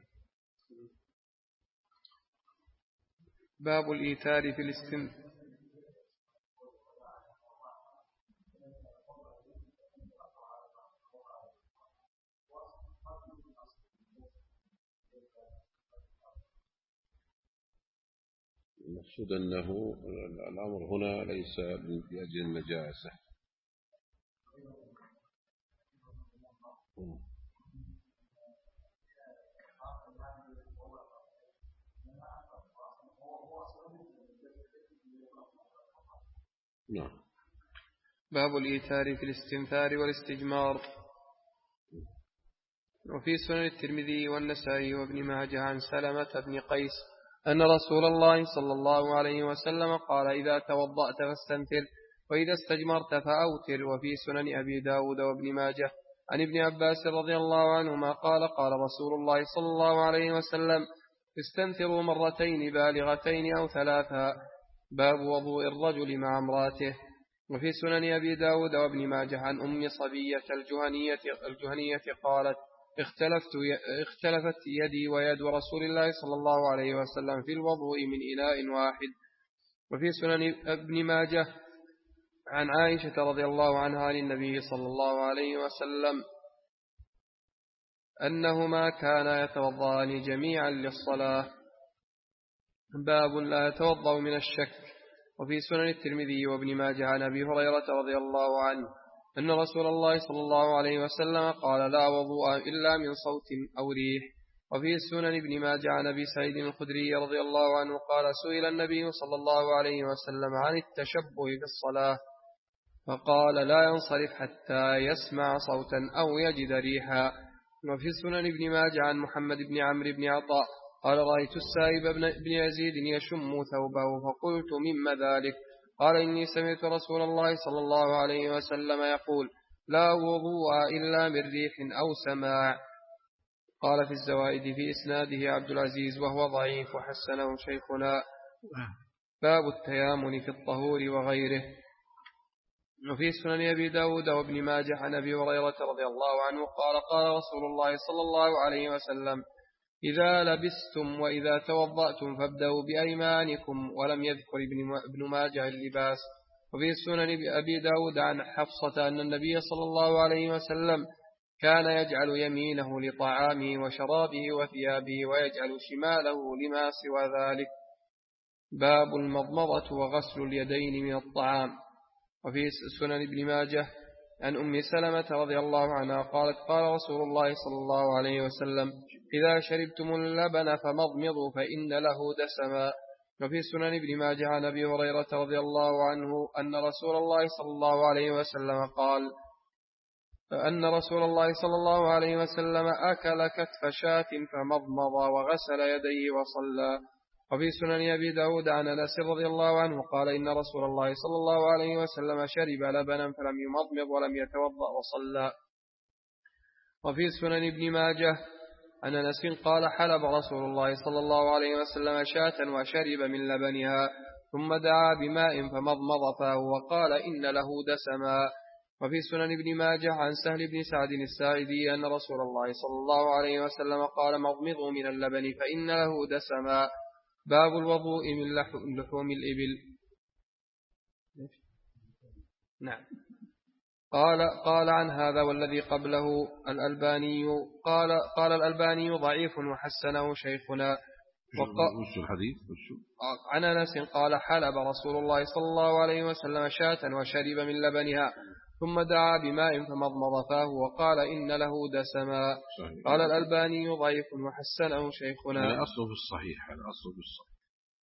باب الإيثار في الاستن المقصود أنه الأمر هنا ليس لأجل النجاسة. نعم. باب الإيثار في الاستنثار والاستجمار. وفي سنن الترمذي والنسائي وابن ماجه عن سلمة بن قيس أن رسول الله صلى الله عليه وسلم قال إذا توضأت فاستنثر وإذا استجمرت فأوتر. وفي سنن أبي داود وابن ماجه عن ابن عباس رضي الله عنهما قال قال رسول الله صلى الله عليه وسلم استنثروا مرتين بالغتين أو ثلاثا. باب وضوء الرجل مع امراته. وفي سنن أبي داود وابن ماجه عن أم صبية الجهنية, الجهنية قالت اختلفت اختلفت يدي ويد رسول الله صلى الله عليه وسلم في الوضوء من إناء واحد. وفي سنن ابن ماجه عن عائشة رضي الله عنها عن النبي صلى الله عليه وسلم أنهما كانا يتوضأان جميعا للصلاة. باب لا يتوضأ من الشك. وفي سنن الترمذي وابن ماجه عن أبي هريرة رضي الله عنه أن رسول الله صلى الله عليه وسلم قال لا وضوء إلا من صوت أو ريح. وفي سنن ابن ماجه عن أبي سعيد الخدري رضي الله عنه قال سئل النبي صلى الله عليه وسلم عن التشبه في الصلاة فقال لا ينصرف حتى يسمع صوتا أو يجد ريحا. وفي سنن ابن ماجه عن محمد بن عمرو بن عطاء قال رأيت السائب بن يزيد يشم ثوبه فقلت مما ذلك قال إني سمعت رسول الله صلى الله عليه وسلم يقول لا وضوء إلا من ريح أو سماع. قال في الزوائد في إسناده عبد العزيز وهو ضعيف وحسنه شيخنا. باب التيامن في الطهور وغيره. وفي سنن أبي داود وابن ماجه عن أبي هريرة رضي الله عنه قال قال رسول الله صلى الله عليه وسلم إذا لبستم وإذا توضأتم فابدأوا بأيمانكم. ولم يذكر ابن ماجه اللباس. وفي سنن أبي داود عن حفصة أن النبي صلى الله عليه وسلم كان يجعل يمينه لطعامه وشرابه وثيابه ويجعل شماله لما سوى ذلك. باب المضمضة وغسل اليدين من الطعام. وفي سنن ابن ماجه عن أم سلمة رضي الله عنها قالت قال رسول الله صلى الله عليه وسلم إذا شربتم اللبن فمضمضوا فإن له دسما. وفي سنن ابن ماجه عن أبي هريرة رضي الله عنه أن رسول الله صلى الله عليه وسلم قال أن رسول الله صلى الله عليه وسلم أكل كتف شاة فمضمض وغسل يديه وصلى. وفي سنن أبي داود عن أنس رضي الله عنه قال إن رسول الله صلى الله عليه وسلم شرب لبنا فلم يمضمض ولم يتوضأ وصلى. وفي سنن ابن ماجه عن أنس قال حلب رسول الله صلى الله عليه وسلم شاة وشرب من لبنها ثم دعا بماء فمضمض فاه وقال إن له دسما. وفي سنن ابن ماجه عن سهل بن سعد الساعدي أن رسول الله صلى الله عليه وسلم قال مضمضوا من اللبن فإن له دسما. باب الوضوء من لحوم الإبل. نعم. قال قال عن هذا والذي قبله الألباني قال قال الألباني ضعيف وحسنه شيخنا. وش الحديث وش؟ عن أنس قال حلب رسول الله صلى الله عليه وسلم شاة وشرب من لبنها ثم دعا بماء فمضمض فاه وقال إن له دسما. قال الألباني ضعيف وحسنه شيخنا. يعني أصله في الصحيح هذا أصله في الصحيح.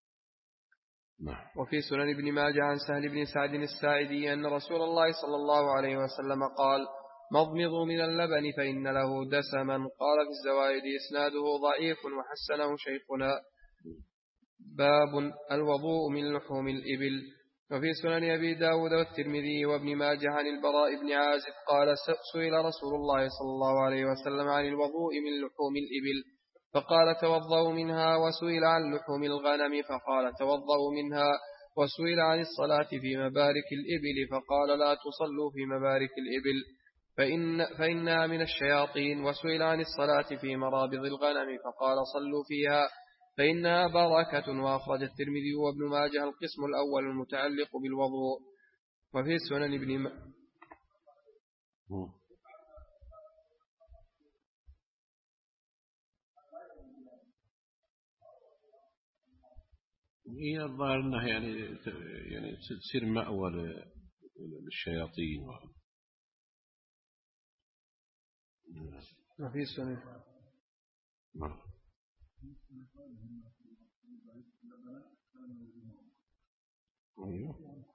وفي سنن ابن ماجه عن سهل بن سعد الساعدي أن رسول الله صلى الله عليه وسلم قال مضمضوا من اللبن فإن له دسما. قال في الزوائد إسناده ضعيف وحسنه شيخنا. باب الوضوء من لحوم الإبل. وفي سنن أبي داود والترمذي وابن ماجه عن البراء بن عازب قال سئل رسول الله صلى الله عليه وسلم عن الوضوء من لحوم الإبل فقال توضأوا منها. وسئل عن لحوم الغنم فقال توضأوا منها. وسئل عن الصلاة في مبارك الإبل فقال لا تصلوا في مبارك الإبل فإن فإنها من الشياطين. وسئل عن الصلاة في مرابض الغنم فقال صلوا فيها فإنها بركة. وأخرج الترمذي وابن ماجه القسم الأول المتعلق بالوضوء. وفي سنن ابن م... هي الظاهر أنها يعني يعني تصير مأوى للشياطين. وفي سنن أيوه.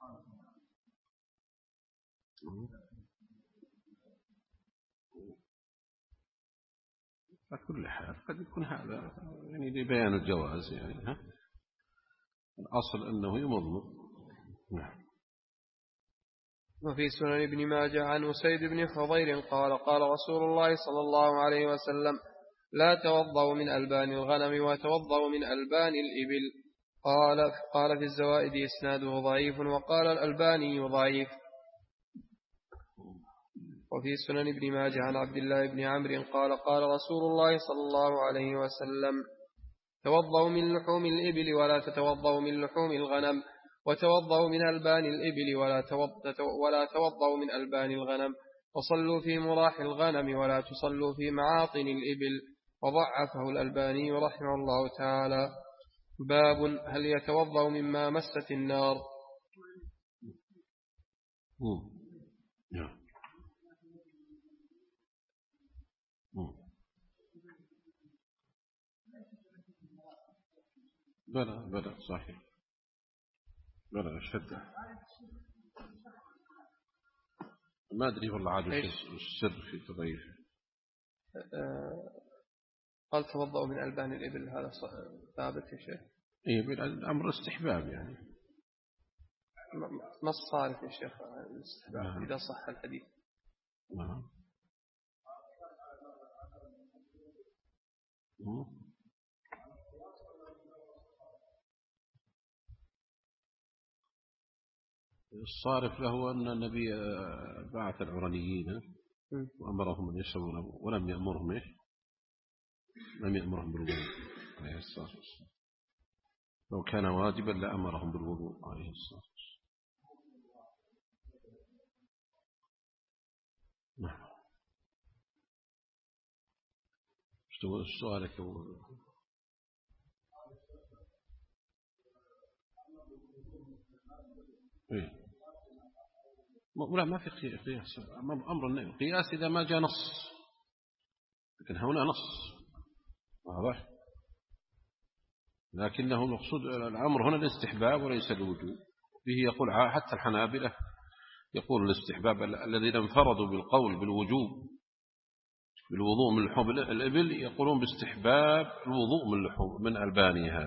على كل حال قد يكون هذا يعني لبيان الجواز يعني ها الأصل أنه يمضمض. نعم. وفي سنن ابن ماجه عن أسيد بن خضير قال قال رسول الله صلى الله عليه وسلم لا توضأوا من ألبان الغنم وتوضأوا من ألبان الإبل. قال قال في الزوائد إسناده ضعيف وقال الألباني ضعيف. وفي سنن ابن ماجه عن عبد الله بن عمرو قال قال رسول الله صلى الله عليه وسلم توضأوا من لحوم الإبل ولا تتوضأوا من لحوم الغنم وتوضأوا من ألبان الإبل ولا ولا توضأوا من ألبان الغنم وصلوا في مراح الغنم ولا تصلوا في معاطن الإبل. وضعفه الألباني رحمه الله تعالى. باب هل يتوضأ مما مست النار. بلى بلى صحيح بلى شدة. ما أدري والله عاد السر في تضيف. قال توضأوا من ألبان الإبل هذا ثابت يا شيخ. إيه بالأمر استحباب يعني ما الصارف يا شيخ الاستحباب إذا صح الحديث. نعم. الصارف له أن النبي بعث العرنيين وأمرهم أن يشربون ولم يأمرهم إيش لم يأمرهم بالوضوء عليه الصلاة والسلام. لو كان واجبا لأمرهم بالوضوء عليه الصلاة والسلام. نعم. ايش سؤالك؟ ايه لا ما في قياس. أمر القياس إذا ما جاء نص لكن هنا نص واضح لكنه المقصود الأمر هنا الاستحباب وليس الوجوب. به يقول حتى الحنابلة يقول الاستحباب الذين انفردوا بالقول بالوجوب بالوضوء من لحوم الإبل يقولون باستحباب الوضوء من لحوم من ألبانها.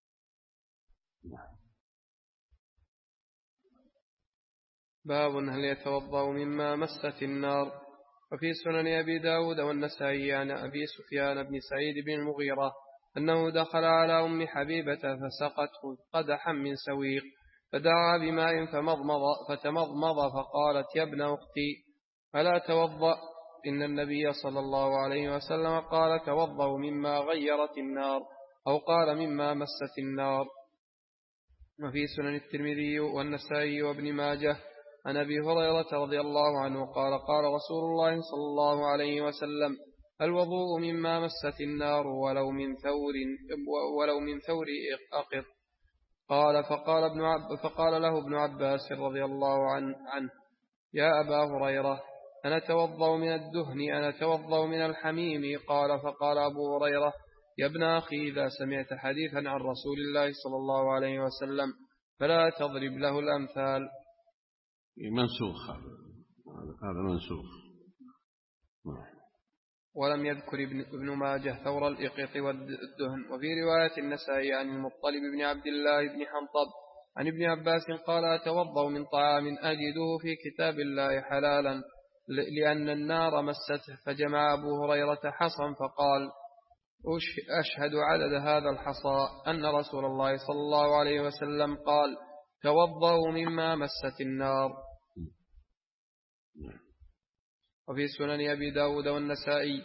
باب هل يتوضأ مما مست النار. وفي سنن أبي داود والنسائي عن أبي سفيان بن سعيد بن المغيرة أنه دخل على أم حبيبة فسقته قدحا من سويق فدعا بماء فمضمض فتمضمض فقالت يا ابن أختي ألا توضأ إن النبي صلى الله عليه وسلم قال توضأوا مما غيرت النار أو قال مما مست النار. وفي سنن الترمذي والنسائي وابن ماجه عن أبي هريرة رضي الله عنه قال قال رسول الله صلى الله عليه وسلم الوضوء مما مست النار ولو من ثور ولو من ثور أقط. قال فقال, ابن عب فقال له ابن عباس رضي الله عنه, عنه يا أبا هريرة أنا توضأ من الدهن أنا توضأ من الحميم. قال فقال أبو هريرة يا ابن أخي إذا سمعت حديثا عن رسول الله صلى الله عليه وسلم فلا تضرب له الأمثال. منسوخ هذا منسوخ. ولم يذكر ابن ماجه ثور الإقط والدهن. وفي رواية النسائي عن المطلب بن عبد الله بن حنطب عن ابن عباس قال أتوضأ من طعام أجده في كتاب الله حلالا لأن النار مسته. فجمع أبو هريرة حصا فقال أشهد عدد هذا الحصى أن رسول الله صلى الله عليه وسلم قال توضأوا مما مست النار. وفي سنن أبي داود والنسائي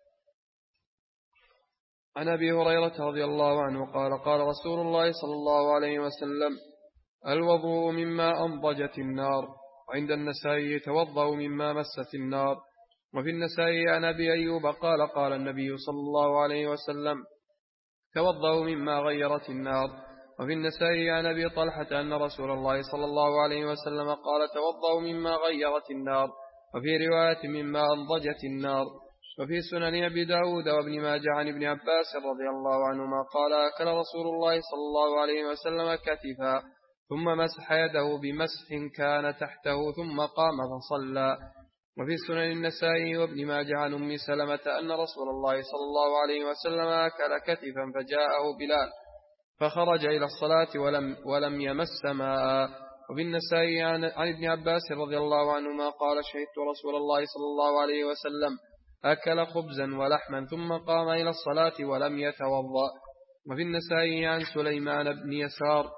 عن أبي هريرة رضي الله عنه قال قال رسول الله صلى الله عليه وسلم الوضوء مما أنضجت النار. وعند النسائي توضأوا مما مست النار. وفي النسائي عن أبي أيوب قال قال النبي صلى الله عليه وسلم توضأوا مما غيرت النار. وفي النسائي عن أبي طلحة أن رسول الله صلى الله عليه وسلم قال توضأوا مما غيرت النار. وفي رواية مما أنضجت النار. وفي سنن أبي داود وابن ماجه عن ابن عباس رضي الله عنهما قال أكل رسول الله صلى الله عليه وسلم كتفا ثم مسح يده بمسح كان تحته ثم قام فصلى. وفي سنن النسائي وابن ماجه عن أم سلمة أن رسول الله صلى الله عليه وسلم أكل كتفا فجاءه بلال فخرج إلى الصلاة ولم, ولم يمس ماء. وفي النسائي عن, عن ابن عباس رضي الله عنهما قال شهدت رسول الله صلى الله عليه وسلم أكل خبزا ولحما ثم قام إلى الصلاة ولم يتوضأ. وفي النسائي عن سليمان بن يسار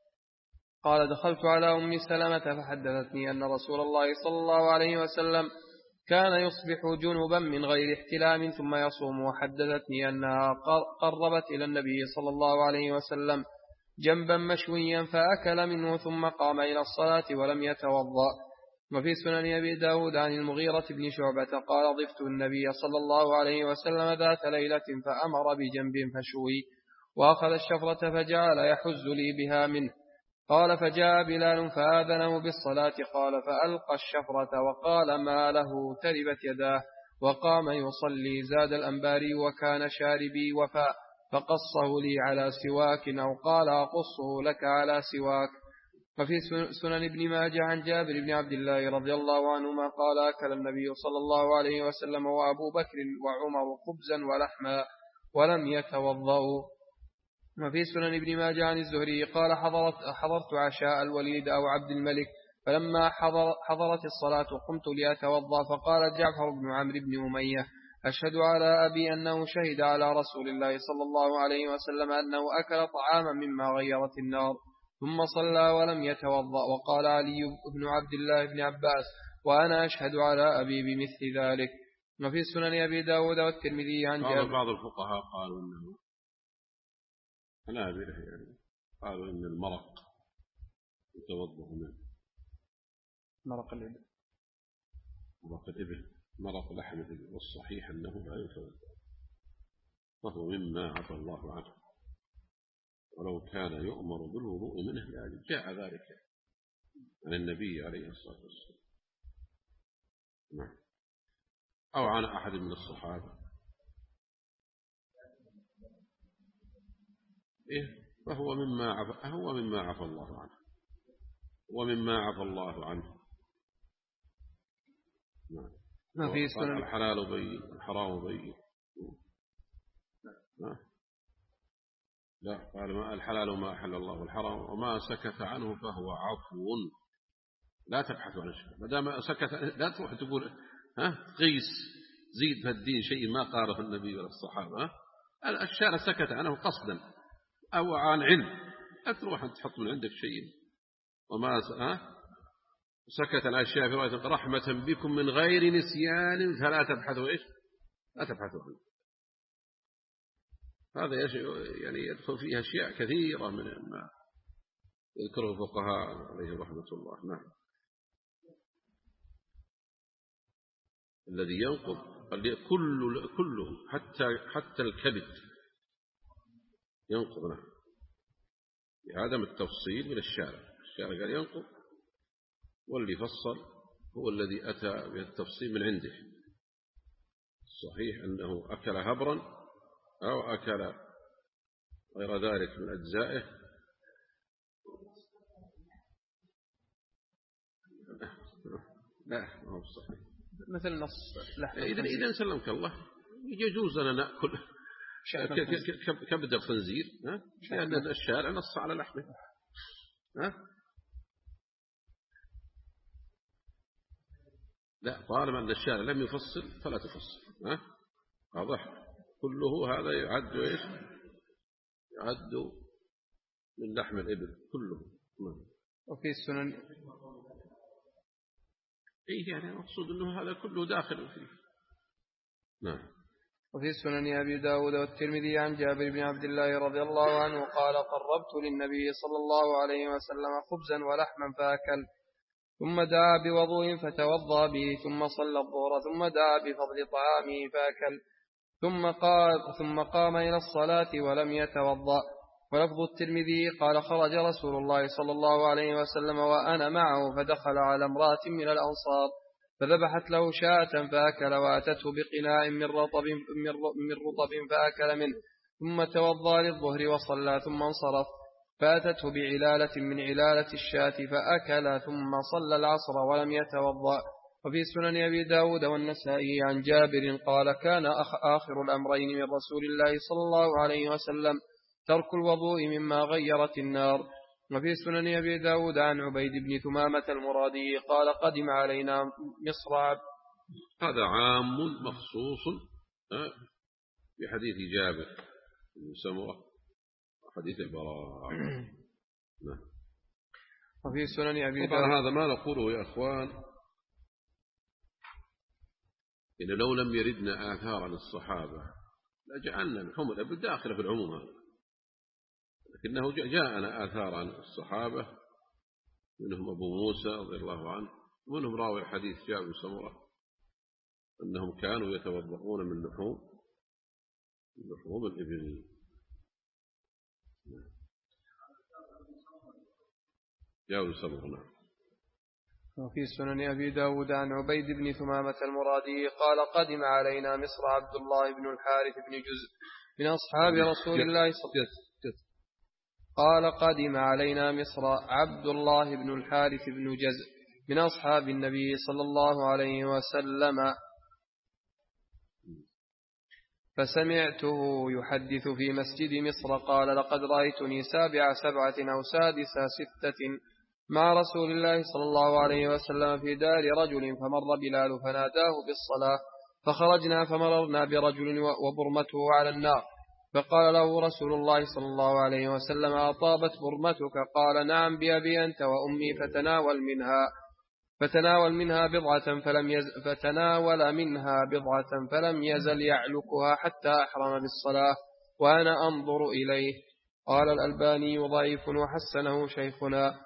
قال دخلت على أم سلمة فحدثتني أن رسول الله صلى الله عليه وسلم كان يصبح جنبا من غير احتلام ثم يصوم. وحدثتني أنها قربت إلى النبي صلى الله عليه وسلم جنبا مشويا فأكل منه ثم قام إلى الصلاة ولم يتوضأ. وفي سنن أبي داود عن المغيرة بن شعبة قال ضفت النبي صلى الله عليه وسلم ذات ليلة فأمر بجنب فشوي وأخذ الشفرة فجعل يحز لي بها منه. قال فجاء بلال فآذنه بالصلاة قال فألقى الشفرة وقال ما له تربت يداه وقام يصلي. زاد الأنباري وكان شاربي وفاء فقصه لي على سواك أو قال أقصه لك على سواك. وفي سنن ابن ماجه عن جابر بن عبد الله رضي الله عنهما قال أكل النبي صلى الله عليه وسلم وأبو بكر وعمر خبزا ولحما ولم يتوضأوا. وفي سنن ابن ماجه عن الزهري قال حضرت, حضرت عشاء الوليد أو عبد الملك فلما حضر حضرت الصلاة قمت لأتوضأ فقال جعفر بن عمرو بن أمية أشهد على أبي أنه شهد على رسول الله صلى الله عليه وسلم أنه أكل طعاما مما غيرت النار ثم صلى ولم يتوضأ. وقال علي بن عبد الله بن عباس وأنا أشهد على أبي بمثل ذلك. وفي سنن أبي داود والترمذي عن جابر بعض الفقهاء قالوا أنه حنابلة يعني قالوا إن المرق يتوضأ منه مرق الإبل مرق الإبل مرق لحم الإبل والصحيح أنه لا يتوضأ وهو مما عفى الله عنه ولو كان يؤمر بالوضوء منه يعني جاء ذلك عن النبي عليه الصلاة والسلام نعم أو عن أحد من الصحابة إيه فهو مما عفى هو مما عفى الله عنه ومما عفى الله عنه ما في سنن. الحلال بين الحرام بين. لا، قال ما الحلال ما أحل الله والحرام وما سكت عنه فهو عفو. لا تبحث عن الشيء ما دام سكت، لا تروح تقول ها قيس زيد في الدين شيء ما قاله النبي ولا الصحابة. الشارع سكت عنه قصدا أو عن علم، لا تروح أن تحط من عندك شيء. وما سكت عن أشياء في رواية رحمة بكم من غير نسيان فلا تبحثوا إيش لا تبحثوا عنه. هذا يعني يدخل فيها أشياء كثيرة من ما يذكره الفقهاء عليهم رحمة الله. نعم. الذي ينقض كل كله حتى حتى الكبد ينقض. نعم. بعدم التفصيل من الشارع. الشارع قال ينقض، واللي فصل هو الذي أتى بالتفصيل من عنده. صحيح أنه أكل هبرا أو أكل غير ذلك من أجزائه لا ما هو صحيح. مثل نص لحم إذا إذا سلمك الله يجوز لنا نأكل كبد الخنزير لأن الشارع نص على لحمه. ها؟ لا، طالما أن الشارع لم يفصل فلا تفصل. ها؟ واضح. كله هذا يعد إيش؟ يعد من لحم الإبل كله. وفي السنن إيه يعني مقصود أنه هذا كله داخل فيه. نعم. وفي السنن أبي داود والترمذي عن جابر بن عبد الله رضي الله عنه قال قربت للنبي صلى الله عليه وسلم خبزا ولحما فأكل، ثم دعا بوضوء فتوضأ به، ثم صلى الظهر، ثم دعا بفضل طعامه فأكل، ثم قال ثم قام إلى الصلاة ولم يتوضأ. ولفظ الترمذي قال خرج رسول الله صلى الله عليه وسلم وأنا معه فدخل على امرأة من الأنصار فذبحت له شاة فأكل، وأتته بقناع من رطب, من رطب فأكل منه، ثم توضأ للظهر وصلى ثم انصرف، فأتته بعلالة من علالة الشاة فأكل، ثم صلى العصر ولم يتوضأ. وفي سنن أبي داود والنسائي عن جابر قال كان آخر الأمرين من رسول الله صلى الله عليه وسلم ترك الوضوء مما غيرت النار. وفي سنن أبي داود عن عبيد بن ثمامة المرادي قال قدم علينا مصر عبد. هذا عام مخصوص بحديث جابر بن سمرة وحديث البراء. وفي سنن أبي داود. هذا ما نقوله يا أخوان إن لو لم يردنا آثار عن الصحابة لجعلنا لحوم الإبل داخلة في العموم هذا، لكنه جاءنا آثار عن الصحابة منهم أبو موسى رضي الله عنه ومنهم راوي حديث جابر بن سمرة أنهم كانوا يتوضؤون من لحوم من لحوم الإبل. جابر بن سمرة. وفي سنن أبي داود عن عبيد بن ثمامة المرادي قال قدم علينا مصر عبد الله بن الحارث بن جزء من أصحاب رسول الله صلى الله عليه وسلم. قال قدم علينا مصر عبد الله بن الحارث بن جزء من أصحاب النبي صلى الله عليه وسلم فسمعته يحدث في مسجد مصر قال لقد رأيتني سابع سبعة أو سادس ستة مع رسول الله صلى الله عليه وسلم في دار رجل، فمر بلال فناداه بالصلاة، فخرجنا فمررنا برجل وبرمته على النار، فقال له رسول الله صلى الله عليه وسلم أطابت برمتك؟ قال نعم بأبي أنت وأمي، فتناول منها فتناول منها بضعة فلم يزل فتناول منها بضعة فلم يزل يعلكها حتى أحرم بالصلاة وأنا أنظر إليه. قال الألباني ضعيف وحسنه شيخنا.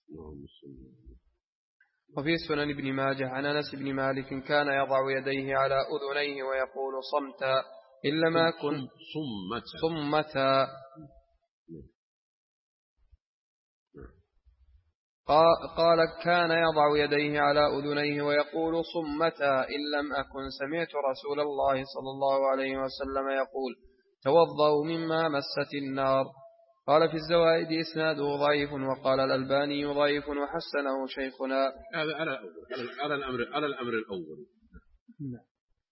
وفي سنن ابن ماجه عن أنس بن مالك كان يضع يديه على أذنيه ويقول صمتا إلا ما كن صمتا. قال كان يضع يديه على أذنيه ويقول صمتا إن لم أكن سمعت رسول الله صلى الله عليه وسلم يقول توضأوا مما مست النار. قال في الزوائد إسناده ضعيف، وقال الألباني ضعيف وحسنه شيخنا. هذا على على الأمر على الأمر الأول. نعم.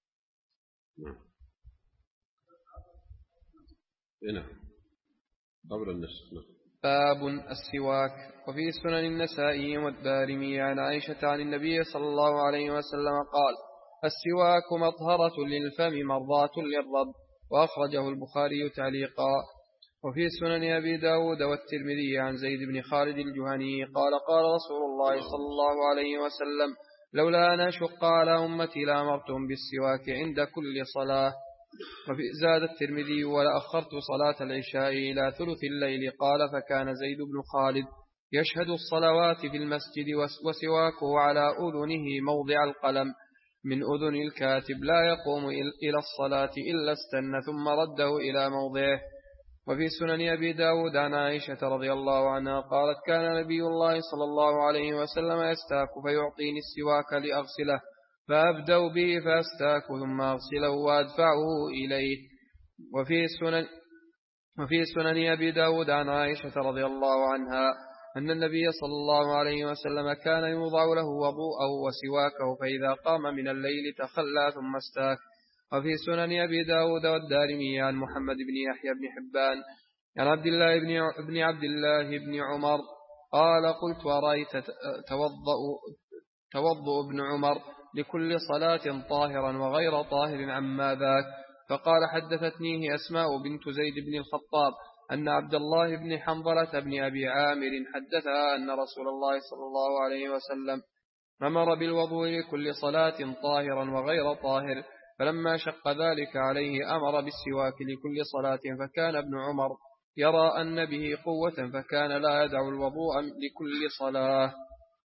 نعم. قبل النسخ. باب السواك. وفي سنن النسائي والدارمي عن عائشة عن النبي صلى الله عليه وسلم قال: السواك مطهرة للفم مرضاة للرب، وأخرجه البخاري تعليقا. وفي سنن أبي داود والترمذي عن زيد بن خالد الجهني قال: قال رسول الله صلى الله عليه وسلم: لولا أن أشق على أمتي لأمرتهم بالسواك عند كل صلاة. وفي زاد الترمذي: ولأخرت صلاة العشاء إلى ثلث الليل. قال: فكان زيد بن خالد يشهد الصلوات في المسجد وسواكه على أذنه موضع القلم من أذن الكاتب، لا يقوم إلى الصلاة إلا استنى ثم رده إلى موضعه. وفي سنن أبي داود عن عائشة رضي الله عنها قالت: كان نبي الله صلى الله عليه وسلم يستاك فيعطيني السواك لأغسله، فأبدأ به فأستاك ثم أغسله وأدفعه إليه. وفي سنن, وفي سنن أبي داود عن عائشة رضي الله عنها أن النبي صلى الله عليه وسلم كان يوضع له وضوءه وسواكه، فإذا قام من الليل تخلى ثم استاك. وفي سنن أبي داود والدارمي عن محمد بن يحيى بن حبان عن عبد الله بن عبد الله بن عمر قال: قلت: ورأيت توضأ توضأ ابن عمر لكل صلاة طاهرا وغير طاهر عما ذاك؟ فقال: حدثتنيه أسماء بنت زيد بن الخطاب أن عبد الله بن حنظلة بن أبي عامر حدثها أن رسول الله صلى الله عليه وسلم أمر بالوضوء لكل صلاة طاهرا وغير طاهر، فلما شق ذلك عليه أمر بالسواك لكل صلاة، فكان ابن عمر يرى أن به قوة فكان لا يدع الوضوء لكل صلاة.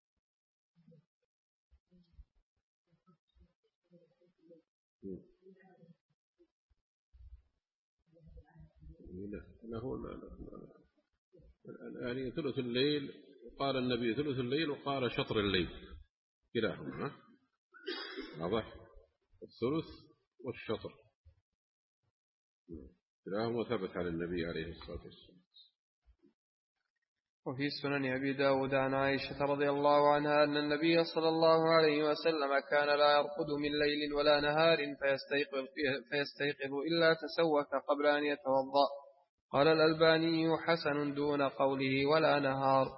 له يعني ثلث الليل، قال النبي ثلث الليل وقال شطر الليل كلاهما واضح، الثلث والشطر كلاهما ثبت على النبي عليه الصلاة والسلام. وفي سنن أبي داود عن عائشة رضي الله عنها أن النبي صلى الله عليه وسلم كان لا يرقد من ليل ولا نهار فيستيقظ, فيستيقظ إلا تسوك قبل أن يتوضأ. قال الألباني: حسن دون قوله ولا نهار.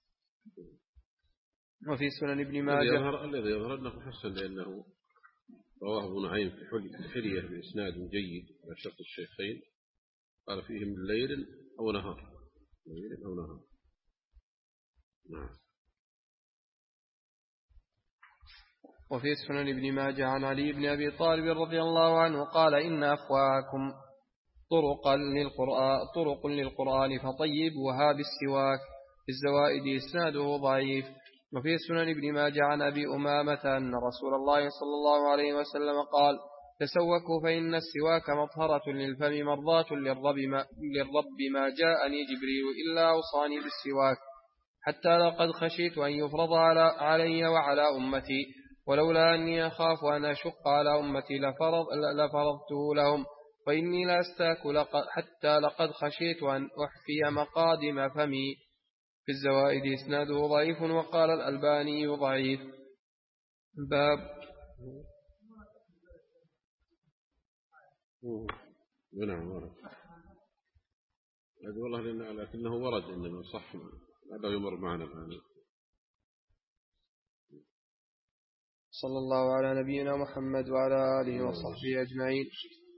وفي سنن ابن ماجه الذي يظهر أنه حسن لأنه رواه ابن نعيم في الحلية بإسناد جيد على شرط الشيخين، قال فيه من ليل أو نهار، ليل أو نهار. نعم. وفي سنن ابن ماجه عن علي بن أبي طالب رضي الله عنه قال: إن أخواكم طرقا للقرآن, طرق للقرآن فطيبوها بالسواك. في الزوائد إسناده ضعيف. وفي سنن ابن ماجه عن أبي أمامة أن رسول الله صلى الله عليه وسلم قال: تسوكوا فإن السواك مطهرة للفم مرضاة للرب ما, للرب ما جاءني جبريل إلا أوصاني بالسواك، حتى لقد خشيت أن يفرض على علي وعلى أمتي، ولولا أني أخاف أن أشق على أمتي لفرض لفرضته لهم، وإني لا أستاك حتى لقد خشيت أن أحفي مقادم فمي. في الزوائد إسناده ضعيف، وقال الألباني ضعيف. باب نعم ورد هذا والله لكنه ورد إنما صح هذا يمر معنا الآن. صلى الله على نبينا محمد وعلى آله وصحبه أجمعين.